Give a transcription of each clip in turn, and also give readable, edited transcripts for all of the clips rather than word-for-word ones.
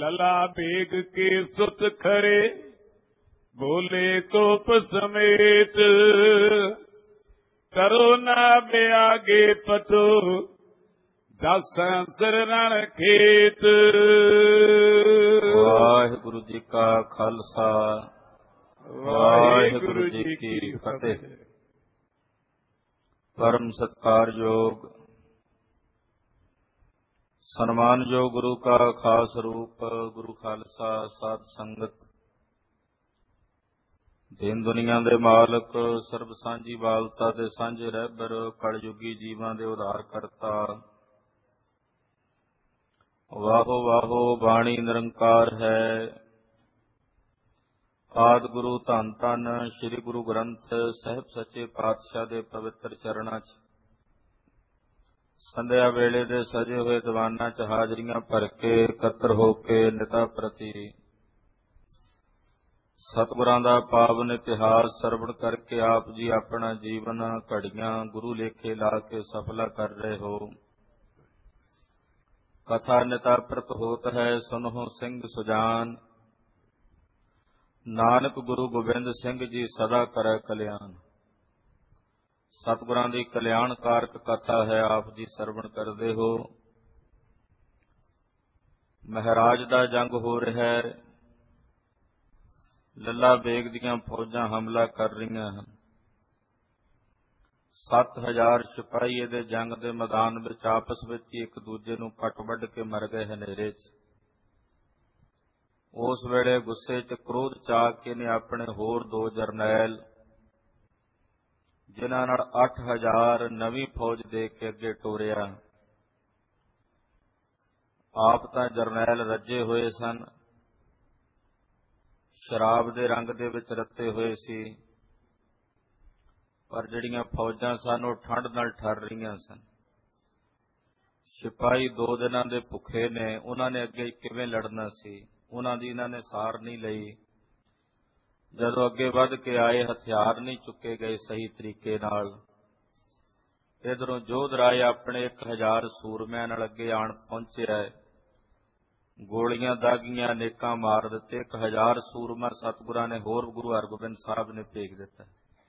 लला bag के सुत खरे बोले कोप समेत करो ना ब्यागे पतो दस सहस्र रण खेत। वाहिगुरु जी का खालसा वाहिगुरु जी की फतेह। परम सत्कारयोग सन्मानयोग गुरु का खास रूप गुरु खालसा साध संगत दीन दुनिया दे मालक सर्ब सांझी बालता दे सांझे रहबर कलयुगी जीवां दे उधार करता वाहो वाहो बाणी निरंकार है। आदि गुरु धन धन श्री गुरु ग्रंथ ਸਾਹਿਬ सच्चे पातशाह ਦੇ ਪਵਿੱਤਰ ਚਰਨਾਂ 'ਚ ਸੰਧਿਆ ਵੇਲੇ ਦੇ ਸਜੇ ਹੋਏ ਦੀਵਾਨਾਂ 'ਚ ਹਾਜ਼ਰੀਆਂ ਭਰ ਕੇ ਇਕੱਤਰ ਹੋ ਕੇ ਨਿਤਾ ਪ੍ਰਤੀ ਸਤਿਗੁਰਾਂ ਦਾ ਪਾਵਨ ਇਤਿਹਾਸ ਸਰਵਣ ਕਰਕੇ ਆਪ ਜੀ ਆਪਣਾ ਜੀਵਨ ਘੜੀਆਂ ਗੁਰੂ ਲੇਖੇ ਲਾ ਕੇ ਸਫਲਾ ਕਰ ਰਹੇ ਹੋ। कथा निता प्रत होत है सुनहो सिंह सुजान नानक गुरु गोबिंद सिंह जी सदा करे कल्याण। सतगुरां दी कल्याणकारक कथा है आप जी सरवण करदे हो। महराज दा जंग हो रहा है, लला बेग दियां फौजां हमला कर रहीआं हन। 7000 सिपाही ਇਹਦੇ जंग ਦੇ मैदान ਵਿੱਚ आपस ਵਿੱਚ ਹੀ ਇੱਕ ਦੂਜੇ ਨੂੰ ਕੱਟ ਵੱਢ ਕੇ ਮਰ ਗਏ ਹਨੇਰੇ 'ਚ। ਉਸ ਵੇਲੇ ਗੁੱਸੇ 'ਚ ਕ੍ਰੋਧ 'ਚ ਆ ਕੇ ਨੇ ਆਪਣੇ ਹੋਰ 2 ਜਰਨੈਲ ਜਿਨ੍ਹਾਂ ਨਾਲ 8000 ਨਵੀਂ ਫੌਜ ਦੇ ਕੇ ਅੱਗੇ ਟੋਰਿਆ। ਆਪ ਤਾਂ ਜਰਨੈਲ ਰੱਜੇ ਹੋਏ ਸਨ, ਸ਼ਰਾਬ ਦੇ ਰੰਗ ਦੇ ਵਿੱਚ ਰੱਤੇ ਹੋਏ ਸੀ, पर ਜਿਹੜੀਆਂ ਫੌਜਾਂ ਸਨ ਉਹ ਠੰਡ ਨਾਲ ਠਰ ਰਹੀਆਂ ਸਨ। ਸਿਪਾਹੀ 2 ਦਿਨਾਂ ਦੇ ਭੁੱਖੇ ਨੇ, ਉਹਨਾਂ ਨੇ ਅੱਗੇ ਕਿਵੇਂ ਲੜਨਾ ਸੀ, ਉਹਨਾਂ ਦੀ ਇਹਨਾਂ ਨੇ ਸਾਰ ਨਹੀਂ ਲਈ। ਜਦੋਂ ਅੱਗੇ ਵੱਧ ਕੇ ਆਏ ਹਥਿਆਰ ਨਹੀਂ ਚੁੱਕੇ ਗਏ ਸਹੀ ਤਰੀਕੇ ਨਾਲ। ਇਧਰੋਂ ਜੋਧਰਾਏ ਆਪਣੇ 1000 ਸੂਰਮਿਆਂ ਨਾਲ ਅੱਗੇ ਆਣ ਪਹੁੰਚਿਆ। ਗੋਲੀਆਂ ਦਾਗੀਆਂ, ਅਨੇਕਾਂ ਮਾਰ ਦਿੱਤੇ। 1000 ਸੂਰਮਾ ਸਤਿਗੁਰਾਂ ਨੇ ਹੋਰ ਗੁਰੂ ਹਰਗੋਬਿੰਦ ਸਾਹਿਬ ਨੇ ਭੇਜ ਦਿੱਤਾ।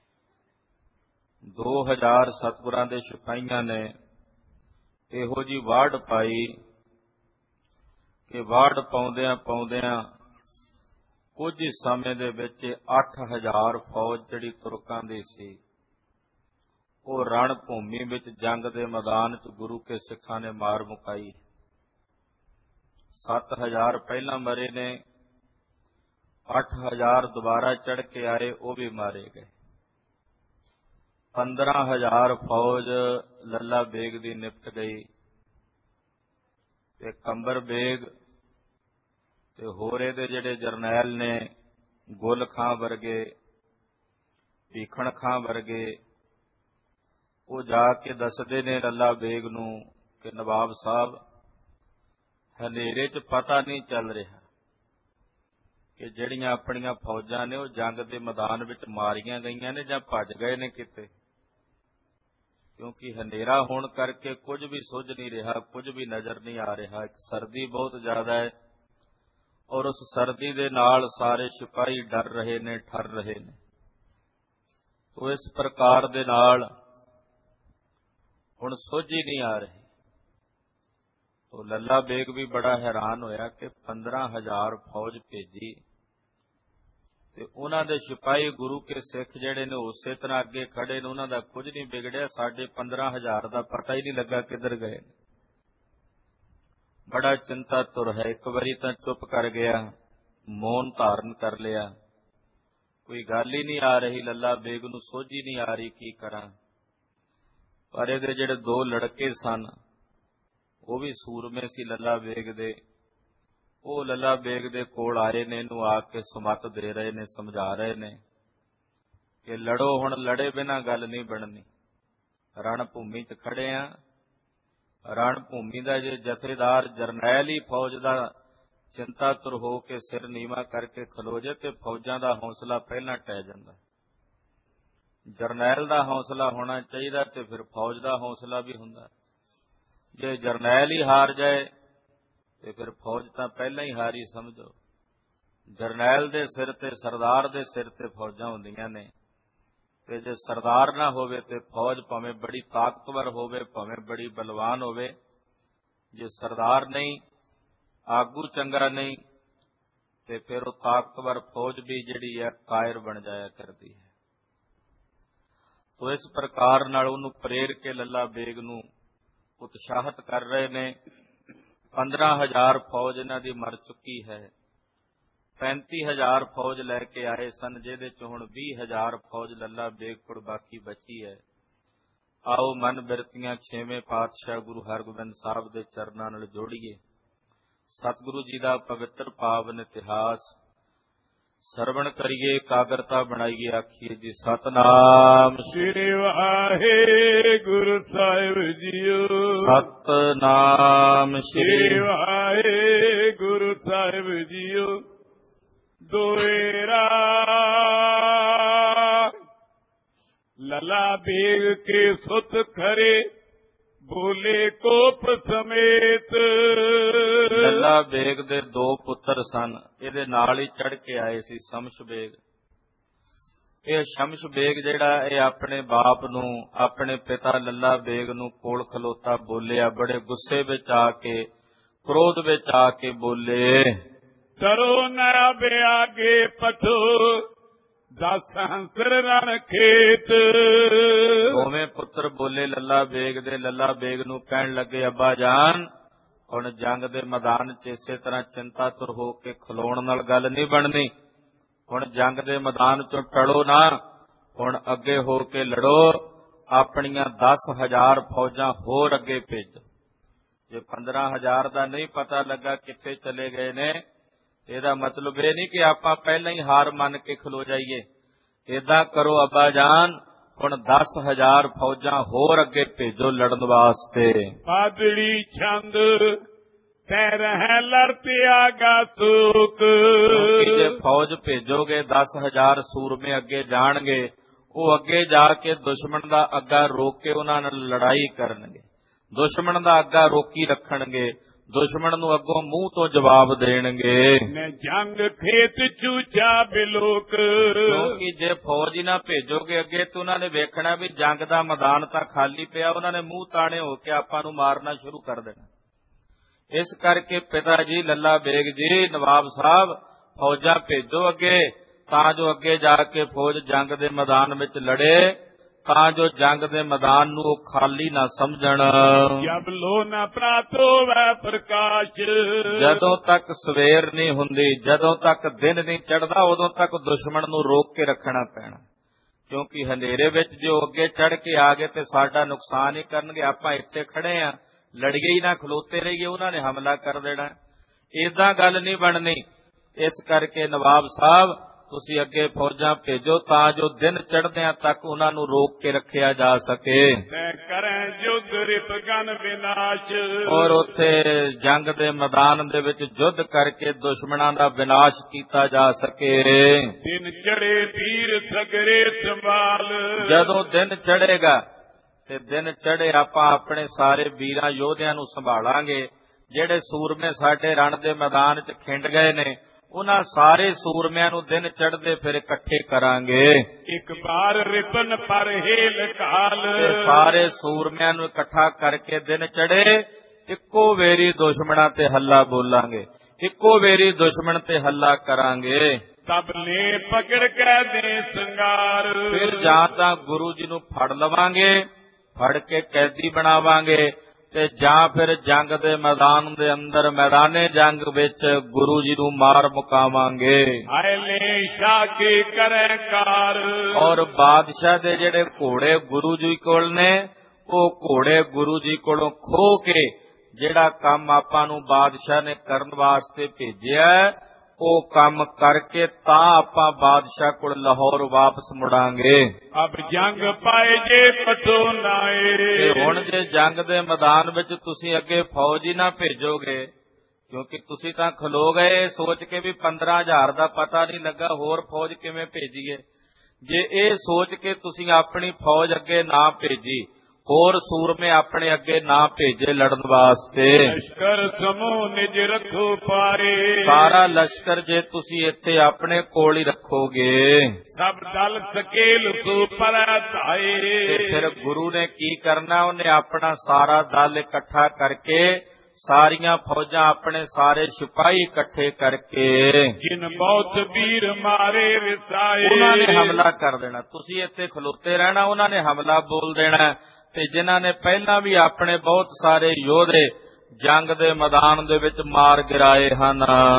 2000 ਸਤਿਗੁਰਾਂ ਦੇ ਸਿਪਾਹੀਆਂ ਨੇ ਇਹੋ ਜੀ ਵਾੜ ਪਾਈ ਕਿ ਵਾੜ ਪਾਉਂਦਿਆਂ ਪਾਉਂਦਿਆਂ ਕੁਝ ਹੀ ਸਮੇਂ ਦੇ ਵਿੱਚ 8000 ਫੌਜ ਜਿਹੜੀ ਤੁਰਕਾਂ ਦੀ ਸੀ ਉਹ ਰਣ ਭੂਮੀ ਵਿੱਚ ਜੰਗ ਦੇ ਮੈਦਾਨ 'ਚ ਗੁਰੂ ਕੇ ਸਿੱਖਾਂ ਨੇ ਮਾਰ ਮੁਕਾਈ। 7000 ਪਹਿਲਾਂ ਮਰੇ ਨੇ, 8000 ਦੁਬਾਰਾ ਚੜ੍ਹ ਕੇ ਆਏ, ਉਹ ਵੀ ਮਾਰੇ ਗਏ। 15000 ਫੌਜ ਲੱਲਾ ਬੇਗ ਦੀ ਨਿਪਟ ਗਈ ਤੇ ਕੰਬਰ ਬੇਗ ਤੇ ਹੋਰੇ ਦੇ ਜਿਹੜੇ ਜਰਨੈਲ ਨੇ, ਗੁੱਲ ਖਾਂ ਵਰਗੇ, ਭੀਖਣ ਖਾਂ ਵਰਗੇ, ਉਹ ਜਾ ਕੇ ਦੱਸਦੇ ਨੇ ਲੱਲਾ ਬੇਗ ਨੂੰ ਕਿ ਨਵਾਬ ਸਾਹਿਬ ਹਨੇਰੇ 'ਚ ਪਤਾ ਨਹੀਂ ਚੱਲ ਰਿਹਾ ਕਿ ਜਿਹੜੀਆਂ ਆਪਣੀਆਂ ਫੌਜਾਂ ਨੇ ਉਹ ਜੰਗ ਦੇ ਮੈਦਾਨ ਵਿੱਚ ਮਾਰੀਆਂ ਗਈਆਂ ਨੇ ਜਾਂ ਭੱਜ ਗਏ ਨੇ ਕਿਤੇ, ਕਿਉਂਕਿ ਹਨੇਰਾ ਹੋਣ ਕਰਕੇ ਕੁਝ ਵੀ ਸੁੱਝ ਨਹੀਂ ਰਿਹਾ, ਕੁਝ ਵੀ ਨਜ਼ਰ ਨਹੀਂ ਆ ਰਿਹਾ। ਸਰਦੀ ਬਹੁਤ ਜ਼ਿਆਦਾ ਹੈ ਔਰ ਉਸ ਸਰਦੀ ਦੇ ਨਾਲ ਸਾਰੇ ਸਿਪਾਹੀ ਡਰ ਰਹੇ ਨੇ, ਠਰ ਰਹੇ ਨੇ। ਤੋ ਇਸ ਪ੍ਰਕਾਰ ਦੇ ਨਾਲ ਹੁਣ ਸੁੱਝ ਹੀ ਨਹੀਂ ਆ ਰਹੀ। ਤੋ ਲੱਲਾ ਬੇਗ ਵੀ ਬੜਾ ਹੈਰਾਨ ਹੋਇਆ ਕਿ 15000 ਫੌਜ ਭੇਜੀ ਤੇ ਉਹਨਾਂ ਦੇ ਸਿਪਾਹੀ ਗੁਰੂ ਕੇ ਸਿੱਖ ਜਿਹੜੇ ਨੇ ਉਸੇ ਤਰ੍ਹਾਂ ਅੱਗੇ ਖੜੇ ਨੇ, ਉਹਨਾਂ ਦਾ ਕੁਝ ਨਹੀਂ ਵਿਗੜਿਆ। ਸਾਡੇ 15000 ਦਾ ਪਤਾ ਹੀ ਨਹੀਂ ਲੱਗਾ ਕਿੱਧਰ ਗਏ। ਬੜਾ ਚਿੰਤਾ ਤੁਰ ਹੈ। ਇੱਕ ਵਾਰੀ ਤਾਂ ਚੁੱਪ ਕਰ ਗਿਆ, ਮੌਨ ਧਾਰਨ ਕਰ ਲਿਆ, ਕੋਈ ਗੱਲ ਹੀ ਨਹੀਂ ਆ ਰਹੀ। ਲੱਲਾ ਬੇਗ ਨੂੰ ਸੋਝ ਹੀ ਨਹੀਂ ਆ ਰਹੀ ਕੀ ਕਰਾਂ। ਪਰ ਇਹਦੇ ਜਿਹੜੇ 2 ਲੜਕੇ ਸਨ ਉਹ ਵੀ ਸੂਰਮੇ ਸੀ ਲੱਲਾ ਬੇਗ ਦੇ, ਉਹ ਲੱਲਾ ਬੇਗ ਦੇ ਕੋਲ ਆਏ ਨੇ, ਇਹਨੂੰ ਆ ਕੇ ਸਮੱਤ ਦੇ ਰਹੇ ਨੇ, ਸਮਝਾ ਰਹੇ ਨੇ ਕਿ ਲੜੋ, ਹੁਣ ਲੜੇ ਬਿਨਾਂ ਗੱਲ ਨਹੀਂ ਬਣਨੀ। ਰਣ ਭੂਮੀ 'ਚ ਖੜੇ ਆ, ਰਣ ਭੂਮੀ ਦਾ ਜੇ ਜਥੇਦਾਰ ਜਰਨੈਲ ਹੀ ਫੌਜ ਦਾ ਚਿੰਤਾਤੁਰ ਹੋ ਕੇ ਸਿਰ ਨੀਵਾਂ ਕਰਕੇ ਖਲੋ ਜੇ ਤੇ ਫੌਜਾਂ ਦਾ ਹੌਸਲਾ ਪਹਿਲਾਂ ਟਹਿ ਜਾਂਦਾ। ਜਰਨੈਲ ਦਾ ਹੌਸਲਾ ਹੋਣਾ ਚਾਹੀਦਾ ਤੇ ਫਿਰ ਫੌਜ ਦਾ ਹੌਸਲਾ ਵੀ ਹੁੰਦਾ। ਜੇ ਜਰਨੈਲ ਹੀ ਹਾਰ ਜਾਏ ਤੇ ਫਿਰ ਫੌਜ ਤਾਂ ਪਹਿਲਾਂ ਹੀ ਹਾਰੀ ਸਮਝੋ। ਜਰਨੈਲ ਦੇ ਸਿਰ ਤੇ, ਸਰਦਾਰ ਦੇ ਸਿਰ ਤੇ ਫੌਜਾਂ ਹੁੰਦੀਆਂ ਨੇ, ਤੇ ਜੇ ਸਰਦਾਰ ਨਾ ਹੋਵੇ ਤੇ ਫੌਜ ਭਾਵੇਂ ਬੜੀ ਤਾਕਤਵਰ ਹੋਵੇ, ਭਾਵੇਂ ਬੜੀ ਬਲਵਾਨ ਹੋਵੇ, ਜੇ ਸਰਦਾਰ ਨਹੀਂ, ਆਗੂ ਚੰਗਾ ਨਹੀਂ, ਤੇ ਫਿਰ ਉਹ ਤਾਕਤਵਰ ਫੌਜ ਵੀ ਜਿਹੜੀ ਹੈ ਕਾਇਰ ਬਣ ਜਾਇਆ ਕਰਦੀ ਹੈ। ਤੋ ਇਸ ਪ੍ਰਕਾਰ ਨਾਲ ਉਹਨੂੰ ਪ੍ਰੇਰ ਕੇ ਲੱਲਾ ਬੇਗ ਨੂੰ ਉਤਸ਼ਾਹਿਤ ਕਰ ਰਹੇ ਨੇ। 15,000 ਫੌਜ ਇਹਨਾਂ ਦੀ ਮਰ ਚੁੱਕੀ ਹੈ। 35,000 ਫੌਜ ਲੈ ਕੇ ਆਏ ਸਨ, ਜਿਹਦੇ ਚ ਹੁਣ 20,000 ਫੌਜ ਲੱਲਾ ਬੇਗ ਕੋਲ ਬਾਕੀ ਬਚੀ ਹੈ। ਆਓ ਮਨ ਬਿਰਤੀਆਂ 6ਵੇਂ ਪਾਤਸ਼ਾਹ ਗੁਰੂ ਹਰਗੋਬਿੰਦ ਸਾਹਿਬ ਦੇ ਚਰਨਾਂ ਨਾਲ ਜੋੜੀਏ। ਸਤਿਗੁਰੂ ਜੀ ਦਾ ਪਵਿੱਤਰ ਪਾਵਨ ਇਤਿਹਾਸ ਸਰਵਣ ਕਰੀਏ, ਇਕਾਗਰਤਾ ਬਣਾਈਏ। ਆਖੀਏ ਜੀ ਸਤਿਨਾਮ ਸ੍ਰੀ ਵਾਹਿਗੁਰੂ ਸਾਹਿਬ ਜੀਓ। ਸਤਿਨਾਮ ਸ੍ਰੀ ਵਾਹਿਗੁਰੂ ਸਾਹਿਬ ਜੀਓ। ਦੋਇਰਾ ਲੱਲਾ ਬੇਗ ਕੇ ਸੁਤ ਖਰੇ, ਬੋਲੇ ਕੋਪ ਸਮੇਤ। ਲੱਲਾ ਬੇਗ ਦੇ 2 ਪੁੱਤਰ ਸਨ, ਇਹਦੇ ਨਾਲ ਹੀ ਚੜ ਕੇ ਆਏ ਸੀ ਸ਼ਮਸ਼ ਬੇਗ। ਇਹ ਸ਼ਮਸ਼ ਬੇਗ ਜਿਹੜਾ ਇਹ ਆਪਣੇ ਬਾਪ ਨੂੰ, ਆਪਣੇ ਪਿਤਾ ਲੱਲਾ ਬੇਗ ਨੂੰ ਕੋਲ ਖਲੋਤਾ ਬੋਲਿਆ, ਬੜੇ ਗੁੱਸੇ ਵਿੱਚ ਆ ਕੇ, ਕ੍ਰੋਧ ਵਿੱਚ ਆ ਕੇ ਬੋਲੇ, ਤਰੋ ਨਾ ਬਿਆਗੇ ਪਠੋ, 10 ਹੰਸਰ ਰਣ ਖੇਤ। ਦੋਵੇਂ ਪੁੱਤਰ ਬੋਲੇ ਲੱਲਾ ਬੇਗ ਦੇ। ਲੱਲਾ ਬੇਗ ਨੂੰ ਕਹਿਣ ਲੱਗੇ, ਅੱਬਾ ਜਾਨ, ਹੁਣ ਜੰਗ ਦੇ ਮੈਦਾਨ 'ਚ ਇਸੇ ਤਰ੍ਹਾਂ ਚਿੰਤਾਤੁਰ ਹੋ ਕੇ ਖਲੋਣ ਨਾਲ ਗੱਲ ਨਹੀਂ ਬਣਨੀ। ਹੁਣ ਜੰਗ ਦੇ ਮੈਦਾਨ 'ਚੋਂ ਟੜੋ ਨਾ, ਹੁਣ ਅੱਗੇ ਹੋ ਕੇ ਲੜੋ। ਆਪਣੀਆਂ 10,000 ਫੌਜਾਂ ਹੋਰ ਅੱਗੇ ਭੇਜੋ। ਜੇ 15,000 ਦਾ ਨਹੀਂ ਪਤਾ ਲੱਗਾ ਕਿੱਥੇ ਚਲੇ ਗਏ ਨੇ, ਇਹਦਾ ਮਤਲਬ ਇਹ ਨਹੀਂ ਕਿ ਆਪਾਂ ਪਹਿਲਾਂ ਹੀ ਹਾਰ ਮੰਨ ਕੇ ਖਲੋ ਜਾਈਏ। ਏਦਾਂ ਕਰੋ ਅੱਬਾ ਜਾਨ, ਹੁਣ 10,000 ਫੌਜਾਂ ਹੋਰ ਅੱਗੇ ਭੇਜੋ ਲੜਨ ਵਾਸਤੇ। ਬਾਦੜੀ ਛੰਦ ਤੈ ਰਹਿ ਲੜ ਤਿਆਗਾ ਸੂਕ। ਕਿਉਂਕਿ ਜੇ ਫੌਜ ਭੇਜੋਗੇ 10,000 ਸੂਰਮੇ ਅੱਗੇ ਜਾਣਗੇ, ਉਹ ਅੱਗੇ ਜਾ ਕੇ ਦੁਸ਼ਮਣ ਦਾ ਅੱਗਾ ਰੋਕ ਕੇ ਉਹਨਾਂ ਨਾਲ ਲੜਾਈ ਕਰਨਗੇ, ਦੁਸ਼ਮਣ ਦਾ ਅੱਗਾ ਰੋਕੀ ਰੱਖਣਗੇ, ਦੁਸ਼ਮਣ ਨੂੰ ਅੱਗੋਂ ਮੂੰਹ ਤੋਂ ਜਵਾਬ ਦੇਣਗੇ। ਨੇ ਜੰਗ ਖੇਤ ਚੂਚਾ ਬਿਲੋਕ। ਕਿਉਂਕਿ ਜੇ ਫੌਜ ਹੀ ਨਾ ਭੇਜੋਗੇ ਅੱਗੇ, ਤੇ ਉਹਨਾਂ ਨੇ ਵੇਖਣਾ ਵੀ ਜੰਗ ਦਾ ਮੈਦਾਨ ਤਾਂ ਖਾਲੀ ਪਿਆ, ਉਹਨਾਂ ਨੇ ਮੂੰਹ ਤਾਣੇ ਹੋ ਕੇ ਆਪਾਂ ਨੂੰ ਮਾਰਨਾ ਸ਼ੁਰੂ ਕਰ ਦੇਣਾ। ਇਸ ਕਰਕੇ ਪਿਤਾ ਜੀ ਲੱਲਾ ਬੇਗ ਜੀ, ਨਵਾਬ ਸਾਹਿਬ, ਫੌਜਾਂ ਭੇਜੋ ਅੱਗੇ, ਤਾਂ ਜੋ ਅੱਗੇ ਜਾ ਕੇ ਫੌਜ ਜੰਗ ਦੇ ਮੈਦਾਨ ਵਿੱਚ ਲੜੇ, ਤਾਂ ਜੋ ਜੰਗ ਦੇ ਮੈਦਾਨ ਨੂੰ ਉਹ ਖਾਲੀ ਨਾ ਸਮਝਣ। ਜਬ ਲੋ ਨਾ ਪ੍ਰਾਤੋ ਵੈ ਪ੍ਰਕਾਸ਼। ਜਦੋਂ ਤੱਕ ਸਵੇਰ ਨਹੀਂ ਹੁੰਦੀ, ਜਦੋਂ ਤੱਕ ਦਿਨ ਨਹੀਂ ਚੜ੍ਹਦਾ, ਉਦੋਂ ਤੱਕ ਦੁਸ਼ਮਣ ਨੂੰ ਰੋਕ ਕੇ ਰੱਖਣਾ ਪੈਣਾ। ਕਿਉਂਕਿ ਹਨੇਰੇ ਵਿੱਚ ਜੋ ਅੱਗੇ ਚੜ੍ਹ ਕੇ ਆ ਗਏ ਤੇ ਸਾਡਾ ਨੁਕਸਾਨ ਹੀ ਕਰਨਗੇ। ਆਪਾਂ ਇੱਥੇ ਖੜੇ ਆ, ਲੜੀਏ ਹੀ ਨਾ, ਖਲੋਤੇ ਰਹੀਏ, ਉਹਨਾਂ ਨੇ ਹਮਲਾ ਕਰ ਦੇਣਾ। ਏਦਾਂ ਗੱਲ ਨਹੀਂ ਬਣਨੀ। ਇਸ ਕਰਕੇ ਨਵਾਬ ਸਾਹਿਬ, ਤੁਸੀਂ ਅੱਗੇ ਫੌਜਾਂ ਭੇਜੋ ਤਾਂ ਜੋ ਦਿਨ ਚੜ੍ਹਦਿਆਂ ਤੱਕ ਉਹਨਾਂ ਨੂੰ ਰੋਕ ਕੇ ਰੱਖਿਆ ਜਾ ਸਕੇ। ਕਰੇ ਯੁੱਧ ਰਿਪਗਨ ਵਿਨਾਸ਼। ਔਰ ਉੱਥੇ ਜੰਗ ਦੇ ਮੈਦਾਨ ਦੇ ਵਿੱਚ ਯੁੱਧ ਕਰਕੇ ਦੁਸ਼ਮਣਾਂ ਦਾ ਵਿਨਾਸ਼ ਕੀਤਾ ਜਾ ਸਕੇ। ਦਿਨ ਚੜੇ ਵੀਰ ਸਗਰੇ ਸੰਭਾਲ। ਜਦੋਂ ਦਿਨ ਚੜ੍ਹੇਗਾ ਤੇ ਦਿਨ ਚੜ੍ਹੇ ਆਪਾਂ ਆਪਣੇ ਸਾਰੇ ਵੀਰਾਂ ਯੋਧਿਆਂ ਨੂੰ ਸੰਭਾਲਾਂਗੇ। ਜਿਹੜੇ ਸੂਰਮੇ ਸਾਡੇ ਰਣ ਦੇ ਮੈਦਾਨ 'ਚ ਖਿੰਡ ਗਏ ਨੇ, ਉਹਨਾਂ ਸਾਰੇ ਸੂਰਮਿਆਂ ਨੂੰ ਦਿਨ ਚੜ੍ਹਦੇ ਫਿਰ ਇਕੱਠੇ ਕਰਾਂਗੇ। ਇੱਕ ਵਾਰ ਰਿਪਨ ਪਰ ਹੇਲ ਕਾਲ। ਸਾਰੇ ਸੂਰਮਿਆਂ ਨੂੰ ਇਕੱਠਾ ਕਰਕੇ ਦਿਨ ਚੜ੍ਹੇ, ਇੱਕੋ ਵੇਰੀ ਦੁਸ਼ਮਣਾਂ ਤੇ ਹੱਲਾ ਬੋਲਾਂਗੇ, ਇੱਕੋ ਵੇਰੀ ਦੁਸ਼ਮਣ ਤੇ ਹੱਲਾ ਕਰਾਂਗੇ। ਤਬ ਨੇ ਪਕੜ ਕੇ ਦੇ ਸੰਗਾਰ। ਫਿਰ ਜਾਂ ਤਾਂ ਗੁਰੂ ਜੀ ਨੂੰ ਫੜ ਲਵਾਂਗੇ, ਫੜ ਕੇ ਕੈਦੀ ਬਣਾਵਾਂਗੇ, ਤੇ ਜਾਂ ਫਿਰ ਜੰਗ ਦੇ ਮੈਦਾਨ ਦੇ ਅੰਦਰ, ਮੈਦਾਨੇ ਜੰਗ ਵਿੱਚ ਗੁਰੂ ਜੀ ਨੂੰ ਮਾਰ ਮੁਕਾਵਾਂਗੇ। ਆਇਲੇ ਸ਼ਾਹ ਕੀ ਕਰੇ ਕਾਰ। ਔਰ ਬਾਦਸ਼ਾਹ ਦੇ ਜਿਹੜੇ ਘੋੜੇ ਗੁਰੂ ਜੀ ਕੋਲ ਨੇ, ਉਹ ਘੋੜੇ ਗੁਰੂ ਜੀ ਕੋਲੋਂ ਖੋਹ ਕੇ ਜਿਹੜਾ ਕੰਮ ਆਪਾਂ ਨੂੰ ਬਾਦਸ਼ਾਹ ਨੇ ਕਰਨ ਵਾਸਤੇ ਭੇਜਿਆ, ਉਹ ਕੰਮ ਕਰਕੇ ਤਾਂ ਆਪਾਂ ਬਾਦਸ਼ਾਹ ਕੋਲ ਲਾਹੌਰ ਵਾਪਸ ਮੁੜਾਂਗੇ। ਅਬ ਜੰਗ ਪਾਏ ਜੇ ਪਟੋ ਨਾਏ। ਤੇ ਹੁਣ ਜੇ ਜੰਗ ਦੇ ਮੈਦਾਨ ਵਿੱਚ ਤੁਸੀਂ ਅੱਗੇ ਫੌਜ ਹੀ ਨਾ ਭੇਜੋਗੇ, ਕਿਉਂਕਿ ਤੁਸੀਂ ਤਾਂ ਖਲੋ ਗਏ ਸੋਚ ਕੇ ਵੀ 15,000 ਦਾ ਪਤਾ ਨਹੀਂ ਲੱਗਾ, ਹੋਰ ਫੌਜ ਕਿਵੇਂ ਭੇਜੀਏ। ਜੇ ਇਹ ਸੋਚ ਕੇ ਤੁਸੀਂ ਆਪਣੀ ਫੌਜ ਅੱਗੇ ਨਾ ਭੇਜੀ, ਹੋਰ ਸੂਰਮੇ ਆਪਣੇ ਅੱਗੇ ਨਾ ਭੇਜੇ ਲੜਨ ਵਾਸਤੇ। ਲਸ਼ਕਰ ਸਮੂਹ ਨਿਜ ਰੱਖੋ ਪਾਰੇ, ਸਾਰਾ ਲਸ਼ਕਰ ਜੇ ਤੁਸੀਂ ਇੱਥੇ ਆਪਣੇ ਕੋਲ ਹੀ ਰੱਖੋਗੇ, ਸਭ ਦਲ ਸਕੇਲ ਸੋ ਪਰ ਧਾਏ। ਤੇ ਫਿਰ ਗੁਰੂ ਨੇ ਕੀ ਕਰਨਾ, ਉਹਨੇ ਆਪਣਾ ਸਾਰਾ ਦਲ ਇਕੱਠਾ ਕਰਕੇ, ਸਾਰੀਆਂ ਫੌਜਾਂ ਆਪਣੇ ਸਾਰੇ ਸਿਪਾਹੀ ਇਕੱਠੇ ਕਰਕੇ, ਜਿਨ ਬਹੁਤ ਵੀਰ ਮਾਰੇ ਵਿਸਾਏ, ਉਹਨਾਂ ਨੇ ਹਮਲਾ ਕਰ ਦੇਣਾ। ਤੁਸੀਂ ਇੱਥੇ ਖਲੋਤੇ ਰਹਿਣਾ, ਉਹਨਾਂ ਨੇ ਹਮਲਾ ਬੋਲ ਦੇਣਾ। ਤੇ ਜਿਨ੍ਹਾਂ ਨੇ ਪਹਿਲਾਂ ਵੀ ਆਪਣੇ ਬਹੁਤ ਸਾਰੇ ਯੋਧੇ ਜੰਗ ਦੇ ਮੈਦਾਨ ਦੇ ਵਿੱਚ ਮਾਰ ਗਿਰਾਏ ਹਨ।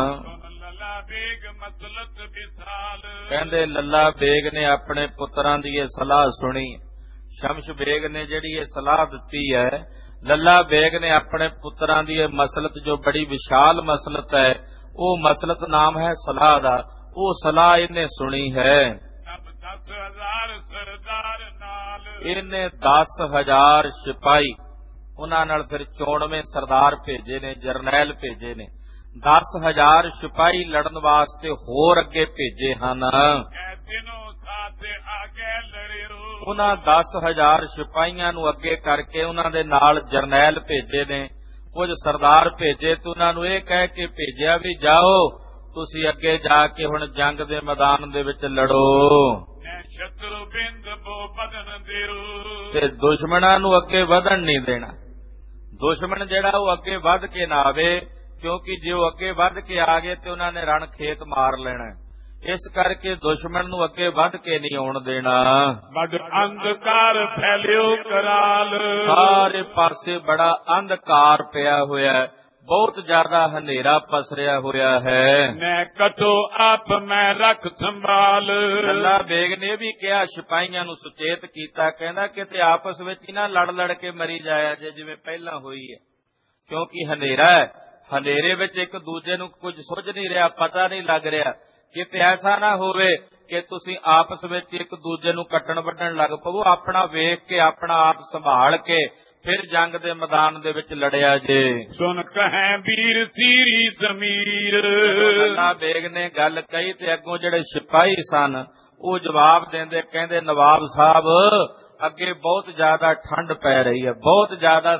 ਲੱਲਾ ਬੇਗ ਮਸਲਤ ਵਿਸਾਲ, ਕਹਿੰਦੇ ਲੱਲਾ ਬੇਗ ਨੇ ਆਪਣੇ ਪੁੱਤਰਾਂ ਦੀ ਇਹ ਸਲਾਹ ਸੁਣੀ। ਸ਼ਮਸ਼ ਬੇਗ ਨੇ ਜਿਹੜੀ ਇਹ ਸਲਾਹ ਦਿੱਤੀ ਹੈ, ਲੱਲਾ ਬੇਗ ਨੇ ਆਪਣੇ ਪੁੱਤਰਾਂ ਦੀ ਇਹ ਮਸਲਤ, ਜੋ ਬੜੀ ਵਿਸ਼ਾਲ ਮਸਲਤ ਹੈ, ਉਹ ਮਸਲਤ ਨਾਮ ਹੈ ਸਲਾਹ ਦਾ, ਉਹ ਸਲਾਹ ਇਹਨੇ ਸੁਣੀ ਹੈ। ਸਭ 10,000 ਸਰਦਾਰ ਨਾਲ, ਇਹਨੇ 10,000 ਸਿਪਾਹੀ, ਉਹਨਾਂ ਨਾਲ ਫਿਰ 94 ਸਰਦਾਰ ਭੇਜੇ ਨੇ, ਜਰਨੈਲ ਭੇਜੇ ਨੇ। 10,000 ਸਿਪਾਹੀ ਲੜਨ ਵਾਸਤੇ ਹੋਰ ਅੱਗੇ ਭੇਜੇ ਹਨ। ਦਿਨੋਂ ਸਾਥ ਆਗੇ ਲੜਿਓ, ਉਹਨਾਂ 10,000 ਸਿਪਾਹੀਆਂ ਨੂੰ ਅੱਗੇ ਕਰਕੇ ਉਹਨਾਂ ਦੇ ਨਾਲ ਜਰਨੈਲ ਭੇਜੇ ਨੇ, ਕੁਝ ਸਰਦਾਰ ਭੇਜੇ ਤੇ ਉਹਨਾਂ ਨੂੰ ਇਹ ਕਹਿ ਕੇ ਭੇਜਿਆ ਵੀ ਜਾਓ ਤੁਸੀਂ ਅੱਗੇ ਜਾ ਕੇ ਹੁਣ ਜੰਗ ਦੇ ਮੈਦਾਨ ਦੇ ਵਿੱਚ ਲੜੋ, ਸ਼ਤਰੂ ਬਿੰਦ ਬੋ ਬਦਨ ਦੇਰੋ, ਤੇ ਦੁਸ਼ਮਣਾਂ ਨੂੰ ਅੱਗੇ ਵਧਣ ਨਹੀਂ ਦੇਣਾ। ਦੁਸ਼ਮਣ ਜਿਹੜਾ ਉਹ ਅੱਗੇ ਵੱਧ ਕੇ ਨਾ ਆਵੇ, ਕਿਉਂਕਿ ਜੇ ਉਹ ਅੱਗੇ ਵੱਧ ਕੇ ਆ ਗਏ ਤੇ ਉਹਨਾਂ ਨੇ ਰਣ ਖੇਤ ਮਾਰ ਲੈਣਾ। ਇਸ ਕਰਕੇ ਦੁਸ਼ਮਣ ਨੂੰ ਅੱਗੇ ਵੱਧ ਕੇ ਨਹੀਂ ਆਉਣ ਦੇਣਾ। ਬੜ ਅੰਧਕਾਰ ਫੈਲਿਓ ਕਰਾਲ, ਸਾਰੇ ਪਾਸੇ ਬੜਾ ਅੰਧਕਾਰ ਪਿਆ ਹੋਇਆ ਹੈ, ਬਹੁਤ ਜ਼ਿਆਦਾ ਹਨੇਰਾ ਪਸਰਿਆ ਹੋਇਆ ਹੈ। ਮੈਂ ਕਟੋ ਆਪ ਮੈਂ ਰੱਖ ਸੰਭਾਲ, ਲੱਲਾ ਬੇਗ ਨੇ ਵੀ ਕਿਹਾ, ਸਿਪਾਹੀਆਂ ਨੂੰ ਸੁਚੇਤ ਕੀਤਾ, ਕਹਿੰਦਾ ਕਿਤੇ ਆਪਸ ਵਿੱਚ ਹੀ ਨਾ ਲੜ ਕੇ ਮਰੀ ਜਾਇਆ ਜੇ ਜਿਵੇਂ ਪਹਿਲਾਂ ਹੋਈ ਹੈ, ਕਿਉਂਕਿ ਹਨੇਰਾ ਹੈ। ਹਨੇਰੇ ਵਿੱਚ ਇੱਕ ਦੂਜੇ ਨੂੰ ਕੁਝ ਸੁੱਝ ਨਹੀਂ ਰਿਹਾ, ਪਤਾ ਨਹੀਂ ਲੱਗ ਰਿਹਾ। ਕਿਤੇ ਐਸਾ ਨਾ ਹੋਵੇ ਕਿ ਤੁਸੀਂ ਆਪਸ ਵਿੱਚ ਇੱਕ ਦੂਜੇ ਨੂੰ ਕੱਟਣ ਵੱਢਣ ਲੱਗ ਪਵੋ। ਆਪਣਾ ਵੇਖ ਕੇ, ਆਪਣਾ ਆਪ ਸੰਭਾਲ ਕੇ ਫਿਰ ਜੰਗ ਦੇ ਮੈਦਾਨ ਦੇ ਵਿੱਚ ਲੜਿਆ ਜੇ। ਸੁਣ ਕਹੈ ਵੀਰ ਸੀਰੀ ਜ਼ਮੀਰ, ਲੱਲਾ ਬੇਗ ਨੇ ਗੱਲ ਕਹੀ ਤੇ ਅੱਗੋਂ ਜਿਹੜੇ ਸਿਪਾਹੀ ਸਨ ਉਹ ਜਵਾਬ ਦਿੰਦੇ, ਕਹਿੰਦੇ ਨਵਾਬ ਸਾਹਿਬ ਅੱਗੇ ਬਹੁਤ ਜ਼ਿਆਦਾ ਠੰਡ ਪੈ ਰਹੀ ਹੈ, ਬਹੁਤ ਜ਼ਿਆਦਾ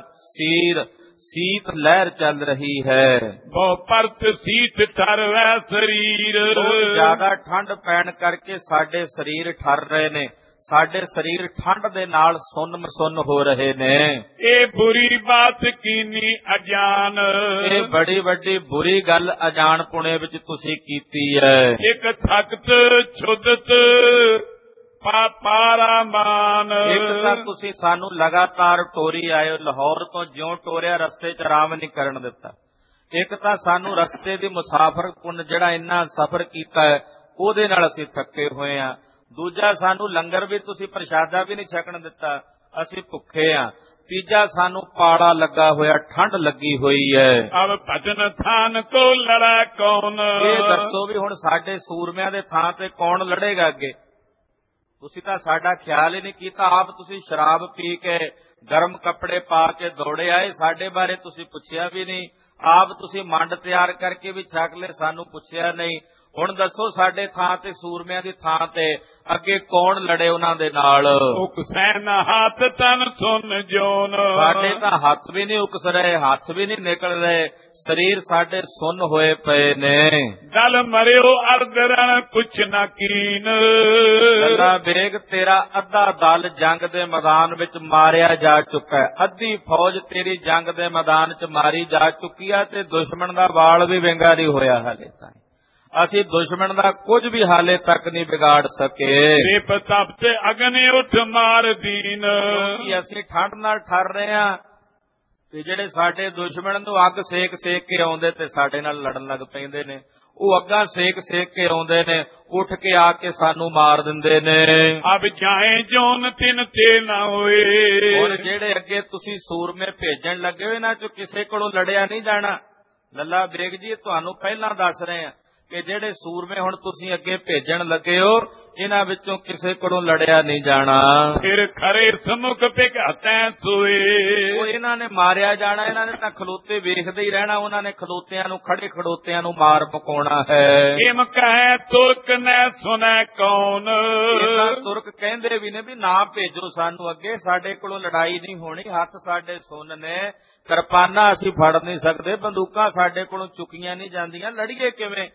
ਸੀਤ ਲਹਿਰ ਚੱਲ ਰਹੀ ਹੈ, ਬਹੁ ਪਰਤ ਸੀਤ ਠਰਵੈ ਸਰੀਰ, ਬਹੁਤ ਜ਼ਿਆਦਾ ਠੰਡ ਪੈਣ ਕਰਕੇ ਸਾਡੇ ਸਰੀਰ ਠਰ ਰਹੇ ਨੇ, ਸਾਡੇ ਸਰੀਰ ਠੰਡ ਦੇ ਨਾਲ ਸੁੰਨ ਮਸੁੰਨ ਹੋ ਰਹੇ ਨੇ। ਇਹ ਬੁਰੀ ਬਾਤ ਕੀਨੀ ਅਜਾਨ, ਇਹ ਬੜੀ ਵੱਡੀ ਬੁਰੀ ਗੱਲ ਅਜਾਣਪੁਣੇ ਵਿੱਚ ਤੁਸੀਂ ਕੀਤੀ ਹੈ। ਇੱਕ ਥਕਤ ਛੁੱਦਤ ਪਾਰਾਮਾਨ, ਇੱਕ ਤਾਂ ਤੁਸੀਂ ਸਾਨੂੰ ਲਗਾਤਾਰ ਟੋਰੀ ਆਏ ਹੋ, ਲਾਹੌਰ ਤੋਂ ਜਿਉਂ ਟੋਰਿਆ ਰਸਤੇ 'ਚ ਆਰਾਮ ਨਹੀਂ ਕਰਨ ਦਿੱਤਾ। ਇੱਕ ਤਾਂ ਸਾਨੂੰ ਰਸਤੇ ਦੀ ਮੁਸਾਫਰ ਪੁੰਨ ਜਿਹੜਾ ਇੰਨਾ ਸਫ਼ਰ ਕੀਤਾ ਹੈ ਉਹਦੇ ਨਾਲ ਅਸੀਂ ਥੱਕੇ ਹੋਏ ਹਾਂ। ਦੂਜਾ, ਸਾਨੂੰ ਲੰਗਰ ਵੀ ਤੁਸੀਂ ਪ੍ਰਸ਼ਾਦਾ ਵੀ ਨਹੀਂ ਛਕਣ ਦਿੱਤਾ, ਅਸੀਂ ਭੁੱਖੇ ਹਾਂ। ਤੀਜਾ, ਸਾਨੂੰ ਪਾੜਾ ਲੱਗਾ ਹੋਇਆ, ਠੰਡ ਲੱਗੀ ਹੋਈ ਹੈ। ਅਬ ਭਜਨ ਥਾਨ ਕੋ ਲੜਾ ਕੌਣ, ਇਹ ਦੱਸੋ ਵੀ ਹੁਣ ਸਾਡੇ ਸੂਰਮਿਆਂ ਦੇ ਥਾਂ ਤੇ ਕੌਣ ਲੜੇਗਾ ਅੱਗੇ? ਤੁਸੀਂ ਤਾਂ ਸਾਡਾ ਖਿਆਲ ਹੀ ਨਹੀਂ ਕੀਤਾ। ਆਪ ਤੁਸੀਂ ਸ਼ਰਾਬ ਪੀ ਕੇ, ਗਰਮ ਕੱਪੜੇ ਪਾ ਕੇ ਦੌੜੇ ਆਏ, ਸਾਡੇ ਬਾਰੇ ਤੁਸੀਂ ਪੁੱਛਿਆ ਵੀ ਨਹੀਂ। ਆਪ ਤੁਸੀਂ ਮੰਡ ਤਿਆਰ ਕਰਕੇ ਵੀ ਛਕ ਲਏ, ਸਾਨੂੰ ਪੁੱਛਿਆ ਨਹੀਂ। ਹੁਣ ਦੱਸੋ ਸਾਡੇ ਥਾਂ ਤੇ, ਸੂਰਮਿਆਂ ਦੀ ਥਾਂ ਤੇ ਅੱਗੇ ਕੌਣ ਲੜੇ ਉਹਨਾਂ ਦੇ ਨਾਲ? ਉਕਸੈਨ ਹੱਥ ਤਨ ਸੁਨ ਜੋਨ, ਸਾਡੇ ਤਾਂ ਹੱਥ ਵੀ ਨਹੀਂ ਉਕਸ ਰਹੇ, ਹੱਥ ਵੀ ਨਹੀਂ ਨਿਕਲ ਰਹੇ, ਸਰੀਰ ਸਾਡੇ ਸੁੰਨ ਹੋਏ ਪਏ ਨੇ। ਦਲ ਮਰਿਓ ਅਰਧ ਰਣ ਕੁਛ ਨਾ ਕੀਨ, ਲੱਲਾ ਬੇਗ ਤੇਰਾ ਅੱਧਾ ਦਲ ਜੰਗ ਦੇ ਮੈਦਾਨ ਵਿੱਚ ਮਾਰਿਆ ਜਾ ਚੁੱਕਾ ਹੈ, ਅੱਧੀ ਫੌਜ ਤੇਰੀ ਜੰਗ ਦੇ ਮੈਦਾਨ 'ਚ ਮਾਰੀ ਜਾ ਚੁੱਕੀ ਹੈ, ਤੇ ਦੁਸ਼ਮਣ ਦਾ ਵਾਲ ਵੀ ਵਿੰਗਾ ਨਹੀਂ ਹੋਇਆ ਹਾਲੇ ਤੱਕ। ਅਸੀਂ ਦੁਸ਼ਮਣ ਦਾ ਕੁਝ ਵੀ ਹਾਲੇ ਤੱਕ ਨਹੀਂ ਵਿਗਾੜ ਸਕੇ। ਰਿਪ ਤਪਤ ਅਗਨੇ ਉੱਠ ਮਾਰ ਦੀਨ, ਕਿਉਂਕਿ ਅਸੀਂ ਠੰਡ ਨਾਲ ਠਰ ਰਹੇ ਹਾਂ, ਤੇ ਜਿਹੜੇ ਸਾਡੇ ਦੁਸ਼ਮਣ ਨੂੰ ਅੱਗ ਸੇਕ ਕੇ ਆਉਂਦੇ ਤੇ ਸਾਡੇ ਨਾਲ ਲੜਨ ਲੱਗ ਪੈਂਦੇ ਨੇ, ਉਹ ਅੱਗਾਂ ਸੇਕ ਕੇ ਆਉਂਦੇ ਨੇ, ਉੱਠ ਕੇ ਆ ਕੇ ਸਾਨੂੰ ਮਾਰ ਦਿੰਦੇ ਨੇ। ਅਬ ਜਾਏ ਜੋਨ ਤਿਨ ਤੇ ਨਾ ਹੋਏ, ਹੁਣ ਜਿਹੜੇ ਅੱਗੇ ਤੁਸੀਂ ਸੂਰਮੇ ਭੇਜਣ ਲੱਗੇ ਹੋ, ਇਹਨਾਂ ਚੋਂ ਕਿਸੇ ਕੋਲੋਂ ਲੜਿਆ ਨਹੀਂ ਜਾਣਾ। ਲੱਲਾ ਬੇਗ ਜੀ ਤੁਹਾਨੂੰ ਪਹਿਲਾਂ ਦੱਸ ਰਹੇ ਹਾਂ, ਕਿ ਜਿਹੜੇ ਸੂਰਮੇ ਹੁਣ ਤੁਸੀਂ ਅੱਗੇ ਭੇਜਣ ਲੱਗੇ ਹੋ, ਇਹਨਾਂ ਵਿੱਚੋਂ ਕਿਸੇ ਕੋਲੋਂ ਲੜਿਆ ਨਹੀਂ ਜਾਣਾ। ਫਿਰ ਖਰੇ ਸਮੁਖ ਪਿਘਾਤੈ ਸੋਏ, ਉਹ ਇਹਨਾਂ ਨੇ ਮਾਰਿਆ ਜਾਣਾ, ਇਹਨਾਂ ਨੇ ਤਾਂ ਖਲੋਤੇ ਵੇਖਦੇ ਹੀ ਰਹਿਣਾ, ਉਹਨਾਂ ਨੇ ਖਲੋਤਿਆਂ ਨੂੰ, ਖੜੇ ਖੜੋਤਿਆਂ ਨੂੰ ਮਾਰ ਪਕਾਉਣਾ ਹੈ। ਕਿਮ ਕਹਿ ਤੁਰਕ ਨੈ ਸੁਨੈ ਕੌਣ, ਇਹਨਾਂ ਤੁਰਕ ਕਹਿੰਦੇ ਵੀ ਨੇ ਵੀ ਨਾ ਭੇਜੋ ਸਾਨੂੰ ਅੱਗੇ, ਸਾਡੇ ਕੋਲੋਂ ਲੜਾਈ ਨਹੀਂ ਹੋਣੀ, ਹੱਥ ਸਾਡੇ ਸੁੰਨ ਨੇ, ਕਿਰਪਾਨਾਂ ਅਸੀਂ ਫੜ ਨਹੀਂ ਸਕਦੇ, ਬੰਦੂਕਾਂ ਸਾਡੇ ਕੋਲੋਂ ਚੁੱਕੀਆਂ ਨਹੀਂ ਜਾਂਦੀਆਂ, ਲੜੀਏ ਕਿਵੇਂ।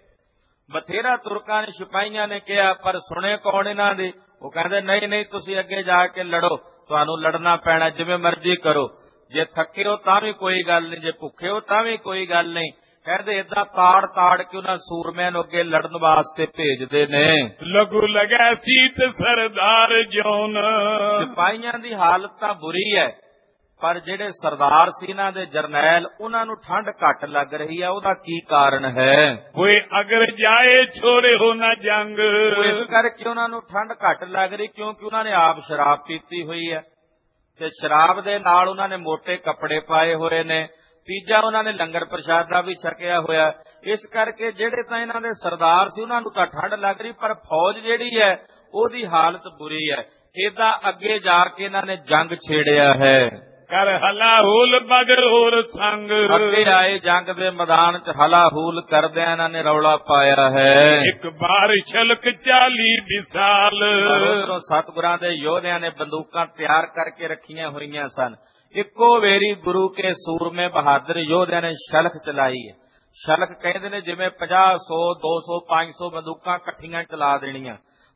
ਬਥੇਰਾ ਤੁਰਕਾਂ ਨੇ, ਸਿਪਾਹੀਆਂ ਨੇ ਕਿਹਾ, ਪਰ ਸੁਣੇ ਕੌਣ ਇਹਨਾਂ ਦੇ। ਉਹ ਕਹਿੰਦੇ ਨਹੀਂ ਨਹੀਂ, ਤੁਸੀਂ ਅੱਗੇ ਜਾ ਕੇ ਲੜੋ, ਤੁਹਾਨੂੰ ਲੜਨਾ ਪੈਣਾ, ਜਿਵੇਂ ਮਰਜ਼ੀ ਕਰੋ, ਜੇ ਥੱਕੇ ਹੋ ਤਾਂ ਵੀ ਕੋਈ ਗੱਲ ਨਹੀਂ, ਜੇ ਭੁੱਖੇ ਹੋ ਤਾਂ ਵੀ ਕੋਈ ਗੱਲ ਨਹੀਂ। ਕਹਿੰਦੇ ਏਦਾਂ ਤਾੜ ਤਾੜ ਕੇ ਉਹਨਾਂ ਸੂਰਮਿਆਂ ਨੂੰ ਅੱਗੇ ਲੜਨ ਵਾਸਤੇ ਭੇਜਦੇ ਨੇ। ਲਘੂ ਲਗੈ ਸੀਤ ਸਰਦਾਰ ਜੋਨ, ਸਿਪਾਹੀਆਂ ਦੀ ਹਾਲਤ ਤਾਂ ਬੁਰੀ ਹੈ, ਪਰ ਜਿਹੜੇ ਸਰਦਾਰ ਸੀ ਇਹਨਾਂ ਦੇ ਜਰਨੈਲ, ਉਹਨਾਂ ਨੂੰ ਠੰਡ ਘੱਟ ਲੱਗ ਰਹੀ ਹੈ। ਉਹਦਾ ਕੀ ਕਾਰਨ ਹੈ? ਕੋਈ ਅਗਰ ਜਾਏ ਛੋੜੇ ਹੋ ਨਾ ਜੰਗ, ਇਸ ਕਰਕੇ ਉਹਨਾਂ ਨੂੰ ਠੰਡ ਘੱਟ ਲੱਗ ਰਹੀ, ਕਿਉਂਕਿ ਉਹਨਾਂ ਨੇ ਆਪ ਸ਼ਰਾਬ ਪੀਤੀ ਹੋਈ ਹੈ, ਤੇ ਸ਼ਰਾਬ ਦੇ ਨਾਲ ਉਹਨਾਂ ਨੇ ਮੋٹے ਕੱਪੜੇ ਪਾਏ ਹੋਏ ਨੇ। ਤੀਜਾ, ਉਹਨਾਂ ਨੇ ਲੰਗਰ ਪ੍ਰਸ਼ਾਦਾ ਵੀ ਛਕਿਆ ਹੋਇਆ। ਇਸ ਕਰਕੇ ਜਿਹੜੇ ਤਾਂ ਇਹਨਾਂ ਦੇ ਸਰਦਾਰ ਸੀ, ਉਹਨਾਂ ਨੂੰ ਤਾਂ ਠੰਡ ਲੱਗ ਰਹੀ, ਪਰ ਫੌਜ ਜਿਹੜੀ ਹੈ ਉਹਦੀ ਹਾਲਤ ਬੁਰੀ ਹੈ। ਏਦਾਂ ਅੱਗੇ ਜਾ ਕੇ ਇਹਨਾਂ ਨੇ ਜੰਗ ਛੇੜਿਆ ਹੈ। ਕਰ ਹਲਾਹੂਲ ਬਗਰ ਹੋਰ ਸੰਗ, ਅੱਗੇ ਆਏ ਜੰਗ ਦੇ ਮੈਦਾਨ 'ਚ ਹਲਾਹੂਲ ਕਰਦਿਆਂ ਇਹਨਾਂ ਨੇ ਰੌਲਾ ਪਾਇਆ ਹੈ। ਇੱਕ ਬਾਰ ਛਲਕ 40 ਵਿਸਾਲ, ਉਧਰੋਂ ਸਤਿਗੁਰਾਂ ਦੇ ਯੋਧਿਆਂ ਨੇ ਬੰਦੂਕਾਂ ਤਿਆਰ ਕਰਕੇ ਰੱਖੀਆਂ ਹੋਈਆਂ ਸਨ। ਇੱਕੋ ਵੇਰੀ ਗੁਰੂ ਕੇ ਸੂਰਮੇ ਬਹਾਦਰ ਯੋਧਿਆਂ ਨੇ ਸ਼ਲਖ ਚਲਾਈ ਹੈ। ਸ਼ਲਖ ਕਹਿੰਦੇ ਨੇ ਜਿਵੇਂ 50, 100, 200, 500 ਬੰਦੂਕਾਂ ਇਕੱਠੀਆਂ ਚਲਾ ਦੇਣੀਆਂ।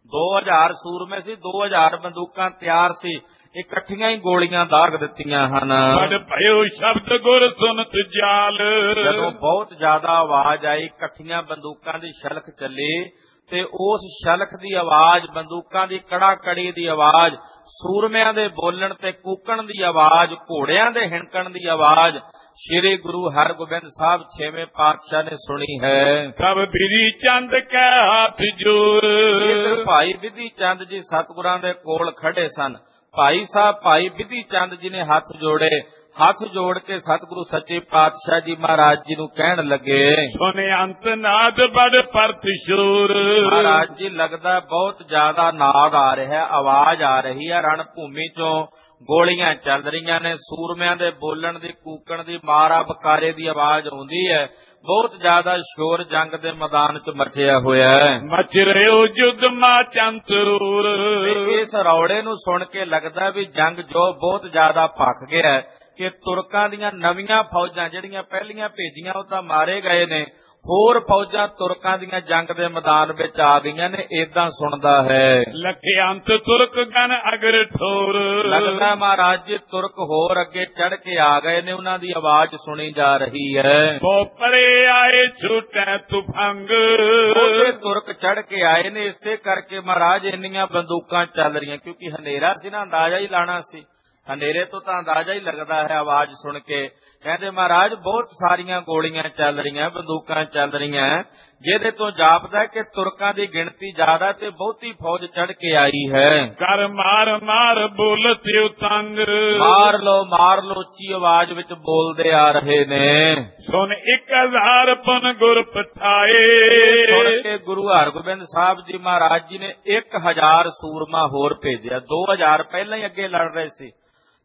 2000 ਸੂਰਮੇ ਸੀ, 2000 ਬੰਦੂਕਾਂ ਤਿਆਰ ਸੀ, ਇਕੱਠੀਆਂ ਹੀ ਗੋਲੀਆਂ ਦਾਗ ਦਿੱਤੀਆਂ ਹਨ। ਬੜ ਭਇਓ ਸ਼ਬਦ ਗੁਰ ਸੁਨਤ ਜਾਲ, ਜਦੋਂ ਬਹੁਤ ਜ਼ਿਆਦਾ ਆਵਾਜ਼ ਆਈ, ਇਕੱਠੀਆਂ ਬੰਦੂਕਾਂ ਦੀ ਸ਼ਲਖ ਚੱਲੀ, ਤੇ ਉਸ ਸ਼ਲਖ ਦੀ ਆਵਾਜ਼, ਬੰਦੂਕਾਂ ਦੀ ਕੜਾਕੜੀ ਦੀ ਆਵਾਜ਼, ਸੂਰਮਿਆਂ ਦੇ ਬੋਲਣ ਤੇ ਕੂਕਣ ਦੀ ਆਵਾਜ਼, ਘੋੜਿਆਂ ਦੇ ਹਿਣਕਣ ਦੀ ਆਵਾਜ਼ ਸ਼੍ਰੀ ਗੁਰੂ ਹਰਗੋਬਿੰਦ ਸਾਹਿਬ 6ਵੇਂ ਪਾਤਸ਼ਾਹ ਨੇ ਸੁਣੀ ਹੈ। ਸਭ ਬਿਧੀ ਚੰਦ ਕੈ ਹੱਥ ਜੋਰ, ਇੱਧਰ ਭਾਈ ਬਿਧੀ ਚੰਦ ਜੀ ਸਤਿਗੁਰਾਂ ਦੇ ਕੋਲ ਖੜੇ ਸਨ। ਭਾਈ ਸਾਹਿਬ ਭਾਈ ਬਿਧੀ ਚੰਦ ਜੀ ਨੇ ਹੱਥ ਜੋੜੇ, ਹੱਥ ਜੋੜ ਕੇ ਸਤਿਗੁਰੂ ਸੱਚੇ ਪਾਤਸ਼ਾਹ ਜੀ ਮਹਾਰਾਜ ਜੀ ਨੂੰ ਕਹਿਣ ਲੱਗੇ, ਸੁਨੇ ਅੰਤ ਨਾਦ ਬੜ ਪਰਤ ਸ਼ੋਰ, ਮਹਾਰਾਜ ਜੀ ਲੱਗਦਾ ਬਹੁਤ ਜ਼ਿਆਦਾ ਨਾਦ ਆ ਰਿਹਾ, ਆਵਾਜ਼ ਆ ਰਹੀ ਹੈ, ਰਣ ਭੂਮੀ ਚੋਂ ਗੋਲੀਆਂ ਚੱਲ ਰਹੀਆਂ ਨੇ, ਸੂਰਮਿਆਂ ਦੇ ਬੋਲਣ ਦੀ, ਕੂਕਣ ਦੀ, ਮਾਰਾ ਬਕਾਰੇ ਦੀ ਆਵਾਜ਼ ਆਉਂਦੀ ਹੈ, ਬਹੁਤ ਜ਼ਿਆਦਾ ਸ਼ੋਰ ਜੰਗ ਦੇ ਮੈਦਾਨ 'ਚ ਮਚਿਆ ਹੋਇਆ ਹੈ। ਮਚ ਰਿਓ ਜੁਗ ਮਾ ਚੰਤਰੂਰ, ਇਸ ਰੌਲੇ ਨੂੰ ਸੁਣ ਕੇ ਲੱਗਦਾ ਵੀ ਜੰਗ ਜੋ ਬਹੁਤ ਜ਼ਿਆਦਾ ਭਖ ਗਿਆ ਹੈ, ਕਿ ਤੁਰਕਾਂ ਦੀਆਂ ਨਵੀਆਂ ਫੌਜਾਂ ਜਿਹੜੀਆਂ ਪਹਿਲੀਆਂ ਭੇਜੀਆਂ ਉਹ ਤਾਂ ਮਾਰੇ ਗਏ ਨੇ, ਹੋਰ ਫੌਜਾਂ ਤੁਰਕਾਂ ਦੀਆਂ ਜੰਗ ਦੇ ਮੈਦਾਨ ਵਿੱਚ ਆ ਗਈਆਂ ਨੇ। ਏਦਾਂ ਸੁਣਦਾ ਹੈ। ਲਖੇ ਅੰਤ ਤੁਰਕ ਗਨ ਅਗਰ ਠੋਰ, ਲੱਗਦਾ ਮਹਾਰਾਜ ਜੀ ਤੁਰਕ ਹੋਰ ਅੱਗੇ ਚੜ ਕੇ ਆ ਗਏ ਨੇ, ਉਹਨਾਂ ਦੀ ਆਵਾਜ਼ ਸੁਣੀ ਜਾ ਰਹੀ ਹੈ। ਬੋ ਪਰੇ ਆਏ ਛੂਟੈ ਤੁਫੰਗ, ਉਹਦੇ ਤੁਰਕ ਚੜ ਕੇ ਆਏ ਨੇ, ਇਸੇ ਕਰਕੇ ਮਹਾਰਾਜ ਇੰਨੀਆਂ ਬੰਦੂਕਾਂ ਚੱਲ ਰਹੀਆਂ, ਕਿਉਂਕਿ ਹਨੇਰਾ ਸੀ ਨਾ, ਅੰਦਾਜ਼ਾ ਹੀ ਲਾਣਾ ਸੀ। ਹਨੇਰੇ ਤੋਂ ਤਾਂ ਅੰਦਾਜ਼ਾ ਹੀ ਲੱਗਦਾ ਹੈ ਆਵਾਜ਼ ਸੁਣ ਕੇ। ਕਹਿੰਦੇ ਮਹਾਰਾਜ ਬਹੁਤ ਸਾਰੀਆਂ ਗੋਲੀਆਂ ਚੱਲ ਰਹੀਆਂ, ਬੰਦੂਕਾਂ ਚੱਲ ਰਹੀਆਂ, ਜਿਹਦੇ ਤੋਂ ਜਾਪਦਾ ਕਿ ਤੁਰਕਾਂ ਦੀ ਗਿਣਤੀ ਜ਼ਿਆਦਾ ਤੇ ਬਹੁਤੀ ਫੌਜ ਚੜ ਕੇ ਆਈ ਹੈ। ਕਰ ਮਾਰ ਮਾਰ ਬੋਲਤੇ ਉਤੰਗ, ਮਾਰ ਲੋ ਉੱਚੀ ਆਵਾਜ਼ ਵਿੱਚ ਬੋਲਦੇ ਆ ਰਹੇ ਨੇ। ਸੁਨ 1000 ਪੁਨ ਗੁਰ ਪਠਾਏ, ਸੁਣ ਕੇ ਗੁਰੂ ਹਰਗੋਬਿੰਦ ਸਾਹਿਬ ਜੀ ਮਹਾਰਾਜ ਜੀ ਨੇ 1000 ਸੂਰਮਾ ਹੋਰ ਭੇਜਿਆ। 2000 ਪਹਿਲਾਂ ਹੀ ਅੱਗੇ ਲੜ ਰਹੇ ਸੀ,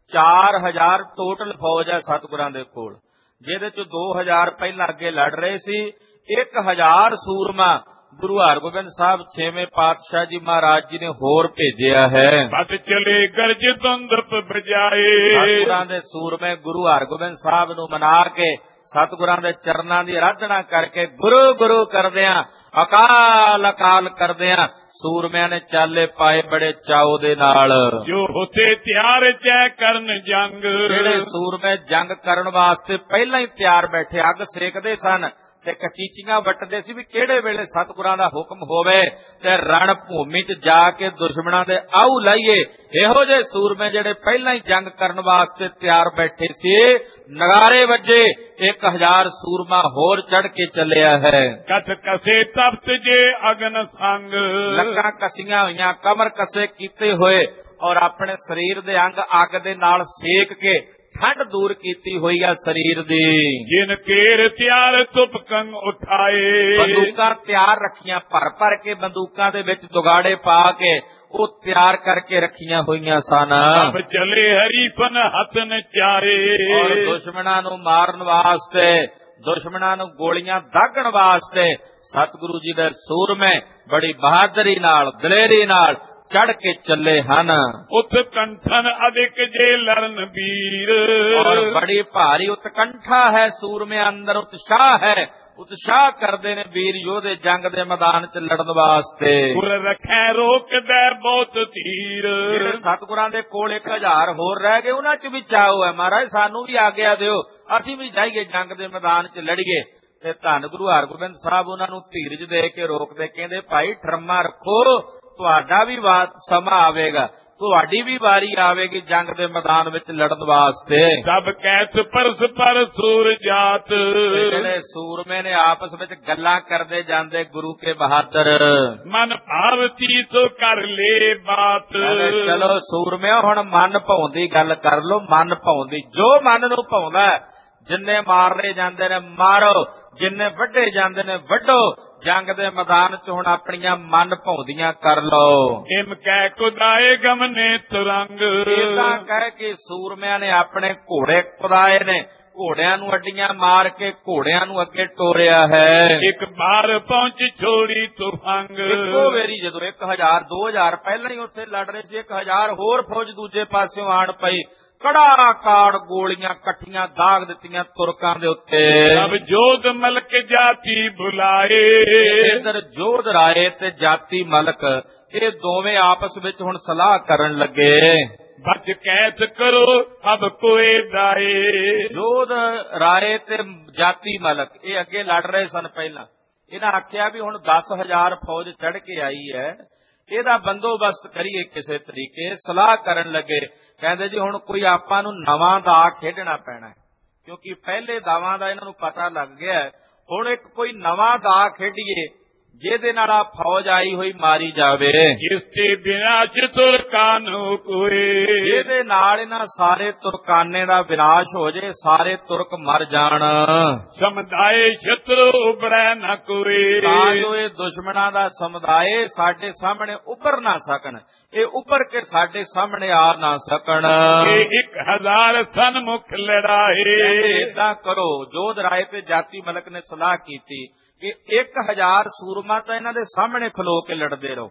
4000 ਟੋਟਲ ਫੌਜ ਹੈ ਸਤਿਗੁਰਾਂ ਦੇ ਕੋਲ, ਜਿਹਦੇ ਚ 2000 ਪਹਿਲਾਂ ਅੱਗੇ ਲੜ ਰਹੇ ਸੀ। 1000 ਸੂਰਮਾ ਗੁਰੂ ਹਰਗੋਬਿੰਦ ਸਾਹਿਬ 6ਵੇਂ ਪਾਤਸ਼ਾਹ ਜੀ ਮਹਾਰਾਜ ਜੀ ਨੇ ਹੋਰ ਭੇਜਿਆ ਹੈ। ਬਤ ਚਲੇ ਗਰਜ ਤੁੰਦਪ ਬਜਾਏ, ਸਤਿਗੁਰਾਂ ਦੇ ਸੂਰਮੇ ਗੁਰੂ ਹਰਗੋਬਿੰਦ ਸਾਹਿਬ ਨੂੰ ਮਨਾ ਕੇ, ਸਤਿਗੁਰਾਂ ਦੇ ਚਰਨਾਂ ਦੀ ਆਰਾਧਨਾ ਕਰਕੇ, ਗੁਰੂ ਗੁਰੂ ਕਰਦਿਆਂ, ਅਕਾਲ ਅਕਾਲ ਕਰਦਿਆਂ ਸੂਰਮਿਆਂ ਨੇ ਚਾਲੇ ਪਾਏ ਬੜੇ ਚਾਉ ਦੇ ਨਾਲ। ਜੋ ਹੋਤੇ ਤਿਆਰ ਚੈ ਕਰਨ ਜੰਗ, ਜਿਹੜੇ ਸੂਰਮੇ ਜੰਗ ਕਰਨ ਵਾਸਤੇ ਪਹਿਲਾਂ ਹੀ ਤਿਆਰ ਬੈਠੇ, ਅੱਗ ਸੇਕਦੇ ਸਨ ਤੇ ਕਚੀਚੀਆਂ ਵੱਟਦੇ ਸੀ ਵੀ ਕਿਹੜੇ ਵੇਲੇ ਸਤਿਗੁਰਾਂ ਦਾ ਹੁਕਮ ਹੋਵੇ ਤੇ ਰਣ ਭੂਮੀ 'ਚ ਜਾ ਕੇ ਦੁਸ਼ਮਣਾਂ ਦੇ ਆਉ ਲਾਈਏ। ਇਹੋ ਜਿਹੇ ਸੂਰਮੇ ਜਿਹੜੇ ਪਹਿਲਾਂ ਹੀ ਜੰਗ ਕਰਨ ਵਾਸਤੇ ਤਿਆਰ ਬੈਠੇ ਸੀ, ਨਗਾਰੇ ਵੱਜੇ, 1000 ਸੂਰਮਾ ਹੋਰ ਚੜ ਕੇ ਚੱਲਿਆ ਹੈ। ਕਥ ਕਸੇ ਤਪਤ ਜੇ ਅਗਨ ਸੰਗ, ਲੱਕਾਂ ਕਸੀਆਂ ਹੋਈਆਂ, ਕਮਰ ਕਸੇ ਕੀਤੇ ਹੋਏ, ਔਰ ਆਪਣੇ ਸਰੀਰ ਦੇ ਅੰਗ ਅੱਗ ਦੇ ਨਾਲ ਸੇਕ ਕੇ ਠੰਡ ਦੂਰ ਕੀਤੀ ਹੋਈ ਆ ਸਰੀਰ ਦੀ। ਜਿਨ ਕੇਰ ਤਿਆਰ ਤੁਪਕੰ ਉਠਾਏ, ਬੰਦੂਕਾਂ ਤਿਆਰ ਰੱਖੀਆਂ, ਭਰ ਭਰ ਕੇ ਬੰਦੂਕਾਂ ਦੇ ਵਿੱਚ ਦੁਗਾੜੇ ਪਾ ਕੇ ਉਹ ਤਿਆਰ ਕਰਕੇ ਰੱਖੀਆਂ ਹੋਈਆਂ ਸਨ। ਅਬ ਚਲੇ ਹਰੀਫਨ ਹੱਥ ਨਚਾਏ, ਔਰ ਦੁਸ਼ਮਣਾਂ ਨੂੰ ਮਾਰਨ ਵਾਸਤੇ, ਦੁਸ਼ਮਣਾਂ ਨੂੰ ਗੋਲੀਆਂ ਦਾਗਣ ਵਾਸਤੇ ਸਤਿਗੁਰੂ ਜੀ ਦੇ ਸੂਰਮੇ ਬੜੀ ਬਹਾਦਰੀ ਨਾਲ, ਦਲੇਰੀ ਨਾਲ ਚੜ ਕੇ ਚੱਲੇ ਹਨ। ਉਤ ਕੰਠਨ ਅਧਿਕ ਜੇ ਲੜਨ ਵੀਰ, ਔਰ ਬੜੀ ਭਾਰੀ ਉਤਕੰਠਾ ਹੈ ਸੂਰਮਿਆਂ ਅੰਦਰ, ਉਤਸ਼ਾਹ ਹੈ, ਉਤਸ਼ਾਹ ਕਰਦੇ ਨੇ ਵੀਰ ਯੋਧੇ ਜੰਗ ਦੇ ਮੈਦਾਨ 'ਚ ਲੜਨ ਵਾਸਤੇ। ਗੁਰ ਰੱਖੈ ਰੋਕਦਾ ਬਹੁਤ ਧੀਰ, ਜਿਹੜੇ ਸਤਿਗੁਰਾਂ ਦੇ ਕੋਲ 1000 ਹੋਰ ਰਹਿ ਗਏ ਉਹਨਾਂ 'ਚ ਵੀ ਚਾਹੋ ਹੈ, ਮਹਾਰਾਜ ਸਾਨੂੰ ਵੀ ਆਗਿਆ ਦਿਓ, ਅਸੀਂ ਵੀ ਜਾਈਏ ਜੰਗ ਦੇ ਮੈਦਾਨ 'ਚ ਲੜੀਏ। ਤੇ ਧੰਨ ਗੁਰੂ ਹਰਗੋਬਿੰਦ ਸਾਹਿਬ ਉਹਨਾਂ ਨੂੰ ਧੀਰਜ ਦੇ ਕੇ ਰੋਕਦੇ, ਕਹਿੰਦੇ ਭਾਈ ਠਰਮਾ ਰੱਖੋ, ਤੁਹਾਡਾ ਵੀ ਸਮਾਂ ਆਵੇਗਾ, ਤੁਹਾਡੀ ਵੀ ਵਾਰੀ ਆਵੇਗੀ ਜੰਗ ਦੇ ਮੈਦਾਨ ਵਿੱਚ ਲੜਨ ਵਾਸਤੇ। ਸਭ ਕੈਸ ਪਰਸ ਪਰ ਸੂਰ ਜਾਤ, ਜਿਹੜੇ ਸੂਰਮੇ ਨੇ ਆਪਸ ਵਿੱਚ ਗੱਲਾਂ ਕਰਦੇ ਜਾਂਦੇ ਗੁਰੂ ਕੇ ਬਹਾਦਰ। ਮਨ ਭਾਵਤੀ ਸੋ ਕਰ ਲੈ ਬਾਤ, ਚਲੋ ਸੂਰਮਿਓ ਹੁਣ ਮਨ ਭਾਉਣ ਦੀ ਗੱਲ ਕਰ ਲੋ, ਮਨ ਭਾਉਣ ਦੀ, ਜੋ ਮਨ ਨੂੰ ਭਾਉਂਦਾ, ਜਿੰਨੇ ਮਾਰਨੇ ਜਾਂਦੇ ਨੇ ਮਾਰੋ, ਜਿੰਨੇ ਵੱਢੇ ਜਾਂਦੇ ਨੇ ਵੱਢੋ, ਜੰਗ ਦੇ ਮੈਦਾਨ 'ਚ ਹੁਣ ਆਪਣੀਆਂ ਮਨ ਭਾਉਂਦੀਆਂ ਕਰ ਲਓ। ਇਮ ਕਹਿ ਕੁਦਾਏ ਗਮਨੇ ਤੁਰੰਗ, ਇਦਾਂ ਕਹਿ ਕੇ ਸੂਰਮਿਆਂ ਨੇ ਆਪਣੇ ਘੋੜੇ ਕੁਦਾਏ ਨੇ, ਘੋੜਿਆਂ ਨੂੰ ਅੱਡੀਆਂ ਮਾਰ ਕੇ ਘੋੜਿਆਂ ਨੂੰ ਅੱਗੇ ਟੋਰਿਆ ਹੈ। ਇੱਕ ਬਾਰ ਪਹੁੰਚ ਛੋੜੀ ਤੁਫੰਗ, ਇੱਕੋ ਵੇਰੀ ਜਦੋਂ 1000 2000 ਪਹਿਲਾਂ ਹੀ ਉੱਥੇ ਲੜ ਰਹੇ ਸੀ, 1000 ਹੋਰ ਫੌਜ ਦੂਜੇ ਪਾਸਿਓਂ ਆਣ ਪਈ, ਕੜਾ ਕਾੜ ਗੋਲੀਆਂ ਇਕੱਠੀਆਂ ਦਾਗ ਦਿੱਤੀਆਂ ਤੁਰਕਾਂ ਦੇ ਉੱਤੇ। ਸਭ ਜੋਧ ਮਲਕ ਜਾਤੀ ਬੁਲਾਏ, ਇਧਰ ਜੋਧ ਰਾਏ ਤੇ ਜਾਤੀ ਮਲਕ ਇਹ ਦੋਵੇਂ ਆਪਸ ਵਿੱਚ ਹੁਣ ਸਲਾਹ ਕਰਨ ਲੱਗੇ। ਬਚ ਕੈਸ ਕਰੋ ਅਬ ਕੋਏ ਦਾਏ, ਜੋਧ ਰਾਏ ਤੇ ਜਾਤੀ ਮਲਕ ਇਹ ਅੱਗੇ ਲੜ ਰਹੇ ਸਨ ਪਹਿਲਾਂ। ਇਹਨਾਂ ਆਖਿਆ ਵੀ ਹੁਣ 10,000 ਫੌਜ ਚੜ ਕੇ ਆਈ ਹੈ, ਇਹਦਾ ਬੰਦੋਬਸਤ ਕਰੀਏ ਕਿਸੇ ਤਰੀਕੇ। ਸਲਾਹ ਕਰਨ ਲੱਗੇ, ਕਹਿੰਦੇ ਜੀ ਹੁਣ ਕੋਈ ਆਪਾਂ ਨੂੰ ਨਵਾਂ ਦਾ ਖੇਡਣਾ ਪੈਣਾ, ਕਿਉਂਕਿ ਪਹਿਲੇ ਦਾਵਾਂ ਦਾ ਇਹਨਾਂ ਨੂੰ ਪਤਾ ਲੱਗ ਗਿਆ। ਹੁਣ ਇੱਕ ਕੋਈ ਨਵਾਂ ਦਾ ਖੇਡੀਏ ਜਿਹਦੇ ਨਾਲ ਆ ਫੌਜ ਆਈ ਹੋਈ ਮਾਰੀ ਜਾਵੇ, ਜਿਸ ਤੇ ਬਿਨਾਂ ਤੁਰਕਾਂ ਨੂੰ ਕੋਏ, ਜਿਹਦੇ ਨਾਲ ਇਹਨਾਂ ਸਾਰੇ ਤੁਰਕਾਨੇ ਦਾ ਵਿਨਾਸ਼ ਹੋ ਜੇ, ਸਾਰੇ ਤੁਰਕ ਮਰ ਜਾਣ। ਸਮੁਦਾਏ ਸ਼ਤਰੂ ਉਬਰੈ ਨਾ ਕੋਏ, ਤਾਂ ਜੋ ਇਹ ਦੁਸ਼ਮਣਾਂ ਦਾ ਸਮੁਦਾਏ ਸਾਡੇ ਸਾਹਮਣੇ ਉੱਭਰ ਨਾ ਸਕਣ, ਇਹ ਉੱਭਰ ਕੇ ਸਾਡੇ ਸਾਹਮਣੇ ਆ ਨਾ ਸਕਣ। 1000 ਸਨਮੁਖ ਲੜਾਏ, ਏਦਾਂ ਕਰੋ, ਜੋਧ ਰਾਏ ਤੇ ਜਾਤੀ ਮਲਕ ਨੇ ਸਲਾਹ ਕੀਤੀ ਕਿ 1000 ਸੂਰਮਾ ਤਾਂ ਇਹਨਾਂ ਦੇ ਸਾਹਮਣੇ ਖਲੋ ਕੇ ਲੜਦੇ ਰਹੋ।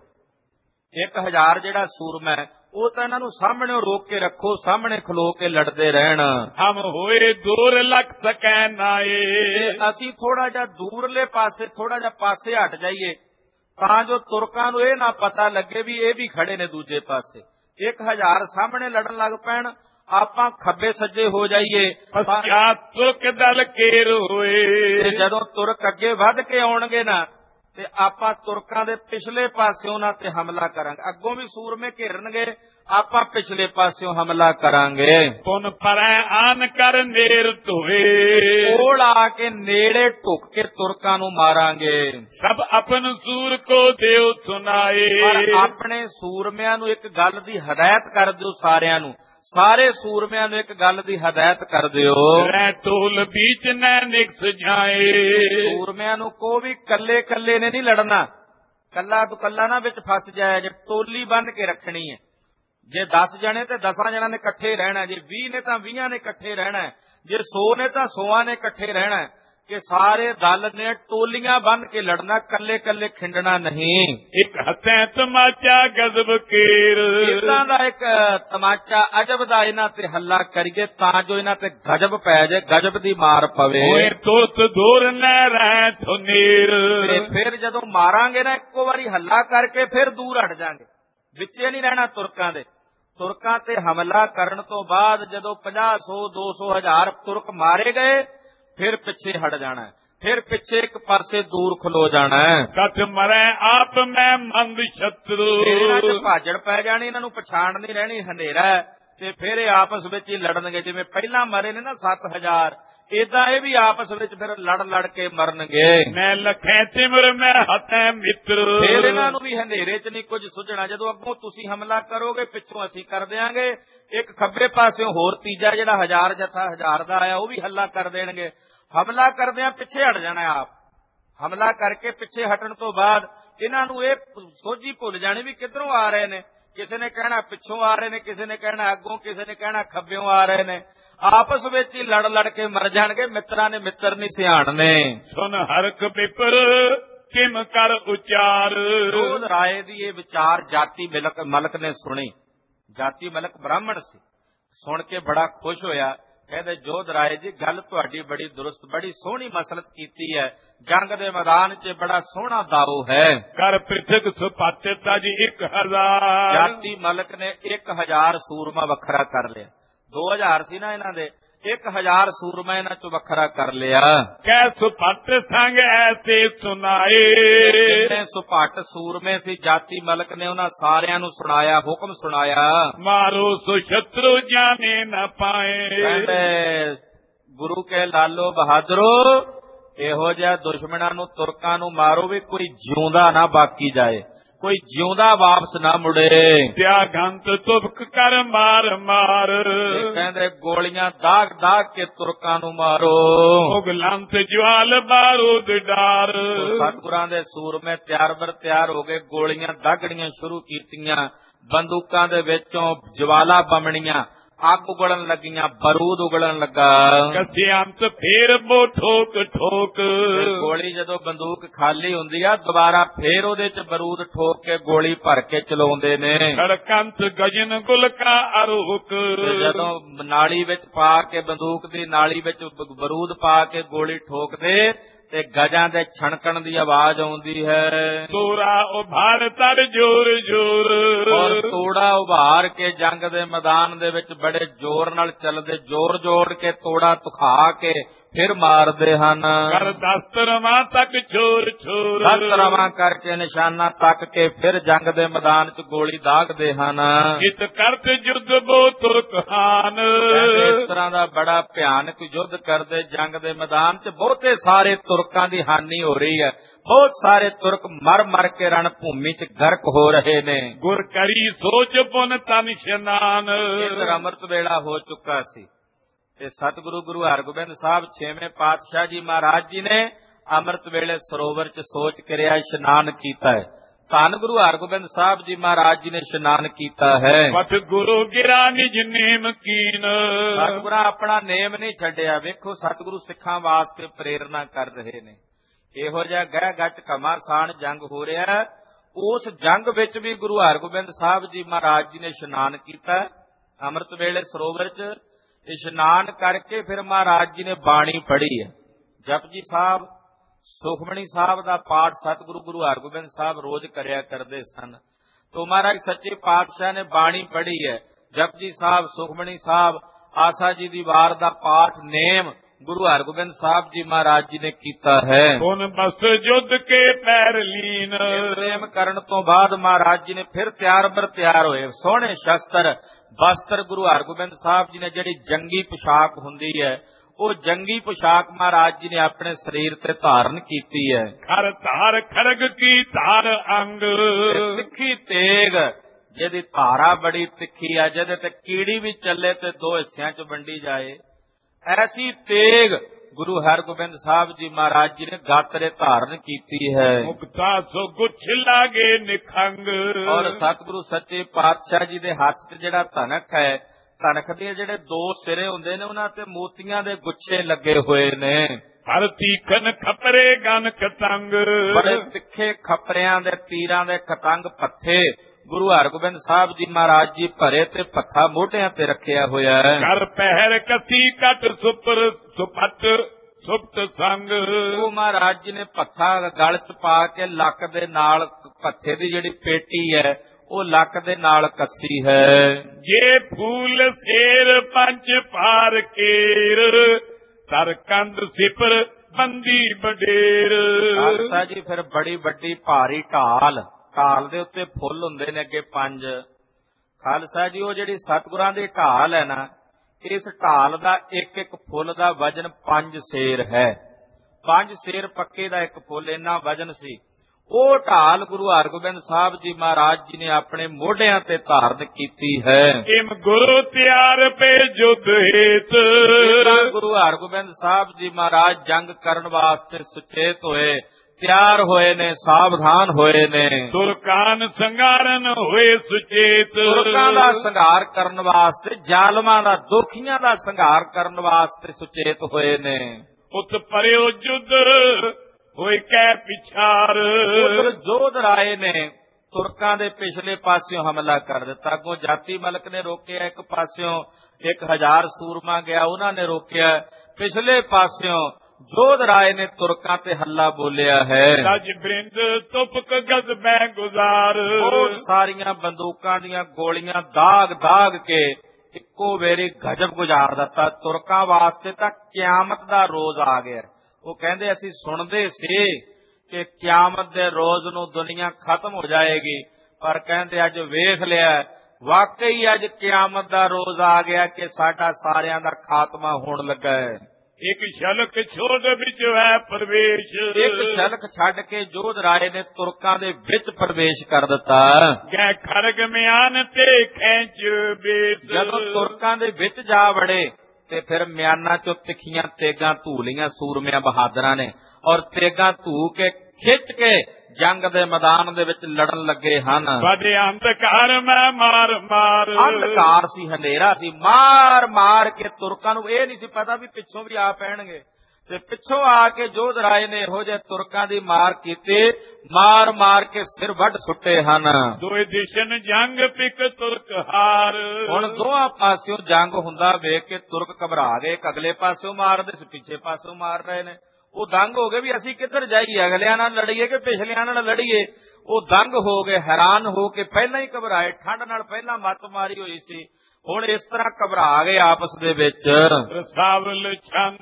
1000 ਜਿਹੜਾ ਸੂਰਮਾ ਹੈ ਉਹ ਤਾਂ ਇਹਨਾਂ ਨੂੰ ਸਾਹਮਣੇ ਰੋਕ ਕੇ ਰੱਖੋ, ਸਾਹਮਣੇ ਖਲੋ ਕੇ ਲੜਦੇ ਰਹਿਣ। ਹਮ ਹੋਏ ਦੂਰ ਲੱਗ ਸਕੈ ਨਾਏ, ਅਸੀਂ ਥੋੜਾ ਜਿਹਾ ਦੂਰਲੇ ਪਾਸੇ, ਥੋੜਾ ਜਿਹਾ ਪਾਸੇ ਹਟ ਜਾਈਏ ਤਾਂ ਜੋ ਤੁਰਕਾਂ ਨੂੰ ਇਹ ਨਾ ਪਤਾ ਲੱਗੇ ਵੀ ਇਹ ਵੀ ਖੜੇ ਨੇ ਦੂਜੇ ਪਾਸੇ। 1000 ਸਾਹਮਣੇ ਲੜਨ ਲੱਗ ਪੈਣ, ਆਪਾਂ ਖੱਬੇ ਸੱਜੇ ਹੋ ਜਾਈਏ। ਤੁਰਕ ਦਲ ਕੇਰ ਹੋਏ, ਜਦੋਂ ਤੁਰਕ ਅੱਗੇ ਵੱਧ ਕੇ ਆਉਣਗੇ ਨਾ ਤੇ ਆਪਾਂ ਤੁਰਕਾਂ ਦੇ ਪਿਛਲੇ ਪਾਸਿਓਂ ਉਹਨਾਂ ਤੇ ਹਮਲਾ ਕਰਾਂਗੇ। ਅੱਗੋਂ ਵੀ ਸੂਰਮੇ ਘੇਰਨਗੇ, ਆਪਾਂ ਪਿਛਲੇ ਪਾਸਿਓਂ ਹਮਲਾ ਕਰਾਂਗੇ। ਪੁਨ ਪਰੈ ਆਨ ਕਰ ਨੇਰ ਧੋਏ, ਕੋਲ ਆ ਕੇ ਨੇੜੇ ਢੁੱਕ ਕੇ ਤੁਰਕਾਂ ਨੂੰ ਮਾਰਾਂਗੇ। ਸਭ ਆਪਨ ਸੂਰ ਕੋ ਦਿਓ ਸੁਨਾਏ, ਪਰ ਆਪਣੇ ਸੂਰਮਿਆਂ ਨੂੰ ਇੱਕ ਗੱਲ ਦੀ ਹਦਾਇਤ ਕਰ ਦਿਓ, ਸਾਰਿਆਂ ਨੂੰ, ਸਾਰੇ ਸੂਰਮਿਆਂ ਨੂੰ ਇੱਕ ਗੱਲ ਦੀ ਹਦਾਇਤ ਕਰ ਦਿਓ, ਰਹਿ ਟੋਲ ਬੀਚ ਨੈ ਨਿਕਸ ਜਾਏ। ਸੂਰਮਿਆਂ ਨੂੰ ਕੋ ਵੀ ਕੱਲੇ ਕੱਲੇ ਨੇ ਨਹੀਂ ਲੜਨਾ, ਕੱਲਾ ਤੂੰ ਕੱਲਾ ਨਾ ਵਿੱਚ ਫਸ ਜਾਏ, ਜੇ ਟੋਲੀ ਬੰਨ ਕੇ ਰੱਖਣੀ ਹੈ। ਜੇ 10 ਜਣੇ ਤੇ 10 ਜਣਾਂ ਨੇ ਇਕੱਠੇ ਰਹਿਣਾ, ਜੇ 20 ਨੇ ਤਾਂ 20 ਨੇ ਇਕੱਠੇ ਰਹਿਣਾ, ਜੇ 100 ਨੇ ਤਾਂ 100 ਨੇ ਇਕੱਠੇ ਰਹਿਣਾ, ਕਿ ਸਾਰੇ ਦਲ ਨੇ ਟੋਲੀਆਂ ਬੰਨ ਕੇ ਲੜਨਾ, ਕੱਲੇ ਕੱਲੇ ਖਿੰਡਣਾ ਨਹੀਂ। ਇੱਕ ਹੱਥੈ ਤਮਾਚਾ ਗਜ਼ਬ ਕੇਰ, ਇਦਾਂ ਦਾ ਇੱਕ ਤਮਾਚਾ ਅਜਬ ਦਾ ਇਹਨਾਂ ਤੇ ਹੱਲਾ ਕਰੀਏ ਤਾਂ ਜੋ ਇਹਨਾਂ ਤੇ ਗਜਬ ਪੈ ਜਾਏ, ਗਜਬ ਦੀ ਮਾਰ ਪਵੇ। ਹੋਏ ਤੋਸ ਦੂਰ ਨੈ ਰਹਿ ਥੁਨੀਰ, ਤੇ ਫਿਰ ਜਦੋਂ ਮਾਰਾਂਗੇ ਨਾ ਇੱਕੋ ਵਾਰੀ ਹੱਲਾ ਕਰਕੇ ਫਿਰ ਦੂਰ ਹਟ ਜਾਾਂਗੇ, ਵਿੱਚੇ ਨਹੀਂ ਰਹਿਣਾ ਤੁਰਕਾਂ ਦੇ। ਤੁਰਕਾਂ ਤੇ ਹਮਲਾ ਕਰਨ ਤੋਂ ਬਾਅਦ ਜਦੋਂ 50 100 200 1000 ਤੁਰਕ ਮਾਰੇ ਗਏ, ਫਿਰ ਪਿੱਛੇ ਹਟ ਜਾਣਾ, ਫਿਰ ਪਿੱਛੇ ਇੱਕ ਪਾਸੇ ਦੂਰ ਖਲੋ ਜਾਣਾ। ਕਥ ਮਰੈ ਆਪ ਮੈਂ ਮੰਦ ਸ਼ਤਰੂ, ਇਹਨਾਂ ਚ ਭਾਜੜ ਪੈ ਜਾਣੀ, ਇਹਨਾਂ ਨੂੰ ਪਛਾਣ ਨਹੀਂ ਰਹਿਣੀ, ਹਨੇਰਾ ਤੇ ਫਿਰ ਇਹ ਆਪਸ ਵਿੱਚ ਹੀ ਲੜਨਗੇ। ਜਿਵੇਂ ਪਹਿਲਾਂ ਮਰੇ ਨੇ ਨਾ 7000, ਏਦਾਂ ਇਹ ਵੀ ਆਪਸ ਵਿੱਚ ਫਿਰ ਲੜ ਕੇ ਮਰਨਗੇ। ਮੈਂ ਲਖੈ ਸਿਮਰ ਮੈਂ ਹਤੈ ਮਿੱਤਰ। ਫਿਰ ਇਹਨਾਂ ਨੂੰ ਵੀ ਹਨੇਰੇ 'ਚ ਨਹੀਂ ਕੁਝ ਸੁਝਣਾ। ਜਦੋਂ ਅੱਗੋਂ ਤੁਸੀਂ ਹਮਲਾ ਕਰੋਗੇ, ਪਿੱਛੋਂ ਅਸੀਂ ਕਰ ਦਿਆਂਗੇ। ਇੱਕ ਖੱਬੇ ਪਾਸਿਓਂ ਹੋਰ ਤੀਜਾ ਜਿਹੜਾ 1000 ਜਥਾ 1000 ਦਾ ਆਇਆ, ਉਹ ਵੀ ਹੱਲਾ ਕਰ ਦੇਣਗੇ। ਹਮਲਾ ਕਰਦਿਆਂ ਪਿੱਛੇ ਹਟ ਜਾਣਾ ਆਪ। ਹਮਲਾ ਕਰਕੇ ਪਿੱਛੇ ਹਟਣ ਤੋਂ ਬਾਅਦ ਇਹਨਾਂ ਨੂੰ ਇਹ ਸੋਝੀ ਭੁੱਲ ਜਾਣੀ ਵੀ ਕਿੱਧਰੋਂ ਆ ਰਹੇ ਨੇ। ਕਿਸੇ ਨੇ ਕਹਿਣਾ ਪਿੱਛੋਂ ਆ ਰਹੇ ਨੇ, ਕਿਸੇ ਨੇ ਕਹਿਣਾ ਅੱਗੋਂ, ਕਿਸੇ ਨੇ ਕਹਿਣਾ ਖੱਬਿਓਂ ਆ ਰਹੇ ਨੇ। ਆਪਸ ਵਿੱਚ ਹੀ ਲੜ ਕੇ ਮਰ ਜਾਣਗੇ। ਮਿੱਤਰਾਂ ਨੇ ਮਿੱਤਰ ਨਹੀਂ ਸਿਆਣਨੇ। ਸੁਨ ਹਰਖ ਪਿਪਰ ਕਿਮ ਕਰ ਉਚਾਰ। ਜੋਧ ਰਾਏ ਦੀ ਇਹ ਵਿਚਾਰ ਜਾਤੀ ਮਲਕ ਨੇ ਸੁਣੀ। ਜਾਤੀ ਮਲਕ ਬ੍ਰਾਹਮਣ ਸੀ। ਸੁਣ ਕੇ ਬੜਾ ਖੁਸ਼ ਹੋਇਆ। ਕਹਿੰਦੇ ਜੋਧ ਰਾਏ ਜੀ, ਗੱਲ ਤੁਹਾਡੀ ਬੜੀ ਦੁਰਸਤ, ਬੜੀ ਸੋਹਣੀ ਮਸਲਤ ਕੀਤੀ ਹੈ। ਜੰਗ ਦੇ ਮੈਦਾਨ 'ਚ ਬੜਾ ਸੋਹਣਾ ਦਾਓ ਹੈ। ਕਰ ਪ੍ਰਿਥਕ ਸੁਪਾਤਿਤਾ ਜੀ 1000। ਜਾਤੀ ਮਲਕ ਨੇ 1000 ਸੂਰਮਾ ਵੱਖਰਾ ਕਰ ਲਿਆ। 2000 ਸੀ ਨਾ ਇਹਨਾਂ ਦੇ, 1000 ਸੂਰਮਾ ਇਹਨਾਂ 'ਚੋਂ ਵੱਖਰਾ ਕਰ ਲਿਆ। ਕਹਿ ਸੁਪੱਟ ਸੰਗ ਐਸੇ ਸੁਨਾਏ। ਜਿੰਨੇ ਸੁਪੱਟ ਸੂਰਮੇ ਸੀ ਜਾਤੀ ਮਲਕ ਨੇ ਉਹਨਾਂ ਸਾਰਿਆਂ ਨੂੰ ਸੁਣਾਇਆ, ਹੁਕਮ ਸੁਣਾਇਆ। ਮਾਰੋ ਸੋ ਸ਼ਤਰੂ ਜਾਣੇ ਨਾ ਪਾਏ। ਕਹਿੰਦੇ ਗੁਰੂ ਕੇ ਲਾਲੋ ਬਹਾਦਰੋ, ਇਹੋ ਜਿਹਾ ਦੁਸ਼ਮਣਾਂ ਨੂੰ, ਤੁਰਕਾਂ ਨੂੰ ਮਾਰੋ ਵੀ ਕੋਈ ਜਿਉਂਦਾ ਨਾ ਬਾਕੀ ਜਾਏ, ਕੋਈ ਜਿਉਂਦਾ ਵਾਪਸ ਨਾ ਮੁੜੇ। ਤਿਆਗੰਤ ਤੁਬਕ ਕਰ ਮਾਰ ਮਾਰ। ਕਹਿੰਦੇ ਗੋਲੀਆਂ ਦਾਗ ਕੇ ਤੁਰਕਾਂ ਨੂੰ ਮਾਰੋ। ਉਗਲੰਤ ਜਵਾਲ ਬਾਰੂਦ ਡਾਰ। ਸਤਿਗੁਰਾਂ ਦੇ ਸੂਰਮੇ ਤਿਆਰ ਬਰ ਤਿਆਰ ਹੋ ਗਏ। ਗੋਲੀਆਂ ਦਾਗਣੀਆਂ ਸ਼ੁਰੂ ਕੀਤੀਆਂ। ਬੰਦੂਕਾਂ ਦੇ ਵਿੱਚੋਂ ਜਵਾਲਾ ਬਮਣੀਆਂ, ਅੱਗ ਉਗਲਣ ਲੱਗੀਆਂ, ਬਰੂਦ ਉਗਲਣ ਲੱਗਾ। ਕਸਿਆੰਤ ਫੇਰ ਬੋ ਠੋਕ ਠੋਕ। ਗੋਲੀ ਜਦੋਂ ਬੰਦੂਕ ਖਾਲੀ ਹੁੰਦੀ ਆ, ਦੁਬਾਰਾ ਫੇਰ ਉਹਦੇ 'ਚ ਬਰੂਦ ਠੋਕ ਕੇ ਗੋਲੀ ਭਰ ਕੇ ਚਲਾਉਂਦੇ ਨੇ। ਖੜਕੰਤ ਗਜਨ ਗੁਲਕਾ ਅਰੁਕ। ਜਦੋਂ ਨਾਲੀ ਵਿੱਚ ਪਾ ਕੇ, ਬੰਦੂਕ ਦੀ ਨਾਲੀ ਵਿੱਚ ਬਰੂਦ ਪਾ ਕੇ ਗੋਲੀ ਠੋਕਦੇ ਤੇ ਗਜਾਂ ਦੇ ਛਣਕਣ ਦੀ ਆਵਾਜ਼ ਆਉਂਦੀ ਹੈ। ਤੋੜਾ ਉਭਾਰ ਤਰ ਜੋਰ ਜੋਰ। ਔਰ ਤੋੜਾ ਉਭਾਰ ਕੇ ਜੰਗ ਦੇ ਮੈਦਾਨ ਦੇ ਵਿੱਚ ਬੜੇ ਜ਼ੋਰ ਨਾਲ ਚੱਲਦੇ, ਜ਼ੋਰ ਜੋੜ ਕੇ ਤੋੜਾ ਤੁਖਾ ਕੇ ਫਿਰ ਮਾਰਦੇ ਹਨ। ਕਰ ਦਸਤਰਵਾਂ ਤੱਕ ਛੋਰ ਛੋਰ। ਦਸਤਰਵਾਂ ਕਰਕੇ ਨਿਸ਼ਾਨਾ ਤੱਕ ਕੇ ਫਿਰ ਜੰਗ ਦੇ ਮੈਦਾਨ 'ਚ ਗੋਲੀ ਦਾਗਦੇ ਹਨ। ਜਿਤ ਕਰਤ ਯੁੱਧ ਬੋ ਤੁਰਕਹਾਨ। ਇਸ ਤਰ੍ਹਾਂ ਦਾ ਬੜਾ ਭਿਆਨਕ ਯੁੱਧ ਕਰਦੇ ਜੰਗ ਦੇ ਮੈਦਾਨ 'ਚ। ਬਹੁਤੇ ਸਾਰੇ ਤੁਰਕਾਂ ਦੀ ਹਾਨੀ ਹੋ ਰਹੀ ਹੈ। ਬਹੁਤ ਸਾਰੇ ਤੁਰਕ ਮਰ ਕੇ ਰਣ ਭੂਮੀ 'ਚ ਗਰਕ ਹੋ ਰਹੇ ਨੇ। ਗੁਰ ਕਰੀ ਸੋਚ ਪੁਨ ਤਨ ਇਸ਼ਨਾਨ। ਇਧਰ ਅੰਮ੍ਰਿਤ ਵੇਲਾ ਹੋ ਚੁੱਕਾ ਸੀ ਤੇ ਸਤਿਗੁਰੂ ਗੁਰੂ ਹਰਗੋਬਿੰਦ ਸਾਹਿਬ 6ਵੇਂ ਪਾਤਸ਼ਾਹ ਜੀ ਮਹਾਰਾਜ ਜੀ ਨੇ ਅੰਮ੍ਰਿਤ ਵੇਲੇ ਸਰੋਵਰ 'ਚ ਸੋਚ ਕਿਰਿਆ ਇਸ਼ਨਾਨ ਕੀਤਾ ਹੈ। ਧੰਨ ਗੁਰੂ ਹਰਗੋਬਿੰਦ ਸਾਹਿਬ ਜੀ ਮਹਾਰਾਜ ਜੀ ਨੇ ਇਸ਼ਨਾਨ ਕੀਤਾ ਹੈ। ਪਤ ਗੁਰੂ ਗਿਰਾ ਨਿਜ ਨੇਮ ਕੀਨ। ਸਤਿਗੁਰਾਂ ਆਪਣਾ ਨੇਮ ਨਹੀਂ ਛੱਡਿਆ। ਵੇਖੋ ਸਤਿਗੁਰੂ ਸਿੱਖਾਂ ਵਾਸਤੇ ਪ੍ਰੇਰਨਾ ਕਰ ਰਹੇ ਨੇ। ਇਹੋ ਜਿਹਾ ਗਹਿ ਗੱਚ ਘਮਾਸਾਨ ਜੰਗ ਹੋ ਰਿਹਾ, ਉਸ ਜੰਗ ਵਿੱਚ ਵੀ ਗੁਰੂ ਹਰਗੋਬਿੰਦ ਸਾਹਿਬ ਜੀ ਮਹਾਰਾਜ ਜੀ ਨੇ ਇਸ਼ਨਾਨ ਕੀਤਾ। ਅੰਮ੍ਰਿਤ ਵੇਲੇ ਸਰੋਵਰ 'ਚ ਇਸ਼ਨਾਨ ਕਰਕੇ ਫਿਰ ਮਹਾਰਾਜ ਜੀ ਨੇ ਬਾਣੀ ਪੜ੍ਹੀ ਹੈ। ਜਪਜੀ ਸਾਹਿਬ, ਸੁਖਮਣੀ ਸਾਹਿਬ ਦਾ ਪਾਠ ਸਤਿਗੁਰੂ ਗੁਰੂ ਹਰਗੋਬਿੰਦ ਸਾਹਿਬ ਰੋਜ਼ ਕਰਿਆ ਕਰਦੇ ਸਨ। ਤੋ ਮਹਾਰਾਜ ਸੱਚੇ ਪਾਤਸ਼ਾਹ ਨੇ ਬਾਣੀ ਪੜ੍ਹੀ ਹੈ। ਜਪਜੀ ਸਾਹਿਬ, ਸੁਖਮਣੀ ਸਾਹਿਬ, ਆਸਾ ਜੀ ਦੀ ਵਾਰ ਦਾ ਪਾਠ ਨੇਮ ਗੁਰੂ ਹਰਗੋਬਿੰਦ ਸਾਹਿਬ ਜੀ ਮਹਾਰਾਜ ਜੀ ਨੇ ਕੀਤਾ ਹੈ। ਕੋਨ ਬਸ ਜੁੱਧ ਕੇ ਪੈਰ ਲੀਨ। ਪ੍ਰੇਮ ਕਰਨ ਤੋਂ ਬਾਅਦ ਮਹਾਰਾਜ ਜੀ ਨੇ ਫਿਰ ਤਿਆਰ ਬਰ ਤਿਆਰ ਹੋਏ। ਸੋਹਣੇ ਸ਼ਸਤਰ ਬਸਤਰ ਗੁਰੂ ਹਰਗੋਬਿੰਦ ਸਾਹਿਬ ਜੀ ਨੇ, ਜਿਹੜੀ ਜੰਗੀ ਪੁਸ਼ਾਕ ਹੁੰਦੀ ਹੈ, ਉਹ ਜੰਗੀ ਪੁਸ਼ਾਕ ਮਹਾਰਾਜ ਜੀ ਨੇ ਆਪਣੇ ਸਰੀਰ ਤੇ ਧਾਰਨ ਕੀਤੀ ਹੈ। ਖਰ ਧਾਰ ਖਰਗ ਕੀ ਧਾਰ ਅੰਗ। ਤਿੱਖੀ ਤੇਗ, ਜਿਹਦੀ ਧਾਰਾ ਬੜੀ ਤਿੱਖੀ ਹੈ, ਜਿਹਦੇ ਤੇ ਕੀੜੀ ਵੀ ਚੱਲੇ ਤੇ 2 ਹਿੱਸਿਆਂ 'ਚ ਵੰਡੀ ਜਾਏ, ਐਸੀ ਤੇਗ ਗੁਰੂ ਹਰਗੋਬਿੰਦ ਸਾਹਿਬ ਜੀ ਮਹਾਰਾਜ ਜੀ ਨੇ ਗਾਤਰੇ ਧਾਰਨ ਕੀਤੀ ਹੈ। ਮੁਕਤਾ ਸੋ ਗੁੱਛ ਲਾਗੇ ਨਿਖੰਗ। ਔਰ ਸਤਿਗੁਰੂ ਸੱਚੇ ਪਾਤਸ਼ਾਹ ਜੀ ਦੇ ਹੱਥ 'ਚ ਜਿਹੜਾ ਧਨਕ ਹੈ, ਧਨਕ ਦੇ ਜਿਹੜੇ 2 ਸਿਰੇ ਹੁੰਦੇ ਨੇ, ਉਹਨਾਂ ਤੇ ਮੋਤੀਆਂ ਦੇ ਗੁੱਛੇ ਲੱਗੇ ਹੋਏ ਨੇ। ਹਰ ਤੀਖਨ ਖਪਰੇ ਗਨ ਕਤੰਗ। ਬੜੇ ਤਿੱਖੇ ਖਪਰਿਆਂ ਦੇ, ਤੀਰਾਂ ਦੇ ਕਤੰਗ ਪੱਥੇ ਗੁਰੂ ਹਰਗੋਬਿੰਦ ਸਾਹਿਬ ਜੀ ਮਹਾਰਾਜ ਜੀ ਭਰੇ ਤੇ ਪੱਥਾ ਮੋਢਿਆਂ ਤੇ ਰੱਖਿਆ ਹੋਇਆ ਹੈ। ਕਰ ਪਹਿਰ ਕਸੀ ਕਟ ਸੁਪਰ ਸੁਪਟ ਸੁਪਤ ਸੰਗ। ਉਹ ਮਹਾਰਾਜ ਜੀ ਨੇ ਪੱਥਾ ਗਲ 'ਚ ਪਾ ਕੇ ਲੱਕ ਦੇ ਨਾਲ, ਪੱਥੇ ਦੀ ਜਿਹੜੀ ਪੇਟੀ ਹੈ ਉਹ ਲੱਕ ਦੇ ਨਾਲ ਕੱਸੀ ਹੈ। ਜੇ ਫੂਲ ਸੇਰ ਪੰਜ ਪਾਰ ਕੇਰ। ਤਰ ਕੰਦ ਸਿਪਰ ਬੰਦੀ ਬਡੇਰ। ਖਾਲਸਾ ਜੀ ਫਿਰ ਬੜੀ ਵੱਡੀ ਭਾਰੀ ਢਾਲ, ਢਾਲ ਦੇ ਉੱਤੇ ਫੁੱਲ ਹੁੰਦੇ ਨੇ ਅੱਗੇ 5। ਖਾਲਸਾ ਜੀ ਉਹ ਜਿਹੜੀ ਸਤਿਗੁਰਾਂ ਦੀ ਢਾਲ ਹੈ ਨਾ, ਇਸ ਢਾਲ ਦਾ ਇੱਕ ਇੱਕ ਫੁੱਲ ਦਾ ਵਜਨ 5 ਸੇਰ ਹੈ। 5 ਸੇਰ ਪੱਕੇ ਦਾ ਇੱਕ ਫੁੱਲ, ਇੰਨਾ ਵਜਨ ਸੀ। ਉਹ ਢਾਲ ਗੁਰੂ ਹਰਗੋਬਿੰਦ ਸਾਹਿਬ ਜੀ ਮਹਾਰਾਜ ਜੀ ਨੇ ਆਪਣੇ ਮੋਢਿਆਂ ਤੇ ਧਾਰਨ ਕੀਤੀ ਹੈ। ਇਮ ਗੁਰੂ ਤਿਆਰ ਪੇ ਜੁਧ ਹੇਤ, ਗੁਰੂ ਹਰਗੋਬਿੰਦ ਸਾਹਿਬ ਜੀ ਮਹਾਰਾਜ ਜੰਗ ਕਰਨ ਵਾਸਤੇ ਸੁਚੇਤ ਹੋਏ, ਤਿਆਰ ਹੋਏ ਨੇ, ਸਾਵਧਾਨ ਹੋਏ ਨੇ। ਤੁਰਕਾਨ ਸੰਘਾਰਨ ਹੋਏ ਸੁਚੇਤ, ਤੁਰਕਾਂ ਦਾ ਸੰਘਾਰ ਕਰਨ ਵਾਸਤੇ, ਜ਼ਾਲਮਾਂ ਦਾ, ਦੋਖੀਆਂ ਦਾ ਸੰਘਾਰ ਕਰਨ ਵਾਸਤੇ ਸੁਚੇਤ ਹੋਏ ਨੇ। ਉਤ ਪਰਿਓ ਜੁਧ ਹੋਏ ਕੈ ਪਿਛਾਰ, ਉਧਰ ਜੋਧ ਰਾਏ ਨੇ ਤੁਰਕਾਂ ਦੇ ਪਿਛਲੇ ਪਾਸਿਓਂ ਹਮਲਾ ਕਰ ਦਿੱਤਾ। ਅੱਗੋਂ ਜਾਤੀ ਮਲਕ ਨੇ ਰੋਕਿਆ, ਇੱਕ ਪਾਸਿਓਂ 1000 ਸੂਰਮਾ ਗਿਆ, ਉਹਨਾਂ ਨੇ ਰੋਕਿਆ। ਪਿਛਲੇ ਪਾਸਿਓਂ ਜੋਧ ਰਾਏ ਨੇ ਤੁਰਕਾਂ ਤੇ ਹੱਲਾ ਬੋਲਿਆ ਹੈ। ਤਜ ਬ੍ਰਿੰਦ ਤੁਪਕ ਗਜ਼ ਬੈ ਗੁਜ਼ਾਰ, ਬਹੁਤ ਸਾਰੀਆਂ ਬੰਦੂਕਾਂ ਦੀਆਂ ਗੋਲੀਆਂ ਦਾਗ ਦਾਗ ਕੇ ਇੱਕੋ ਵੇਰੀ ਗਜਬ ਗੁਜ਼ਾਰ ਦਿੱਤਾ। ਤੁਰਕਾਂ ਵਾਸਤੇ ਤਾਂ ਕਿਆਮਤ ਦਾ ਰੋਜ਼ ਆ ਗਿਆ। ਉਹ ਕਹਿੰਦੇ ਅਸੀਂ ਸੁਣਦੇ ਸੀ ਕਿ ਕਿਆਮਤ ਦੇ ਰੋਜ਼ ਨੂੰ ਦੁਨੀਆ ਖਤਮ ਹੋ ਜਾਏਗੀ, ਪਰ ਕਹਿੰਦੇ ਅੱਜ ਵੇਖ ਲਿਆ, ਵਾਕਈ ਅੱਜ ਕਿਆਮਤ ਦਾ ਰੋਜ਼ ਆ ਗਿਆ ਕਿ ਸਾਡਾ ਸਾਰਿਆਂ ਦਾ ਖਾਤਮਾ ਹੋਣ ਲੱਗਾ ਹੈ। ਇੱਕ ਛਲਕ ਛੋੜ ਵਿੱਚ ਹੈ ਪ੍ਰਵੇਸ਼, ਇੱਕ ਛਲਕ ਛੱਡ ਕੇ ਜੋਧ ਰਾਏ ਨੇ ਤੁਰਕਾਂ ਦੇ ਵਿੱਚ ਪ੍ਰਵੇਸ਼ ਕਰ ਦਿੱਤਾ। ਗੈ ਖਰਗ ਮਿਆਨ ਤੇ ਖੈਂਚ ਬੇਤ, ਜਦੋਂ ਤੁਰਕਾਂ ਦੇ ਵਿੱਚ ਜਾ ਵੜੇ ਤੇ ਫਿਰ ਮਿਆਨਾਂ ਚੋਂ ਤਿੱਖੀਆਂ ਤੇਗਾਂ ਧੂ ਲਈਆਂ ਸੂਰਮਿਆਂ ਬਹਾਦਰਾਂ ਨੇ, ਔਰ ਤੇਗਾਂ ਧੂ ਕੇ ਖਿੱਚ ਕੇ ਜੰਗ ਦੇ ਮੈਦਾਨ ਦੇ ਵਿੱਚ ਲੜਨ ਲੱਗੇ ਹਨ। ਬੜੇ ਅੰਧਕਾਰ ਮੈਂ ਮਾਰ ਮਾਰ, ਅੰਧਕਾਰ ਸੀ, ਹਨੇਰਾ ਸੀ, ਮਾਰ ਮਾਰ ਕੇ ਤੁਰਕਾਂ ਨੂੰ ਇਹ ਨਹੀਂ ਸੀ ਪਤਾ ਵੀ ਪਿੱਛੋਂ ਵੀ ਆ ਪੈਣਗੇ, ਤੇ ਪਿੱਛੋਂ ਆ ਕੇ ਜੋਧ ਰਾਏ ਨੇ ਇਹੋ ਜਿਹੇ ਤੁਰਕਾਂ ਦੀ ਮਾਰ ਕੀਤੀ, ਮਾਰ ਮਾਰ ਕੇ ਸਿਰ ਵੱਢ ਸੁੱਟੇ ਹਨ। ਦੋਏ ਦਿਸ਼ਨ ਜੰਗ ਪਿਕ ਤੁਰਕ ਹਾਰ, ਹੁਣ ਦੋਹਾਂ ਪਾਸਿਓਂ ਜੰਗ ਹੁੰਦਾ ਵੇਖ ਕੇ ਤੁਰਕ ਘਬਰਾ ਗਏ। ਅਗਲੇ ਪਾਸਿਓਂ ਮਾਰਦੇ ਸੀ, ਪਿੱਛੇ ਪਾਸਿਓਂ ਮਾਰ ਰਹੇ ਨੇ। ਉਹ ਦੰਗ ਹੋ ਗਏ ਵੀ ਅਸੀਂ ਕਿੱਧਰ ਜਾਈਏ, ਅਗਲਿਆਂ ਨਾਲ ਲੜੀਏ ਕਿ ਪਿਛਲਿਆਂ ਨਾਲ ਲੜੀਏ। ਉਹ ਦੰਗ ਹੋ ਗਏ, ਹੈਰਾਨ ਹੋ ਕੇ ਪਹਿਲਾਂ ਹੀ ਘਬਰਾਏ। ਠੰਡ ਨਾਲ ਪਹਿਲਾਂ ਮੱਤ ਮਾਰੀ ਹੋਈ ਸੀ, ਹੁਣ ਇਸ ਤਰ੍ਹਾਂ ਘਬਰਾ ਗਏ ਆਪਸ ਦੇ ਵਿੱਚ। ਰਸਾਵਲ ਛੰਦ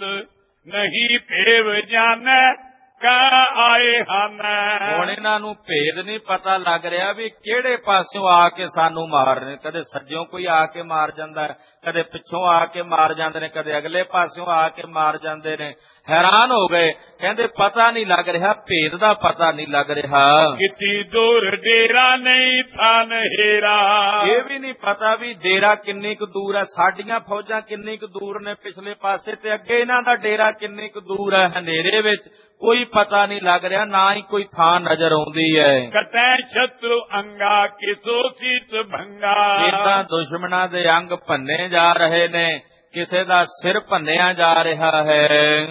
ਨਹੀਂ ਭੇਵ ਜਾਣੈ ਕਾ ਆਏ ਹਨ, ਹੁਣ ਇਹਨਾਂ ਨੂੰ ਭੇਦ ਨਹੀਂ ਪਤਾ ਲੱਗ ਰਿਹਾ ਵੀ ਕਿਹੜੇ ਪਾਸਿਓਂ ਆ ਕੇ ਸਾਨੂੰ ਮਾਰ ਰਹੇ। ਕਦੇ ਸੱਜਿਓਂ ਕੋਈ ਆ ਕੇ ਮਾਰ ਜਾਂਦਾ, ਕਦੇ ਪਿੱਛੋਂ ਆ ਕੇ ਮਾਰ ਜਾਂਦੇ ਨੇ, ਕਦੇ ਅਗਲੇ ਪਾਸਿਓਂ ਆ ਕੇ ਮਾਰ ਜਾਂਦੇ ਨੇ। ਹੈਰਾਨ ਹੋ ਗਏ, ਕਹਿੰਦੇ ਪਤਾ ਨਹੀਂ ਲੱਗ ਰਿਹਾ, ਭੇਦ ਦਾ ਪਤਾ ਨਹੀਂ ਲੱਗ ਰਿਹਾ। ਕਿਤੀ ਦੂਰ ਡੇਰਾ ਨਹੀਂ ਥਾਨ ਹੇਰਾ, ਇਹ ਵੀ ਨਹੀਂ ਪਤਾ ਵੀ ਡੇਰਾ ਕਿੰਨੀ ਕੁ ਦੂਰ ਹੈ, ਸਾਡੀਆਂ ਫੌਜਾਂ ਕਿੰਨੀ ਕੁ ਦੂਰ ਨੇ ਪਿਛਲੇ ਪਾਸੇ, ਤੇ ਅੱਗੇ ਇਹਨਾਂ ਦਾ ਡੇਰਾ ਕਿੰਨੀ ਕੁ ਦੂਰ ਹੈ। ਹਨੇਰੇ ਵਿੱਚ ਕੋਈ ਪਤਾ ਨਹੀਂ ਲੱਗ ਰਿਹਾ, ਨਾ ਹੀ ਕੋਈ ਥਾਂ ਨਜ਼ਰ ਆਉਂਦੀ ਹੈ। ਕਤੈ ਸ਼ਤਰੂ ਅੰਗਾ ਕਿਸੋ ਸੀਤ ਭੰਗਾ, ਇਦਾਂ ਦੁਸ਼ਮਣਾਂ ਦੇ ਅੰਗ ਭੰਨੇ ਜਾ ਰਹੇ ਨੇ, ਕਿਸੇ ਦਾ ਸਿਰ ਭੰਨਿਆ ਜਾ ਰਿਹਾ ਹੈ।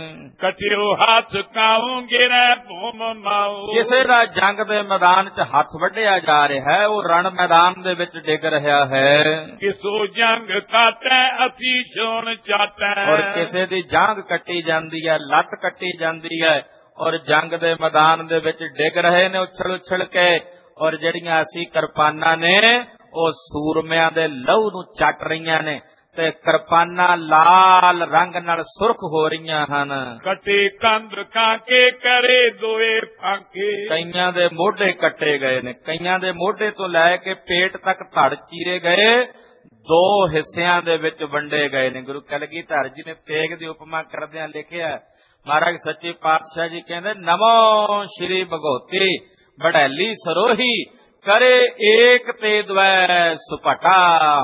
ਕਟਿਓ ਹੱਥ ਕਾਉ ਗਿਰੈ ਭੂਮ ਮਾਉ, ਕਿਸੇ ਦਾ ਜੰਗ ਦੇ ਮੈਦਾਨ 'ਚ ਹੱਥ ਵੱਢਿਆ ਜਾ ਰਿਹਾ ਹੈ, ਉਹ ਰਣ ਮੈਦਾਨ ਦੇ ਵਿੱਚ ਡਿੱਗ ਰਿਹਾ ਹੈ। ਕਿਸੋ ਜੰਗ ਕਾਟੈ ਅਸੀਂ ਸ਼ੋਣ ਚਾਟੈ, ਔਰ ਕਿਸੇ ਦੀ ਜਾਂਘ ਕੱਟੀ ਜਾਂਦੀ ਹੈ, ਲੱਤ ਕੱਟੀ ਜਾਂਦੀ ਹੈ, ਔਰ ਜੰਗ ਦੇ ਮੈਦਾਨ ਦੇ ਵਿੱਚ ਡਿੱਗ ਰਹੇ ਨੇ ਉਛਲ ਉਛਲ ਕੇ। ਔਰ ਜਿਹੜੀਆਂ ਅਸੀਂ ਕਿਰਪਾਨਾਂ ਨੇ ਉਹ ਸੂਰਮਿਆਂ ਦੇ ਲਹੂ ਨੂੰ ਚੱਟ ਰਹੀਆਂ ਨੇ, ਤੇ ਕਿਰਪਾਨਾਂ ਲਾਲ ਰੰਗ ਨਾਲ ਸੁਰਖ ਹੋ ਰਹੀਆਂ ਹਨ। ਕਟੇ ਕੰਧ ਕਾਕੇ ਕਰੇ ਦੋਏ ਫਾਂਕੇ, ਕਈਆਂ ਦੇ ਮੋਢੇ ਕੱਟੇ ਗਏ ਨੇ, ਕਈਆਂ ਦੇ ਮੋਢੇ ਤੋਂ ਲੈ ਕੇ ਪੇਟ ਤੱਕ ਧੜ ਚੀਰੇ ਗਏ, 2 ਹਿੱਸਿਆਂ ਦੇ ਵਿੱਚ ਵੰਡੇ ਗਏ ਨੇ। ਗੁਰੂ ਕਲਗੀਧਰ ਜੀ ਨੇ ਤੇਗ ਦੀ ਉਪਮਾ ਕਰਦਿਆਂ ਲਿਖਿਆ, ਮਹਾਰਾਜ ਸੱਚੇ ਪਾਤਸ਼ਾਹ ਜੀ ਕਹਿੰਦੇ, ਨਮੋ ਸ਼੍ਰੀ ਭਗਵਤੀ ਬੜੈਲੀ ਸਰੋਹੀ, ਕਰੇ ਏਕ ਤੇ ਦਵੈ ਸੁਪਟਾ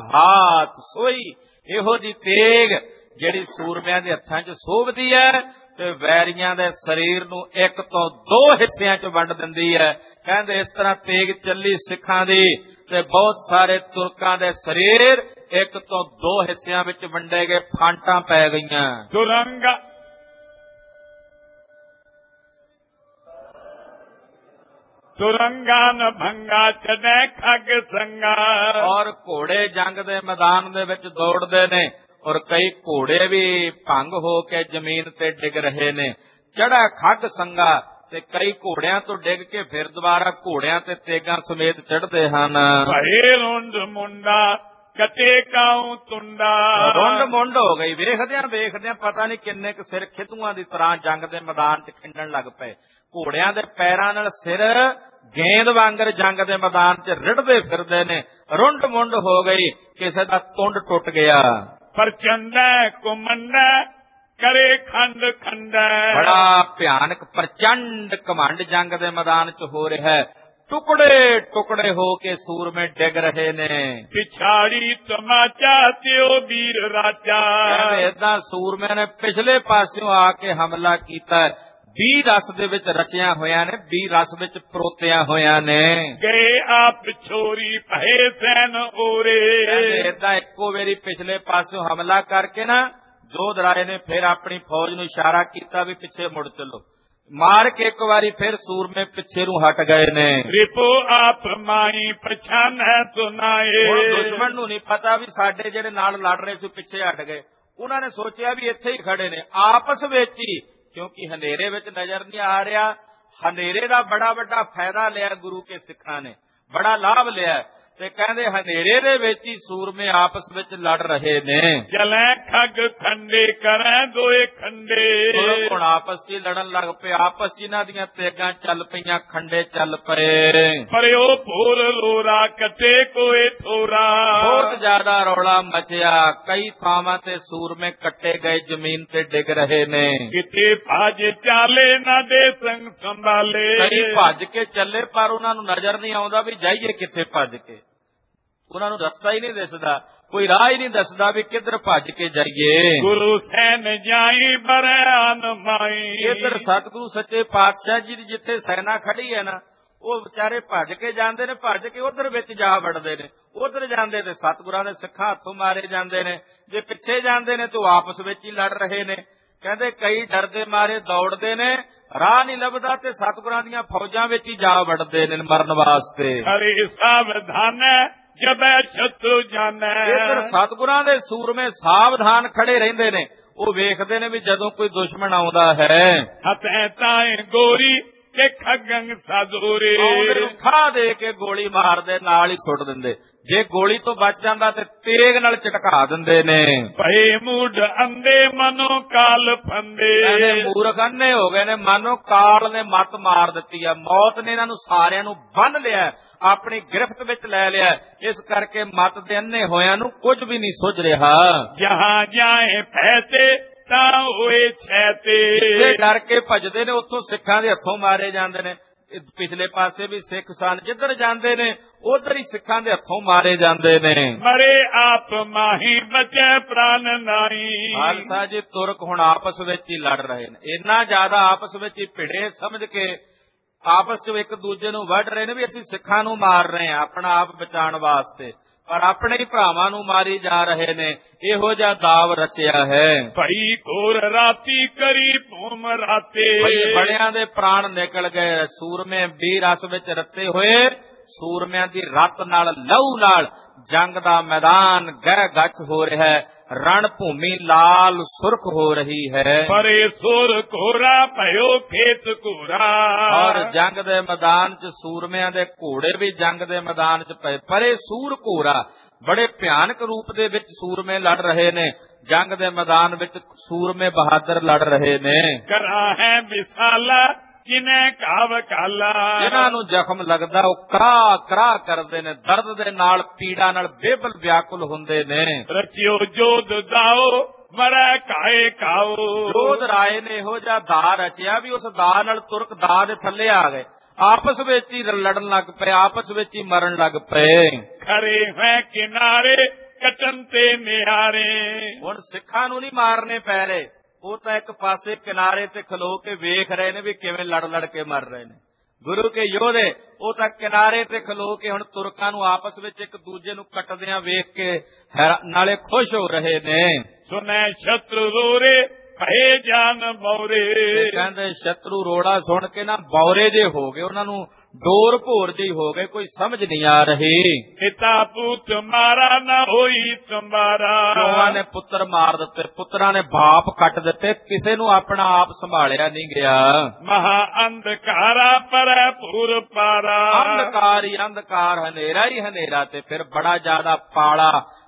ਹਾਥ ਸੋਈ। ਇਹੋ ਜੀ ਤੇਗ ਜਿਹੜੀ ਸੂਰਮਿਆਂ ਦੇ ਹੱਥਾਂ 'ਚ ਸੋਭਦੀ ਹੈ ਤੇ ਵੈਰੀਆਂ ਦੇ ਸਰੀਰ ਨੂੰ 1 ਤੋਂ 2 ਹਿੱਸਿਆਂ 'ਚ ਵੰਡ ਦਿੰਦੀ ਹੈ। ਕਹਿੰਦੇ ਇਸ ਤਰ੍ਹਾਂ ਤੇਗ ਚੱਲੀ ਸਿੱਖਾਂ ਦੀ, ਤੇ ਬਹੁਤ ਸਾਰੇ ਤੁਰਕਾਂ ਦੇ ਸਰੀਰ 1 ਤੋਂ 2 ਹਿੱਸਿਆਂ ਵਿੱਚ ਵੰਡੇ ਗਏ, ਫਾਂਟਾਂ ਪੈ ਗਈਆਂ। ਤੁਰੰਗਾ ਨ ਭੰਗਾ ਚੜੈ ਖਗ ਸੰਗਾ, ਔਰ ਘੋੜੇ ਜੰਗ ਦੇ ਮੈਦਾਨ ਦੇ ਵਿੱਚ ਦੌੜਦੇ ਨੇ, ਔਰ ਕਈ ਘੋੜੇ ਵੀ ਭੰਗ ਹੋ ਕੇ ਜ਼ਮੀਨ ਤੇ ਡਿੱਗ ਰਹੇ ਨੇ। ਚੜ੍ਹੈ ਖਗ ਸੰਗਾ, ਤੇ ਕਈ ਘੋੜਿਆਂ ਤੋਂ ਡਿੱਗ ਕੇ ਫਿਰ ਦੁਬਾਰਾ ਘੋੜਿਆਂ ਤੇ ਤੇਗਾਂ ਸਮੇਤ ਚੜ੍ਹਦੇ ਹਨ। ਭਏ ਰੁੰਡ ਮੁੰਡਾ ਕਟੇ ਕਾਉ ਤੁੰਡਾ, ਰੁੰਡ ਮੁੰਡ ਹੋ ਗਈ। ਵੇਖਦਿਆਂ ਵੇਖਦਿਆਂ ਪਤਾ ਨਹੀਂ ਕਿੰਨੇ ਕੁ ਸਿਰ ਖਿੱਤੂਆਂ ਦੀ ਤਰ੍ਹਾਂ ਜੰਗ ਦੇ ਮੈਦਾਨ 'ਚ ਖਿੰਡਣ ਲੱਗ ਪਏ। ਘੋੜਿਆਂ ਦੇ ਪੈਰਾਂ ਨਾਲ ਸਿਰ ਗੇਂਦ ਵਾਂਗਰ ਜੰਗ ਦੇ ਮੈਦਾਨ 'ਚ ਰਿੜਦੇ ਫਿਰਦੇ ਨੇ। ਰੁੰਡ ਮੁੰਡ ਹੋ ਗਈ, ਕਿਸੇ ਦਾ ਤੁੰਡ ਟੁੱਟ ਗਿਆ। ਪ੍ਰਚੰਡ ਕੁਮੰਡ ਕਰੇ ਖੰਡ ਖੰਡ। ਬੜਾ ਭਿਆਨਕ ਪ੍ਰਚੰਡ ਘਮੰਡ ਜੰਗ ਦੇ ਮੈਦਾਨ 'ਚ ਹੋ ਰਿਹਾ ਹੈ। ਟੁਕੜੇ ਟੁਕੜੇ ਹੋ ਕੇ ਸੂਰਮੇ ਡਿੱਗ ਰਹੇ ਨੇ। ਪਿਛਾੜੀ ਤਮਾਚਾ ਤੇ ਉਹ ਵੀਰ ਰਾਜਾ। ਏਦਾਂ ਸੂਰਮਿਆਂ ਨੇ ਪਿਛਲੇ ਪਾਸਿਓਂ ਆ ਕੇ ਹਮਲਾ ਕੀਤਾ। 20 ਰਸ ਦੇ ਵਿੱਚ ਰਚਿਆ ਹੋਇਆ ਨੇ, 20 ਰਸ ਵਿੱਚ ਪਰੋਤਿਆ ਹੋਇਆ ਨੇ। ਗਏ ਆਪ ਛੋਰੀ ਭਏ ਸੈਨ ਓਰੇ। ਏਦਾਂ ਇੱਕੋ ਵਾਰੀ ਪਿਛਲੇ ਪਾਸਿਓਂ ਹਮਲਾ ਕਰਕੇ ਨਾ ਜੋਧਰਾਏ ਨੇ ਫਿਰ ਆਪਣੀ ਫੌਜ ਨੂੰ ਇਸ਼ਾਰਾ ਕੀਤਾ ਵੀ ਪਿੱਛੇ ਮੁੜ ਚੱਲੋ। ਮਾਰ ਕੇ ਇੱਕ ਵਾਰੀ ਫਿਰ ਸੂਰਮੇ ਪਿੱਛੇ ਨੂੰ ਹਟ ਗਏ ਨੇ। ਰਿਪੋ ਆਪ ਮਾਈ ਪਛਾਨ ਹੈ ਸੁਨਾਏ। ਦੁਸ਼ਮਣ ਨੂੰ ਨਹੀਂ ਪਤਾ ਵੀ ਸਾਡੇ ਜਿਹੜੇ ਨਾਲ ਲੜ ਰਹੇ ਸੀ ਪਿੱਛੇ ਹਟ ਗਏ। ਉਹਨਾਂ ਨੇ ਸੋਚਿਆ ਵੀ ਇੱਥੇ ਹੀ ਖੜੇ ਨੇ ਆਪਸ ਵਿੱਚ ਹੀ, ਕਿਉਂਕਿ ਹਨੇਰੇ ਵਿੱਚ ਨਜ਼ਰ ਨਹੀਂ ਆ ਰਿਹਾ। ਹਨੇਰੇ ਦਾ ਬੜਾ ਵੱਡਾ ਫਾਇਦਾ ਲਿਆ ਗੁਰੂ ਕੇ ਸਿੱਖਾਂ ਨੇ, ਬੜਾ ਲਾਭ ਲਿਆ। ਤੇ ਕਹਿੰਦੇ ਹਨੇਰੇ ਦੇ ਵਿੱਚ ਹੀ ਸੂਰਮੇ ਆਪਸ ਵਿੱਚ ਲੜ ਰਹੇ ਨੇ। ਚਲੇ ਖੱਗ ਖੰਡੇ ਕਰੇ ਦੋਏ ਖੰਡੇ। ਹੁਣ ਆਪਸ ਚ ਲੜਨ ਲੱਗ ਪਏ। ਆਪਸ ਚ ਇਹਨਾਂ ਦੀਆਂ ਤੇਗਾਂ ਚੱਲ ਪਈਆਂ, ਖੰਡੇ ਚੱਲ ਪਏ। ਪਰਿਓ ਭੋਰ ਲੋਰਾ ਕਟੇ ਕੋਏ ਥੋਰਾ। ਬਹੁਤ ਜ਼ਿਆਦਾ ਰੌਲਾ ਮਚਿਆ। ਕਈ ਥਾਵਾਂ ਤੇ ਸੂਰਮੇ ਕੱਟੇ ਗਏ, ਜ਼ਮੀਨ ਤੇ ਡਿੱਗ ਰਹੇ ਨੇ। ਕਿਤੇ ਭੱਜ ਚਾਲੇ ਨਾ ਦੇ ਸੰਗ ਸੰਭਾਲੇ। ਕਈ ਭੱਜ ਕੇ ਚੱਲੇ ਪਰ ਉਹਨਾਂ ਨੂੰ ਨਜ਼ਰ ਨਹੀਂ ਆਉਂਦਾ ਵੀ ਜਾਈਏ ਕਿੱਥੇ ਭੱਜ ਕੇ। ਉਹਨਾਂ ਨੂੰ ਰਸਤਾ ਹੀ ਨਹੀਂ ਦਿਸਦਾ, ਕੋਈ ਰਾਹ ਹੀ ਨਹੀਂ ਦੱਸਦਾ ਵੀ ਕਿੱਧਰ ਭੱਜ ਕੇ ਜਾਈਏ। ਗੁਰੂ ਸੈਨ ਜਾਈ ਬਰਿਆਨ ਮਾਈ। ਇੱਧਰ ਸਤਿਗੁਰੂ ਸੱਚੇ ਪਾਤਸ਼ਾਹ ਜੀ ਦੀ ਜਿੱਥੇ ਸੈਨਾ ਖੜੀ ਹੈ ਨਾ, ਉਹ ਵਿਚਾਰੇ ਭੱਜ ਕੇ ਜਾਂਦੇ ਨੇ, ਭੱਜ ਕੇ ਉਧਰ ਵਿੱਚ ਜਾ ਵੜਦੇ ਨੇ। ਉਧਰ ਜਾਂਦੇ ਤੇ ਸਤਿਗੁਰਾਂ ਦੇ ਸਿੱਖਾਂ ਹੱਥੋਂ ਮਾਰੇ ਜਾਂਦੇ ਨੇ। ਜੇ ਪਿੱਛੇ ਜਾਂਦੇ ਨੇ ਤੇ ਉਹ ਆਪਸ ਵਿੱਚ ਹੀ ਲੜ ਰਹੇ ਨੇ। ਕਹਿੰਦੇ ਕਈ ਡਰਦੇ ਮਾਰੇ ਦੌੜਦੇ ਨੇ, ਰਾਹ ਨਹੀਂ ਲੱਭਦਾ ਤੇ ਸਤਿਗੁਰਾਂ ਦੀਆਂ ਫੌਜਾਂ ਵਿੱਚ ਹੀ ਜਾ ਵੜਦੇ ਨੇ ਮਰਨ ਵਾਸਤੇ। ਹਰੀ ਸਾਵਧਾਨ ਜਬੈ ਸ਼ਤਰੂ ਜਾਣੈ। ਇੱਧਰ ਸਤਿਗੁਰਾਂ ਦੇ ਸੂਰਮੇ ਸਾਵਧਾਨ ਖੜੇ ਰਹਿੰਦੇ ਨੇ। ਉਹ ਵੇਖਦੇ ਨੇ ਵੀ ਜਦੋਂ ਕੋਈ ਦੁਸ਼ਮਣ ਆਉਂਦਾ ਹੈ। ਹਤੈ ਤਾਏ ਗੋਰੀ ਤੇ ਖਗੰਗ ਸਾਧੂਰੇ। ਖਾ ਦੇ ਕੇ ਗੋਲੀ ਮਾਰਦੇ, ਨਾਲ ਹੀ ਸੁੱਟ ਦਿੰਦੇ। ਜੇ ਗੋਲੀ ਤੋਂ ਬਚ ਜਾਂਦਾ ਤੇ ਤੇਗ ਨਾਲ ਝਟਕਾ ਦਿੰਦੇ ਨੇ। ਭਏ ਮੂਡ ਅੰਦੇ ਮਨੋ ਕਾਲ ਫੰਦੇ। ਮੂਰਖ ਅੰਨੇ ਹੋ ਗਏ ਨੇ, ਮਾਨੋ ਕਾਲ ਨੇ ਮੱਤ ਮਾਰ ਦਿੱਤੀ ਆ। ਮੌਤ ਨੇ ਇਹਨਾਂ ਨੂੰ ਸਾਰਿਆਂ ਨੂੰ ਬੰਨ ਲਿਆ, ਆਪਣੀ ਗ੍ਰਿਫਤ ਵਿੱਚ ਲੈ ਲਿਆ। ਇਸ ਕਰਕੇ ਮੱਤ ਦੇ ਅੰਨੇ ਹੋਇਆਂ ਨੂੰ ਕੁਝ ਵੀ ਨਹੀਂ ਸੁੱਝ ਰਿਹਾ। ਜਹਾਂ ਜਾਏ ਫੈਤੇ ਤਾਂ ਹੋਏ ਛੈਤੇ। ਜੇ ਡਰ ਕੇ ਭੱਜਦੇ ਨੇ ਉੱਥੋਂ ਸਿੱਖਾਂ ਦੇ ਹੱਥੋਂ ਮਾਰੇ ਜਾਂਦੇ ਨੇ। ਪਿਛਲੇ ਪਾਸੇ ਵੀ ਸਿੱਖ ਸਨ, ਜਿੱਧਰ ਜਾਂਦੇ ਨੇ ਉਧਰ ਹੀ ਸਿੱਖਾਂ ਦੇ ਹੱਥੋਂ ਮਾਰੇ ਜਾਂਦੇ ਨੇ। ਮਰੇ ਆਪ ਮਾਹੀ ਬਚੈ ਪ੍ਰਾਨ ਨਾਈ। ਖਾਲਸਾ ਜੀ ਤੁਰਕ ਹੁਣ ਆਪਸ ਵਿੱਚ ਹੀ ਲੜ ਰਹੇ ਨੇ। ਇੰਨਾ ਜ਼ਿਆਦਾ ਆਪਸ ਵਿੱਚ ਹੀ ਭਿੜੇ ਸਮਝ ਕੇ ਆਪਸ ਵਿੱਚ ਇੱਕ ਦੂਜੇ ਨੂੰ ਵੱਢ ਰਹੇ ਨੇ ਵੀ ਅਸੀਂ ਸਿੱਖਾਂ ਨੂੰ ਮਾਰ ਰਹੇ ਹਾਂ ਆਪਣਾ ਆਪ ਬਚਾਉਣ ਵਾਸਤੇ, ਪਰ ਆਪਣੇ ਹੀ ਭਰਾਵਾਂ ਨੂੰ ਮਾਰੀ ਜਾ ਰਹੇ ਨੇ। ਇਹੋ ਜਿਹਾ ਦਾਵ ਰਚਿਆ ਹੈ। ਭਈ ਘੋਰ ਰਾਤੀ ਕਰੀ ਭੂਮ ਰਾਤੇ। ਬੜਿਆਂ ਦੇ ਪ੍ਰਾਣ ਨਿਕਲ ਗਏ। ਸੂਰਮੇ 20 ਰਸ ਵਿੱਚ ਰੱਤੇ ਹੋਏ, ਸੂਰਮਿਆਂ ਦੀ ਰੱਤ ਨਾਲ ਲਹੂ ਨਾਲ ਜੰਗ ਦਾ ਮੈਦਾਨ ਗਹਿ ਗੱਚ ਹੋ ਰਿਹਾ ਹੈ। ਰਣ ਭੂਮੀ ਲਾਲ ਸੁਰਖ ਹੋ ਰਹੀ ਹੈ। ਪਰੇ ਸੁਰ ਘੋਰਾ ਭਇਓ ਖੇਤ ਘੋਰਾ। ਔਰ ਜੰਗ ਦੇ ਮੈਦਾਨ 'ਚ ਸੂਰਮਿਆਂ ਦੇ ਘੋੜੇ ਵੀ ਜੰਗ ਦੇ ਮੈਦਾਨ 'ਚ ਪਏ। ਪਰੇ ਸੂਰ ਘੋਰਾ, ਬੜੇ ਭਿਆਨਕ ਰੂਪ ਦੇ ਵਿੱਚ ਸੂਰਮੇ ਲੜ ਰਹੇ ਨੇ। ਜੰਗ ਦੇ ਮੈਦਾਨ ਵਿੱਚ ਸੂਰਮੇ ਬਹਾਦਰ ਲੜ ਰਹੇ ਨੇ। ਕਰਾ ਹੈ ਵਿਸਾਲਾ ਕਿਨੇ ਕਾਵ ਕਾਲਾ। ਜਿਹਨਾਂ ਨੂੰ ਜ਼ਖਮ ਲੱਗਦਾ ਉਹ ਕਰਾ ਕਰਾ ਕਰਦੇ ਨੇ, ਦਰਦ ਦੇ ਨਾਲ ਪੀੜਾ ਨਾਲ ਬੇਬਲ ਵਿਆਕੁਲ ਹੁੰਦੇ ਨੇ। ਰਚਿਓ ਜੋਧ ਦਾਓ ਮਰੈ ਕਾਏ ਕਾਓ। ਜੋਧ ਰਾਏ ਨੇ ਇਹੋ ਜਿਹਾ ਦਾ ਰਚਿਆ ਵੀ ਉਸ ਦਾ ਨਾਲ ਤੁਰਕ ਦਾ ਦੇ ਥੱਲੇ ਆ ਗਏ। ਆਪਸ ਵਿੱਚ ਹੀ ਲੜਨ ਲੱਗ ਪਏ, ਆਪਸ ਵਿੱਚ ਹੀ ਮਰਨ ਲੱਗ ਪਏ। ਖਰੇ ਹੈ ਕਿਨਾਰੇ ਕਟਨ ਤੇ ਨਿਹਾਰੇ। ਹੁਣ ਸਿੱਖਾਂ ਨੂੰ ਨਹੀਂ ਮਾਰਨੇ ਪੈ ਰਹੇ, ਉਹ ਤਾਂ ਇੱਕ ਪਾਸੇ ਕਿਨਾਰੇ ਤੇ ਖਲੋ ਕੇ ਵੇਖ ਰਹੇ ਨੇ ਵੀ ਕਿਵੇਂ ਲੜ ਲੜ ਕੇ ਮਰ ਰਹੇ ਨੇ। ਗੁਰੂ ਕੇ ਯੋਧੇ ਉਹ ਤਾਂ ਕਿਨਾਰੇ ਤੇ ਖਲੋ ਕੇ ਹੁਣ ਤੁਰਕਾਂ ਨੂੰ ਆਪਸ ਵਿੱਚ ਇੱਕ ਦੂਜੇ ਨੂੰ ਕੱਟਦਿਆਂ ਵੇਖ ਕੇ ਨਾਲੇ ਖੁਸ਼ ਹੋ ਰਹੇ ਨੇ। ਸੁਨੈ ਸ਼ਤਰੂ ਰੋਰੇ ਭਏ ਜਾਨ ਬੌਰੇ। ਕਹਿੰਦੇ ਸ਼ਤਰੂ ਰੋੜਾ ਸੁਣ ਕੇ ਨਾ ਬੌਰੇ ਜੇ ਹੋ ਗਏ, ਉਹਨਾਂ ਨੂੰ ਡੋਰ ਭੋਰ ਜਿਹੀ ਹੋ ਗਏ, ਕੋਈ ਸਮਝ ਨਹੀਂ ਆ ਰਹੀ। ਪਿਤਾ ਪੁੱਤ ਮਾਰਾ ਨਾ ਹੋਈ ਸੰਭਾਰਾ। ਪਿਓਾਂ ਨੇ ਪੁੱਤਰ ਮਾਰ ਦਿੱਤੇ, ਪੁੱਤਰਾਂ ਨੇ ਬਾਪ ਕੱਟ ਦਿੱਤੇ, ਕਿਸੇ ਨੂੰ ਆਪਣਾ ਆਪ ਸੰਭਾਲਿਆ ਨਹੀਂ ਗਿਆ। ਮਹਾ ਅੰਧਕਾਰਾ ਪਰੈ ਪੂਰ ਪਾਰਾ। ਅੰਧਕਾਰ ਹੀ ਅੰਧਕਾਰ, ਹਨੇਰਾ ਹੀ ਹਨੇਰਾ, ਤੇ ਫਿਰ ਬੜਾ ਜ਼ਿਆਦਾ ਪਾਲਾ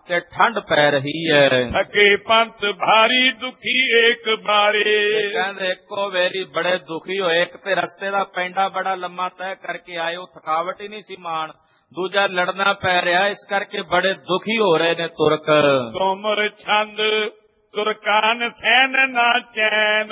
ਕਿ ਠੰਡ ਪੈ ਰਹੀ ਹੈ। थके पंत भारी दुखी एक बारे। ਕਹਿੰਦੇ ਇੱਕੋ ਵੇਰੀ ਬੜੇ ਦੁਖੀ ਹੋਏ। ਇੱਕ ਤੇ ਰਸਤੇ ਦਾ ਪੈਂਡਾ ਬੜਾ ਲੰਮਾ ਤੈਅ ਕਰਕੇ ਆਏ, ਉਹ ਥਕਾਵਟ ਹੀ ਨਹੀਂ ਸੀ ਮਾਣ। ਦੂਜਾ ਲੜਨਾ ਪੈ ਰਿਹਾ, ਇਸ ਕਰਕੇ ਬੜੇ ਦੁਖੀ ਹੋ ਰਹੇ ਨੇ ਤੁਰਕ। तोमर छंद तुरकान सैन ना चैन।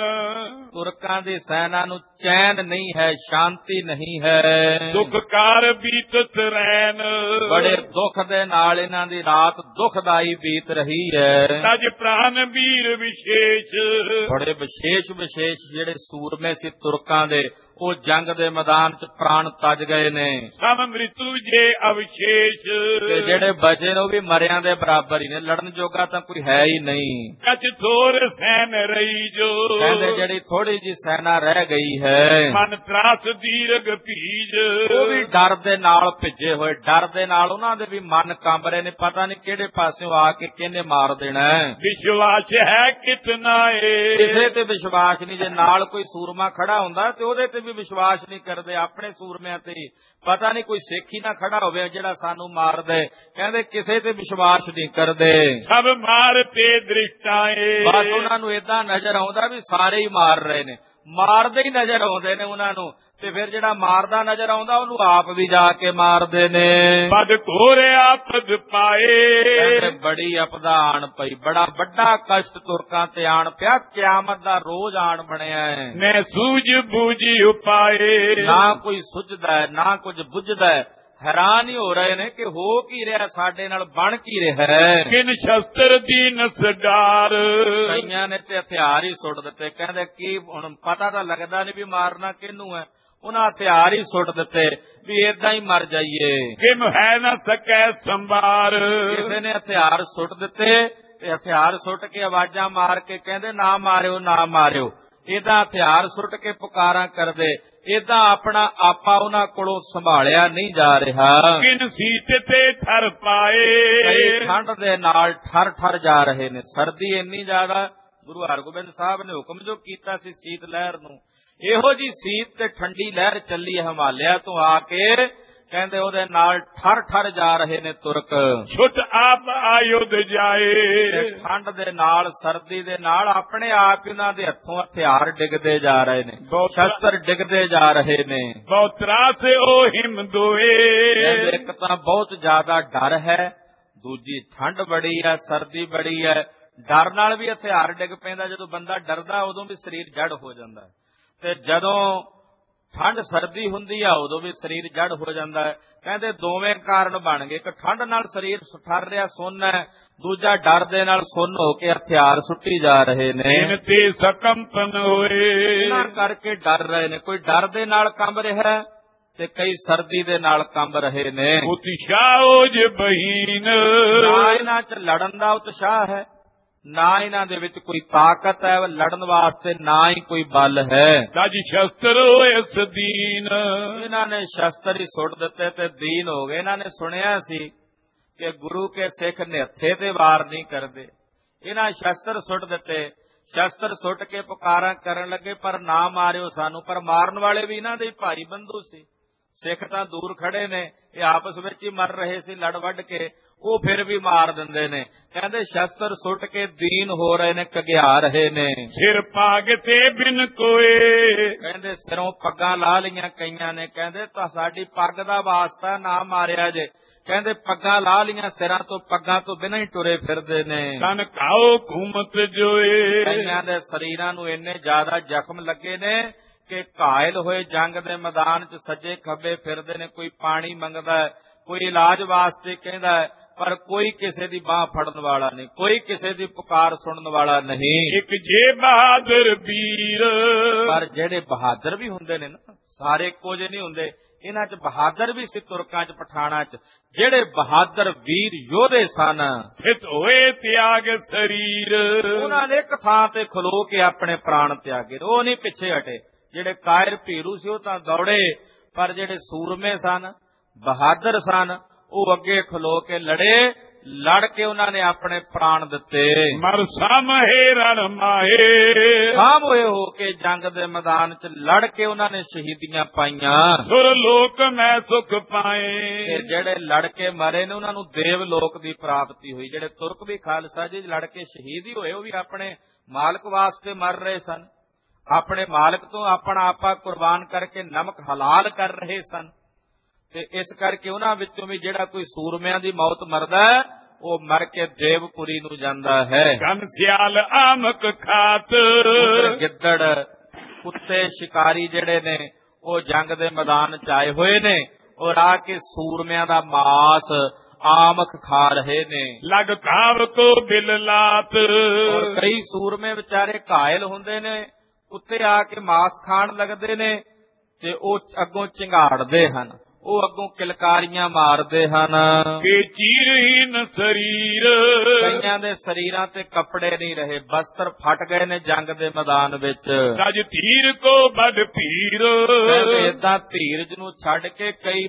ਤੁਰਕਾਂ ਦੀ ਸੈਨਾ ਨੂੰ ਚੈਨ ਨਹੀਂ ਹੈ, ਸ਼ਾਂਤੀ ਨਹੀਂ ਹੈ। दुखकार बीतत रैन। ਬੜੇ ਦੁੱਖ ਦੇ ਨਾਲ ਇਹਨਾਂ ਦੀ ਰਾਤ ਦੁਖਦਾਈ ਬੀਤ ਰਹੀ ਹੈ। तज प्राण वीर विशेष। ਬੜੇ ਵਿਸ਼ੇਸ਼ ਜਿਹੜੇ ਸੂਰਮੇ ਸੀ ਤੁਰਕਾਂ ਦੇ, ਉਹ ਜੰਗ ਦੇ ਮੈਦਾਨ 'ਚ ਪ੍ਰਾਣ ਤਜ ਗਏ ਨੇ। सम मृत्यु जे अवशेष। ਤੇ ਜਿਹੜੇ ਬਚੇ ਨੇ ਉਹ ਵੀ ਮਰਿਆਂ ਦੇ ਬਰਾਬਰ ਹੀ ਨੇ, ਲੜਨ ਜੋਗਾ ਤਾਂ ਕੋਈ ਹੈ ਹੀ ਨਹੀਂ। कछ थोर सैन रही जो। ਕਹਿੰਦੇ ਜਿਹੜੀ ਥੋੜੀ ਜੀ ਸੈਨਾ ਰਹਿ ਗਈ ਹੈ, मन त्रास दीर्घ भीज। ਉਹ ਵੀ ਡਰ ਦੇ ਨਾਲ ਭਿੱਜੇ ਹੋਏ, ਡਰ ਦੇ ਨਾਲ ਉਹਨਾਂ ਦੇ ਵੀ ਮਨ ਕੰਬ ਰਹੇ ਨੇ, ਪਤਾ ਨਹੀਂ ਕਿਹੜੇ ਪਾਸਿਓਂ ਆ ਕੇ ਕਿਹਨੇ ਮਾਰ ਦੇਣਾ। विश्वास है कितना ਕਿਸੇ ਤੇ ਵਿਸ਼ਵਾਸ ਨਹੀਂ। ਜੇ ਨਾਲ ਕੋਈ ਸੂਰਮਾ ਖੜਾ ਹੁੰਦਾ ਤੇ ਉਹਦੇ ਤੇ ਵੀ ਵਿਸ਼ਵਾਸ ਨਹੀਂ ਕਰਦੇ, ਆਪਣੇ ਸੂਰਮਿਆਂ ਤੇ ਪਤਾ ਨਹੀਂ ਕੋਈ ਸਿੱਖ ਹੀ ਨਾ ਖੜਾ ਹੋਵੇ ਜਿਹੜਾ ਸਾਨੂੰ ਮਾਰ ਦੇ। ਕਹਿੰਦੇ ਕਿਸੇ ਤੇ ਵਿਸ਼ਵਾਸ ਨਹੀਂ ਕਰਦੇ। सब मारते दृष्टाए। ਬਸ ਉਹਨਾਂ ਨੂੰ ਏਦਾਂ ਨਜ਼ਰ ਆਉਂਦਾ ਵੀ ਸਾਰੇ ਹੀ ਮਾਰ ਰਹੇ ਨੇ, ਮਾਰਦੇ ਹੀ ਨਜ਼ਰ ਆਉਂਦੇ ਨੇ ਉਹਨਾਂ ਨੂੰ। ਤੇ ਫਿਰ ਜਿਹੜਾ ਮਾਰਦਾ ਨਜ਼ਰ ਆਉਂਦਾ ਉਹਨੂੰ ਆਪ ਵੀ ਜਾ ਕੇ ਮਾਰਦੇ ਨੇ। पद घोर आपद पाए। ਕਹਿੰਦੇ ਬੜੀ ਆਪਦਾ ਆਣ ਪਈ, ਬੜਾ ਵੱਡਾ ਕਸ਼ਟ ਤੁਰਕਾਂ ਤੇ ਆਣ ਪਿਆ, ਕਿਆਮਤ ਦਾ ਰੋਜ਼ ਆਣ ਬਣਿਆ ਹੈ। मैं सूझ बूझ उपाए। ਨਾ ਕੋਈ ਸੁੱਝਦਾ ਹੈ, ਨਾ ਕੁਝ ਬੁੱਝਦਾ ਹੈ। ਹੈਰਾਨ ਹੀ ਹੋ ਰਹੇ ਨੇ ਕਿ ਹੋ ਕੀ ਰਿਹਾ, ਸਾਡੇ ਨਾਲ ਬਣ ਕੀ ਰਿਹਾ ਹੈ। किन शस्त्र दीन सडार। ਕਈਆਂ ਨੇ ਤੇ ਹਥਿਆਰ ਹੀ ਸੁੱਟ ਦਿੱਤੇ। ਕਹਿੰਦੇ ਕੀ ਹੁਣ ਪਤਾ ਤਾਂ ਲੱਗਦਾ ਨਹੀਂ ਵੀ ਮਾਰਨਾ ਕਿਹਨੂੰ ਹੈ, ਉਹਨਾਂ ਹਥਿਆਰ ਹੀ ਸੁੱਟ ਦਿੱਤੇ ਵੀ ਏਦਾਂ ਹੀ ਮਰ ਜਾਈਏ। किम है न सकै संभार। ਕਿਸੇ ਨੇ ਹਥਿਆਰ ਸੁੱਟ ਦਿੱਤੇ ਤੇ ਹਥਿਆਰ ਸੁੱਟ ਕੇ ਆਵਾਜ਼ਾਂ ਮਾਰ ਕੇ ਕਹਿੰਦੇ ਨਾ ਮਾਰਿਓ, ਨਾ ਮਾਰਿਓ। ਏਦਾਂ ਹਥਿਆਰ ਸੁੱਟ ਕੇ ਪੁਕਾਰਾਂ ਕਰਦੇ, ਏਦਾਂ ਆਪਣਾ ਆਪਾ ਉਹਨਾਂ ਕੋਲੋਂ ਸੰਭਾਲਿਆ ਨਹੀਂ ਜਾ ਰਿਹਾ। किन सीत ते ठर पाए। ਕਈ ਠੰਡ ਦੇ ਨਾਲ ਠਰ ਠਰ ਜਾ ਰਹੇ ਨੇ। ਸਰਦੀ ਇੰਨੀ ਜ਼ਿਆਦਾ, ਗੁਰੂ ਹਰਗੋਬਿੰਦ ਸਾਹਿਬ ਨੇ ਹੁਕਮ ਜੋ ਕੀਤਾ ਸੀ ਸੀਤ ਲਹਿਰ ਨੂੰ, ਇਹੋ ਜੀ ਸੀਤ ਤੇ ਠੰਡੀ ਲਹਿਰ ਚੱਲੀ ਹਿਮਾਲਿਆ ਤੋਂ ਆ ਕੇ। ਕਹਿੰਦੇ ਉਹਦੇ ਨਾਲ ਠਰ ਠਰ ਜਾ ਰਹੇ ਨੇ ਤੁਰਕ। छुट आप आयुध जाए। ਠੰਡ ਦੇ ਨਾਲ, ਸਰਦੀ ਦੇ ਨਾਲ ਆਪਣੇ ਆਪ ਉਹਨਾਂ ਦੇ ਹੱਥੋਂ ਹਥਿਆਰ ਡਿੱਗਦੇ ਜਾ ਰਹੇ ਨੇ, ਸ਼ਸਤਰ ਡਿੱਗਦੇ ਜਾ ਰਹੇ ਨੇ। बहुत त्रास ओ हिम दोए। ਕਹਿੰਦੇ ਇੱਕ ਤਾਂ ਬਹੁਤ ਜ਼ਿਆਦਾ ਡਰ ਹੈ, ਦੂਜੀ ਠੰਡ ਬੜੀ ਹੈ, ਸਰਦੀ ਬੜੀ ਹੈ। ਡਰ ਨਾਲ ਵੀ ਹਥਿਆਰ ਡਿੱਗ ਪੈਂਦਾ। ਜਦੋਂ ਬੰਦਾ ਡਰਦਾ ਉਦੋਂ ਵੀ ਸਰੀਰ ਜੜ ਹੋ ਜਾਂਦਾ, ਤੇ ਜਦੋਂ ਠੰਡ ਸਰਦੀ ਹੁੰਦੀ ਆ ਉਦੋਂ ਵੀ ਸਰੀਰ ਜੜ ਹੋ ਜਾਂਦਾ ਹੈ। ਕਹਿੰਦੇ ਦੋਵੇਂ ਕਾਰਨ ਬਣ ਗਏ, ਇੱਕ ਠੰਡ ਨਾਲ ਸਰੀਰ ਠਰ ਰਿਹਾ ਸੁੰਨ ਹੈ, ਦੂਜਾ ਡਰ ਦੇ ਨਾਲ ਸੁੰਨ ਹੋ ਕੇ ਹਥਿਆਰ ਸੁੱਟੀ ਜਾ ਰਹੇ ਨੇ। इन ते सकंपन होए। ਇਹਨਾਂ ਕਰਕੇ ਡਰ ਰਹੇ ਨੇ, ਕੋਈ ਡਰ ਦੇ ਨਾਲ ਕੰਬ ਰਿਹਾ ਤੇ ਕਈ ਸਰਦੀ ਦੇ ਨਾਲ ਕੰਬ ਰਹੇ ਨੇ। उत्साहोज बहीन। ਨਾ ਇਹਨਾਂ 'ਚ ਲੜਨ ਦਾ ਉਤਸ਼ਾਹ ਹੈ, ਨਾ ਇਹਨਾਂ ਦੇ ਵਿੱਚ ਕੋਈ ਤਾਕਤ ਹੈ ਲੜਨ ਵਾਸਤੇ, ਨਾ ਹੀ ਕੋਈ ਬਲ ਹੈ। तज शस्त्र होए सदीन। ਇਹਨਾਂ ਨੇ ਸ਼ਸਤਰ ਹੀ ਸੁੱਟ ਦਿੱਤੇ ਤੇ ਦੀਨ ਹੋ ਗਏ। ਇਹਨਾਂ ਨੇ ਸੁਣਿਆ ਸੀ ਕਿ ਗੁਰੂ ਕੇ ਸਿੱਖ ਨਿਹੱਥੇ ਤੇ ਵਾਰ ਨਹੀਂ ਕਰਦੇ। ਇਹਨਾਂ ਸ਼ਸਤਰ ਸੁੱਟ ਦਿੱਤੇ, ਸ਼ਸਤਰ ਸੁੱਟ ਕੇ ਪੁਕਾਰਾਂ ਕਰਨ ਲੱਗੇ ਪਰ ਨਾ ਮਾਰਿਓ ਸਾਨੂੰ। ਪਰ ਮਾਰਨ ਵਾਲੇ ਵੀ ਇਹਨਾਂ ਦੇ ਭਾਰੀ ਬੰਦੂ ਸੀ। ਸਿੱਖ ਤਾਂ ਦੂਰ ਖੜੇ ਨੇ, ਇਹ ਆਪਸ ਵਿੱਚ ਹੀ ਮਰ ਰਹੇ ਸੀ ਲੜ ਵੱਢ ਕੇ, ਉਹ ਫਿਰ ਵੀ ਮਾਰ ਦਿੰਦੇ ਨੇ। ਕਹਿੰਦੇ ਸ਼ਸਤਰ ਸੁੱਟ ਕੇ ਦੀਨ ਹੋ ਰਹੇ ਨੇ, ਕਗਿਆ ਰਹੇ ਨੇ। सिर पाग ते बिन कोए। ਕਹਿੰਦੇ ਸਿਰੋਂ ਪੱਗਾਂ ਲਾ ਲਈਆਂ ਕਈਆਂ ਨੇ। ਕਹਿੰਦੇ ਤਾਂ ਸਾਡੀ ਪੱਗ ਦਾ ਵਾਸਤਾ, ਨਾ ਮਾਰਿਆ ਜੇ। ਕਹਿੰਦੇ ਪੱਗਾਂ ਲਾ ਲਈਆਂ ਸਿਰਾਂ ਤੋਂ, ਪੱਗਾਂ ਤੋਂ ਬਿਨਾਂ ਹੀ ਟੁਰੇ ਫਿਰਦੇ ਨੇ। तन खाओ घूमत जोए। ਕਈਆਂ ਦੇ ਸਰੀਰਾਂ ਨੂੰ ਇੰਨੇ ਜ਼ਿਆਦਾ ਜ਼ਖਮ ਲੱਗੇ ਨੇ ਕਿ ਘਾਇਲ ਹੋਏ ਜੰਗ ਦੇ ਮੈਦਾਨ 'ਚ ਸੱਜੇ ਖੱਬੇ ਫਿਰਦੇ ਨੇ। ਕੋਈ ਪਾਣੀ ਮੰਗਦਾ ਹੈ, ਕੋਈ ਇਲਾਜ ਵਾਸਤੇ ਕਹਿੰਦਾ ਹੈ, ਪਰ ਕੋਈ ਕਿਸੇ ਦੀ ਬਾਹ ਫੜਨ ਵਾਲਾ ਨਹੀਂ, ਕੋਈ ਕਿਸੇ ਦੀ ਪੁਕਾਰ ਸੁਣਨ ਵਾਲਾ ਨਹੀਂ। एक जे बहादुर वीर। ਪਰ ਜਿਹੜੇ ਬਹਾਦਰ ਵੀ ਹੁੰਦੇ ਨੇ ਨਾ, ਸਾਰੇ ਇੱਕੋ ਜਿਹੇ ਨਹੀਂ ਹੁੰਦੇ। ਇਹਨਾਂ 'ਚ ਬਹਾਦਰ ਵੀ ਸੀ ਤੁਰਕਾਂ 'ਚ, ਪਠਾਣਾ 'ਚ। ਜਿਹੜੇ ਬਹਾਦਰ ਵੀਰ ਯੋਧੇ ਸਨ, फित होए त्याग शरीर। ਉਹਨਾਂ ਨੇ ਇੱਕ ਥਾਂ ਤੇ ਖਲੋ ਕੇ ਆਪਣੇ ਪ੍ਰਾਣ ਤਿਆਗੇ, ਉਹ ਨਹੀਂ ਪਿੱਛੇ ਹਟੇ। ਜਿਹੜੇ ਕਾਇਰ ਭੀਰੂ ਸੀ ਉਹ ਤਾਂ ਦੌੜੇ, ਪਰ ਜਿਹੜੇ ਸੂਰਮੇ ਸਨ, ਬਹਾਦਰ ਸਨ, ਉਹ ਅੱਗੇ ਖਲੋ ਕੇ ਲੜੇ ਲੜ ਕੇ ਉਹਨਾਂ ਨੇ ਆਪਣੇ ਪ੍ਰਾਣ ਦਿੱਤੇ। ਮਰ ਸਾਮਹੇ ਰਣ ਮਾਹੇ, ਸਾਂਭ ਹੋਏ ਹੋ ਕੇ ਜੰਗ ਦੇ ਮੈਦਾਨ 'ਚ ਲੜ ਕੇ ਉਹਨਾਂ ਨੇ ਸ਼ਹੀਦੀਆਂ ਪਾਈਆਂ। ਸੁਰ ਲੋਕ ਮੈਂ ਸੁਖ ਪਾਏ, ਤੇ ਜਿਹੜੇ ਲੜ ਕੇ ਮਰੇ ਨੇ ਉਹਨਾਂ ਨੂੰ ਦੇਵ ਲੋਕ ਦੀ ਪ੍ਰਾਪਤੀ ਹੋਈ। ਜਿਹੜੇ ਤੁਰਕ ਵੀ ਖਾਲਸਾ ਜੀ ਲੜ ਕੇ ਸ਼ਹੀਦ ਹੀ ਹੋਏ, ਉਹ ਵੀ ਆਪਣੇ ਮਾਲਕ ਵਾਸਤੇ ਮਰ ਰਹੇ ਸਨ, ਆਪਣੇ ਮਾਲਕ ਤੋਂ ਆਪਣਾ ਆਪਾ ਕੁਰਬਾਨ ਕਰਕੇ ਨਮਕ ਹਲਾਲ ਕਰ ਰਹੇ ਸਨ। ਤੇ ਇਸ ਕਰਕੇ ਉਹਨਾਂ ਵਿੱਚੋਂ ਵੀ ਜਿਹੜਾ ਕੋਈ ਸੂਰਮਿਆਂ ਦੀ ਮੌਤ ਮਰਦਾ ਹੈ, ਉਹ ਮਰ ਕੇ ਦੇਵਪੁਰੀ ਨੂੰ ਜਾਂਦਾ ਹੈ। ਘਨਸਿਆਲ ਆਮਕ ਖਾਤ, ਗਿੱਦੜ ਕੁੱਤੇ ਸ਼ਿਕਾਰੀ ਜਿਹੜੇ ਨੇ ਉਹ ਜੰਗ ਦੇ ਮੈਦਾਨ 'ਚ ਆਏ ਹੋਏ ਨੇ, ਔਰ ਆ ਕੇ ਸੂਰਮਿਆਂ ਦਾ ਮਾਸ ਆਮਕ ਖਾ ਰਹੇ ਨੇ। ਲਗ ਕਾਵ ਕੋ ਬਿਲ ਲਾਤ, ਔਰ ਕਈ ਸੂਰਮੇ ਵਿਚਾਰੇ ਘਾਇਲ ਹੁੰਦੇ ਨੇ, ਕੁੱਤੇ ਆ ਕੇ ਮਾਸ ਖਾਣ ਲੱਗਦੇ ਨੇ ਤੇ ਉਹ ਅੱਗੋਂ ਝਿੰਗਾੜਦੇ ਹਨ, ਉਹ ਅੱਗੋਂ ਕਿਲਕਾਰੀਆਂ ਮਾਰਦੇ ਹਨ। ਕਿ ਚੀਰਹੀਨ ਸਰੀਰ, ਕਈਆਂ ਦੇ ਸਰੀਰਾਂ ਤੇ ਕੱਪੜੇ ਨਹੀਂ ਰਹੇ, ਬਸਤਰ ਫਟ ਗਏ ਨੇ ਜੰਗ ਦੇ ਮੈਦਾਨ ਵਿੱਚ। ਤਜ ਧੀਰ ਕੋ ਬੜ ਭੀਰ, ਏਦਾਂ ਧੀਰਜ ਨੂੰ ਛੱਡ ਕੇ ਕਈ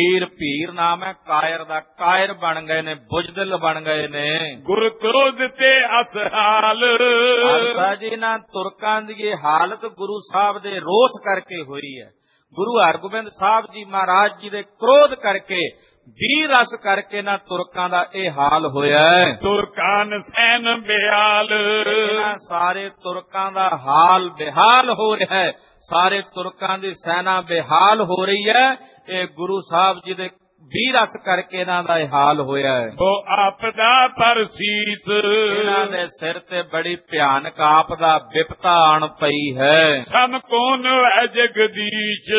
ਭੀਰ ਨਾਮ ਹੈ ਕਾਇਰ ਦਾ, ਕਾਇਰ ਬਣ ਗਏ ਨੇ, ਬੁਜ਼ਦਿਲ ਬਣ ਗਏ ਨੇ। ਗੁਰ ਕ੍ਰੋਧ ਤੇ ਅਸਹਾਲ, ਖਾਲਸਾ ਜੀ ਨਾ ਤੁਰਕਾਂ ਦੀ ਇਹ ਹਾਲਤ ਗੁਰੂ ਸਾਹਿਬ ਦੇ ਰੋਸ ਕਰਕੇ ਹੋਈ ਹੈ। ਗੁਰੂ ਹਰਗੋਬਿੰਦ ਸਾਹਿਬ ਜੀ ਮਹਾਰਾਜ ਜੀ ਦੇ ਕ੍ਰੋਧ ਕਰਕੇ, ਵੀਰ ਰਸ ਕਰਕੇ ਨਾ ਤੁਰਕਾਂ ਦਾ ਇਹ ਹਾਲ ਹੋਇਆ ਹੈ। ਤੁਰਕਾਨ ਸੈਨ ਬਿਹਾਲ, ਇਹਨਾਂ ਸਾਰੇ ਤੁਰਕਾਂ ਦਾ ਹਾਲ ਬੇਹਾਲ ਹੋ ਰਿਹਾ ਹੈ, ਸਾਰੇ ਤੁਰਕਾਂ ਦੀ ਸੈਨਾ ਬੇਹਾਲ ਹੋ ਰਹੀ ਹੈ। ਇਹ ਗੁਰੂ ਸਾਹਿਬ ਜੀ ਦੇ ਵੀਰ ਰਸ ਕਰਕੇ ਇਹਨਾਂ ਦਾ ਇਹ ਹਾਲ ਹੋਇਆ ਹੈ। ਉਹ ਆਪਦਾ ਪਰਸੀਸ, ਇਹਨਾਂ ਦੇ ਸਿਰ ਤੇ ਬੜੀ ਭਿਆਨਕ ਆਪਦਾ ਵਿਪਤਾ ਆਣ ਪਈ ਹੈ। ਸਮ ਕੌਣ ਹੈ ਜਗਦੀਸ਼,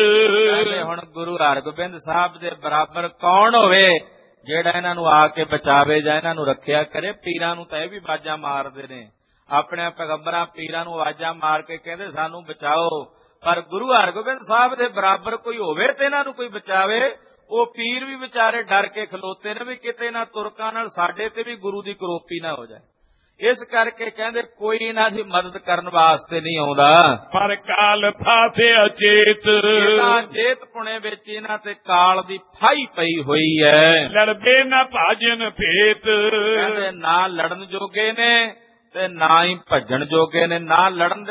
ਹੁਣ ਗੁਰੂ ਹਰਗੋਬਿੰਦ ਸਾਹਿਬ ਦੇ ਬਰਾਬਰ ਕੌਣ ਹੋਵੇ ਜਿਹੜਾ ਇਹਨਾਂ ਨੂੰ ਆ ਕੇ ਬਚਾਵੇ ਜਾਂ ਇਹਨਾਂ ਨੂੰ ਰੱਖਿਆ ਕਰੇ। ਪੀਰਾਂ ਨੂੰ ਤਾਂ ਇਹ ਵੀ ਆਵਾਜ਼ਾਂ ਮਾਰਦੇ ਨੇ, ਆਪਣੇ ਪੈਗੰਬਰਾਂ ਪੀਰਾਂ ਨੂੰ ਆਵਾਜ਼ਾਂ ਮਾਰ ਕੇ ਕਹਿੰਦੇ ਸਾਨੂੰ ਬਚਾਓ, ਪਰ ਗੁਰੂ ਹਰਗੋਬਿੰਦ ਸਾਹਿਬ ਦੇ ਬਰਾਬਰ ਕੋਈ ਹੋਵੇ ਤੇ ਇਹਨਾਂ ਨੂੰ ਕੋਈ ਬਚਾਵੇ। ਉਹ ਪੀਰ ਵੀ ਵਿਚਾਰੇ ਡਰ ਕੇ ਖਲੋਤੇ ਨੇ ਵੀ ਕਿਤੇ ਨਾ ਤੁਰਕਾਂ ਨਾਲ ਸਾਡੇ ਤੇ ਵੀ ਗੁਰੂ ਦੀ ਕਰੋਪੀ ਨਾ ਹੋ ਜਾਏ। ਇਸ ਕਰਕੇ ਕਹਿੰਦੇ ਕੋਈ ਇਹਨਾਂ ਦੀ ਮਦਦ ਕਰਨ ਵਾਸਤੇ ਨਹੀਂ ਆਉਂਦਾ। ਪਰ ਕਾਲ ਫਾਸੇ ਅਚੇਤ, ਚੇਤ ਪੁਣੇ ਵਿੱਚ ਇਹਨਾਂ ਤੇ ਕਾਲ ਦੀ ਫਾਈ ਪਈ ਹੋਈ ਹੈ। ਲੜਦੇ ਨਾ ਭਾਜਨ ਭੇਤ, ਕਹਿੰਦੇ ਨਾ ਲੜਨ ਜੋਗੇ ਨੇ ਤੇ ਨਾ ਹੀ ਭੱਜਣ ਜੋਗੇ ਨੇ, ਨਾ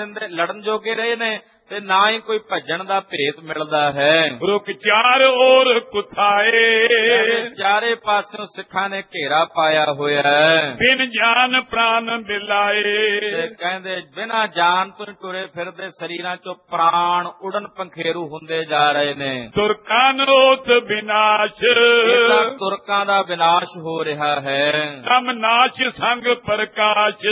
ਲੜਨ ਜੋਗੇ ਰਹੇ ਨੇ ਤੇ ਨਾ ਹੀ ਕੋਈ ਭੱਜਣ ਦਾ ਭੇਤ ਮਿਲਦਾ ਹੈ। ਰੁਕ ਚਾਰ ਔਰ ਕੁਥਾਏ, ਚਾਰੇ ਪਾਸਿਓਂ ਸਿੱਖਾਂ ਨੇ ਘੇਰਾ ਪਾਇਆ ਹੋਇਆ ਹੈ। ਬਿਨ ਜਾਨ ਪ੍ਰਾਨ ਬਿਲਾਏ, ਤੇ ਕਹਿੰਦੇ ਬਿਨਾਂ ਜਾਨ ਤੋਂ ਟੁਰੇ ਫਿਰਦੇ ਸਰੀਰਾਂ ਚੋਂ ਪ੍ਰਾਣ ਉਡਨ ਪੰਖੇਰੂ ਹੁੰਦੇ ਜਾ ਰਹੇ ਨੇ। ਤੁਰਕਾਂ ਰੋਤ ਵਿਨਾਸ਼, ਤੁਰਕਾਂ ਦਾ ਵਿਨਾਸ਼ ਹੋ ਰਿਹਾ ਹੈ। ਤਮ ਨਾਸ਼ ਸੰਗ ਪ੍ਰਕਾਸ਼,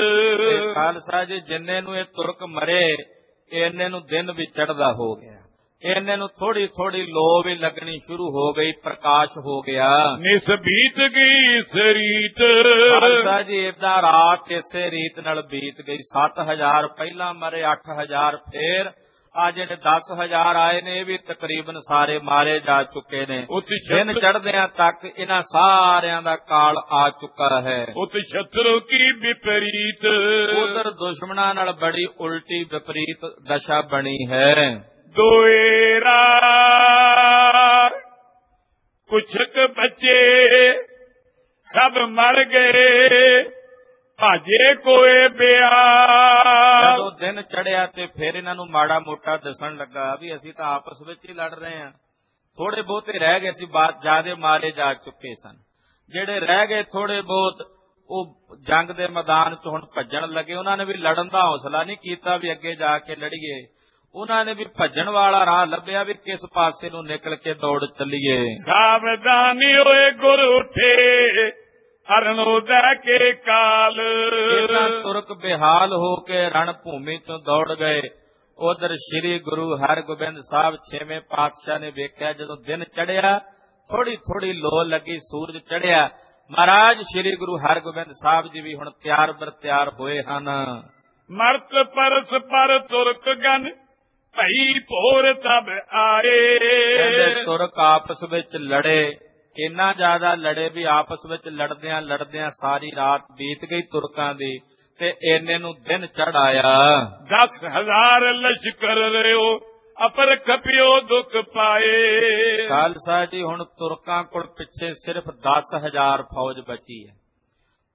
ਖਾਲਸਾ ਜੀ ਜਿੰਨੇ ਨੂੰ ਇਹ ਤੁਰਕ ਮਰੇ ਇੰਨੇ ਨੂੰ ਦਿਨ ਵੀ ਚੜ੍ਹਦਾ ਹੋ ਗਿਆ, ਇੰਨੇ ਨੂੰ ਥੋੜੀ ਥੋੜੀ ਲੋ ਵੀ ਲੱਗਣੀ ਸ਼ੁਰੂ ਹੋ ਗਈ, ਪ੍ਰਕਾਸ਼ ਹੋ ਗਿਆ। ਨਿਸ ਬੀਤ ਗਈ ਸਰੀਤ, ਖਾਲਸਾ ਜੀ ਏਦਾਂ ਰਾਤ ਇਸੇ ਰੀਤ ਨਾਲ ਬੀਤ ਗਈ। 7000 ਪਹਿਲਾਂ ਮਰੇ, 8000 ਫੇਰ ਆ ਜਿਹੜੇ 10,000 ਆਏ ਨੇ ਇਹ ਵੀ ਤਕਰੀਬਨ ਸਾਰੇ ਮਾਰੇ ਜਾ ਚੁੱਕੇ ਨੇ। ਦਿਨ ਚੜ੍ਹਦਿਆਂ ਤੱਕ ਇਹਨਾਂ ਸਾਰਿਆਂ ਦਾ ਕਾਲ ਆ ਚੁੱਕਾ ਹੈ। ਉਤ ਸ਼ਤਰੂ ਕੀ ਵਿਪਰੀਤ, ਉਧਰ ਦੁਸ਼ਮਣਾਂ ਨਾਲ ਬੜੀ ਉਲਟੀ ਵਿਪਰੀਤ ਦਸ਼ਾ ਬਣੀ ਹੈ। ਦੋਏਰਾ ਕੁਛਕ ਬੱਚੇ ਸਭ ਮਰ ਗਏ, ਭਾਜੇ ਕੋਏ ਬਿਆ। ਜਦੋਂ ਦਿਨ ਚੜਿਆ ਤੇ ਫਿਰ ਇਹਨਾਂ ਨੂੰ ਮਾੜਾ ਮੋਟਾ ਦੱਸਣ ਲੱਗਾ ਵੀ ਅਸੀਂ ਤਾਂ ਆਪਸ ਵਿੱਚ ਹੀ ਲੜ ਰਹੇ ਹਾਂ, ਥੋੜੇ ਬਹੁਤੇ ਰਹਿ ਗਏ ਸੀ, ਬਾਤ ਜਿਆਦੇ ਮਾਰੇ ਜਾ ਚੁੱਕੇ ਸਨ। ਜਿਹੜੇ ਰਹਿ ਗਏ ਥੋੜੇ ਬਹੁਤ ਉਹ ਜੰਗ ਦੇ ਮੈਦਾਨ 'ਚ ਹੁਣ ਭੱਜਣ ਲੱਗੇ। ਉਹਨਾਂ ਨੇ ਵੀ ਲੜਨ ਦਾ ਹੌਸਲਾ ਨਹੀਂ ਕੀਤਾ ਵੀ ਅੱਗੇ ਜਾ ਕੇ ਲੜੀਏ, ਉਹਨਾਂ ਨੇ ਵੀ ਭੱਜਣ ਵਾਲਾ ਰਾਹ ਲੱਭਿਆ ਵੀ ਕਿਸ ਪਾਸੇ ਨੂੰ ਨਿਕਲ ਕੇ ਦੌੜ ਚੱਲੀਏ। ਸਾਵਧਾਨੀ ਹੋਏ ਗੁਰ ਉੱਠੇ ਹਰਨੋ ਦਾ ਕੇ ਕਾਲ, ਇਹਨਾਂ ਤੁਰਕ ਬੇਹਾਲ ਹੋ ਕੇ ਰਣ ਭੂਮੀ ਤੋਂ ਦੌੜ ਗਏ। ਉਧਰ ਸ੍ਰੀ ਗੁਰੂ ਹਰਗੋਬਿੰਦ ਸਾਹਿਬ 6ਵੇਂ ਪਾਤਸ਼ਾਹ ਨੇ ਵੇਖਿਆ ਜਦੋਂ ਦਿਨ ਚੜਿਆ, ਥੋੜੀ ਥੋੜੀ ਲੋ ਲੱਗੀ, ਸੂਰਜ ਚੜਿਆ, ਮਹਾਰਾਜ ਸ੍ਰੀ ਗੁਰੂ ਹਰਗੋਬਿੰਦ ਸਾਹਿਬ ਜੀ ਵੀ ਹੁਣ ਤਿਆਰ ਬਰ ਤਿਆਰ ਹੋਏ ਹਨ। ਮਰਤ ਪਰਸ ਪਰ ਤੁਰਕ ਗਨ ਭਈ ਭੋਰ ਤਬ ਆਏ, ਕਹਿੰਦੇ ਤੁਰਕ ਆਪਸ ਵਿੱਚ ਲੜੇ, ਇੰਨਾ ਜ਼ਿਆਦਾ ਲੜੇ ਵੀ ਆਪਸ ਵਿੱਚ ਲੜਦਿਆਂ ਲੜਦਿਆਂ ਸਾਰੀ ਰਾਤ ਬੀਤ ਗਈ ਤੁਰਕਾਂ ਦੀ ਤੇ ਇੰਨੇ ਨੂੰ ਦਿਨ ਚੜ ਆਇਆ। 10,000 ਲਸ਼ਕਰ ਰਿਓ ਅਪਰ ਖਪਿਓ ਦੁੱਖ ਪਾਏ। ਖਾਲਸਾ ਜੀ ਹੁਣ ਤੁਰਕਾਂ ਕੋਲ ਪਿੱਛੇ ਸਿਰਫ 10,000 ਫੌਜ ਬਚੀ ਹੈ।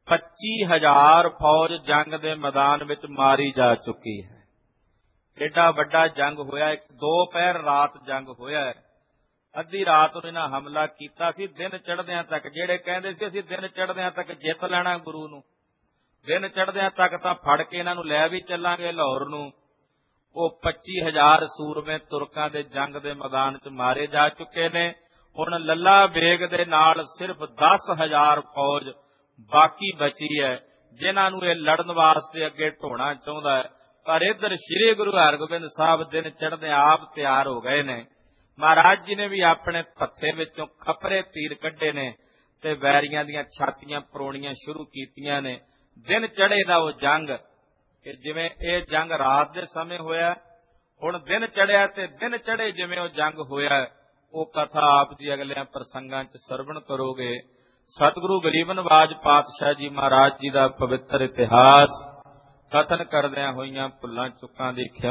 25,000 ਫੌਜ ਜੰਗ ਦੇ ਮੈਦਾਨ ਵਿੱਚ ਮਾਰੀ ਜਾ ਚੁੱਕੀ ਹੈ। ਏਡਾ ਵੱਡਾ ਜੰਗ ਹੋਇਆ, 2 ਪਹਿਰ ਰਾਤ ਜੰਗ ਹੋਇਆ। ਅੱਧੀ ਰਾਤ ਨੂੰ ਇਹਨਾਂ ਹਮਲਾ ਕੀਤਾ ਸੀ। ਦਿਨ ਚੜ੍ਹਦਿਆਂ ਤੱਕ ਜਿਹੜੇ ਕਹਿੰਦੇ ਸੀ ਅਸੀਂ ਦਿਨ ਚੜ੍ਹਦਿਆਂ ਤੱਕ ਜਿੱਤ ਲੈਣਾ ਗੁਰੂ ਨੂੰ, ਦਿਨ ਚੜ੍ਹਦਿਆਂ ਤੱਕ ਤਾਂ ਫੜ ਕੇ ਇਹਨਾਂ ਨੂੰ ਲੈ ਵੀ ਚੱਲਾਂਗੇ ਲਾਹੌਰ ਨੂੰ, ਉਹ 25,000 ਸੂਰਮੇ ਤੁਰਕਾਂ ਦੇ ਜੰਗ ਦੇ ਮੈਦਾਨ 'ਚ ਮਾਰੇ ਜਾ ਚੁੱਕੇ ਨੇ। ਹੁਣ ਲੱਲਾ ਬੇਗ ਦੇ ਨਾਲ ਸਿਰਫ 10,000 ਫੌਜ ਬਾਕੀ ਬਚੀ ਹੈ, ਜਿਨ੍ਹਾਂ ਨੂੰ ਇਹ ਲੜਨ ਵਾਸਤੇ ਅੱਗੇ ਢੋਣਾ ਚਾਹੁੰਦਾ ਹੈ। ਪਰ ਇੱਧਰ ਸ੍ਰੀ ਗੁਰੂ ਹਰਗੋਬਿੰਦ ਸਾਹਿਬ ਦਿਨ ਚੜ੍ਹਦੇ ਆਪ ਤਿਆਰ ਹੋ ਗਏ ਨੇ। ਮਹਾਰਾਜ ਜੀ ਨੇ ਵੀ ਆਪਣੇ ਪੱਥੇ ਵਿੱਚੋਂ ਖਪਰੇ ਤੀਰ ਕੱਢੇ ਨੇ ਤੇ ਵੈਰੀਆਂ ਦੀਆਂ ਛਾਤੀਆਂ ਪਰੋਣੀਆਂ ਸ਼ੁਰੂ ਕੀਤੀਆਂ ਨੇ। ਦਿਨ ਚੜ੍ਹੇ ਦਾ ਉਹ ਜੰਗ, ਕਿ ਜਿਵੇਂ ਇਹ ਜੰਗ ਰਾਤ ਦੇ ਸਮੇਂ ਹੋਇਆ, ਹੁਣ ਦਿਨ ਚੜ੍ਹਿਆ ਤੇ ਦਿਨ ਚੜ੍ਹੇ ਜਿਵੇਂ ਉਹ ਜੰਗ ਹੋਇਆ, ਉਹ ਕਥਾ ਆਪ ਜੀ ਅਗਲਿਆਂ ਪ੍ਰਸੰਗਾਂ 'ਚ ਸਰਵਣ ਕਰੋਗੇ। ਸਤਿਗੁਰੂ ਗਰੀਬ ਨਵਾਜ ਪਾਤਸ਼ਾਹ ਜੀ ਮਹਾਰਾਜ ਜੀ ਦਾ ਪਵਿੱਤਰ ਇਤਿਹਾਸ ਕਥਨ ਕਰਦਿਆਂ ਹੋਈਆਂ ਭੁੱਲਾਂ ਚੁੱਕਾਂ ਦੀ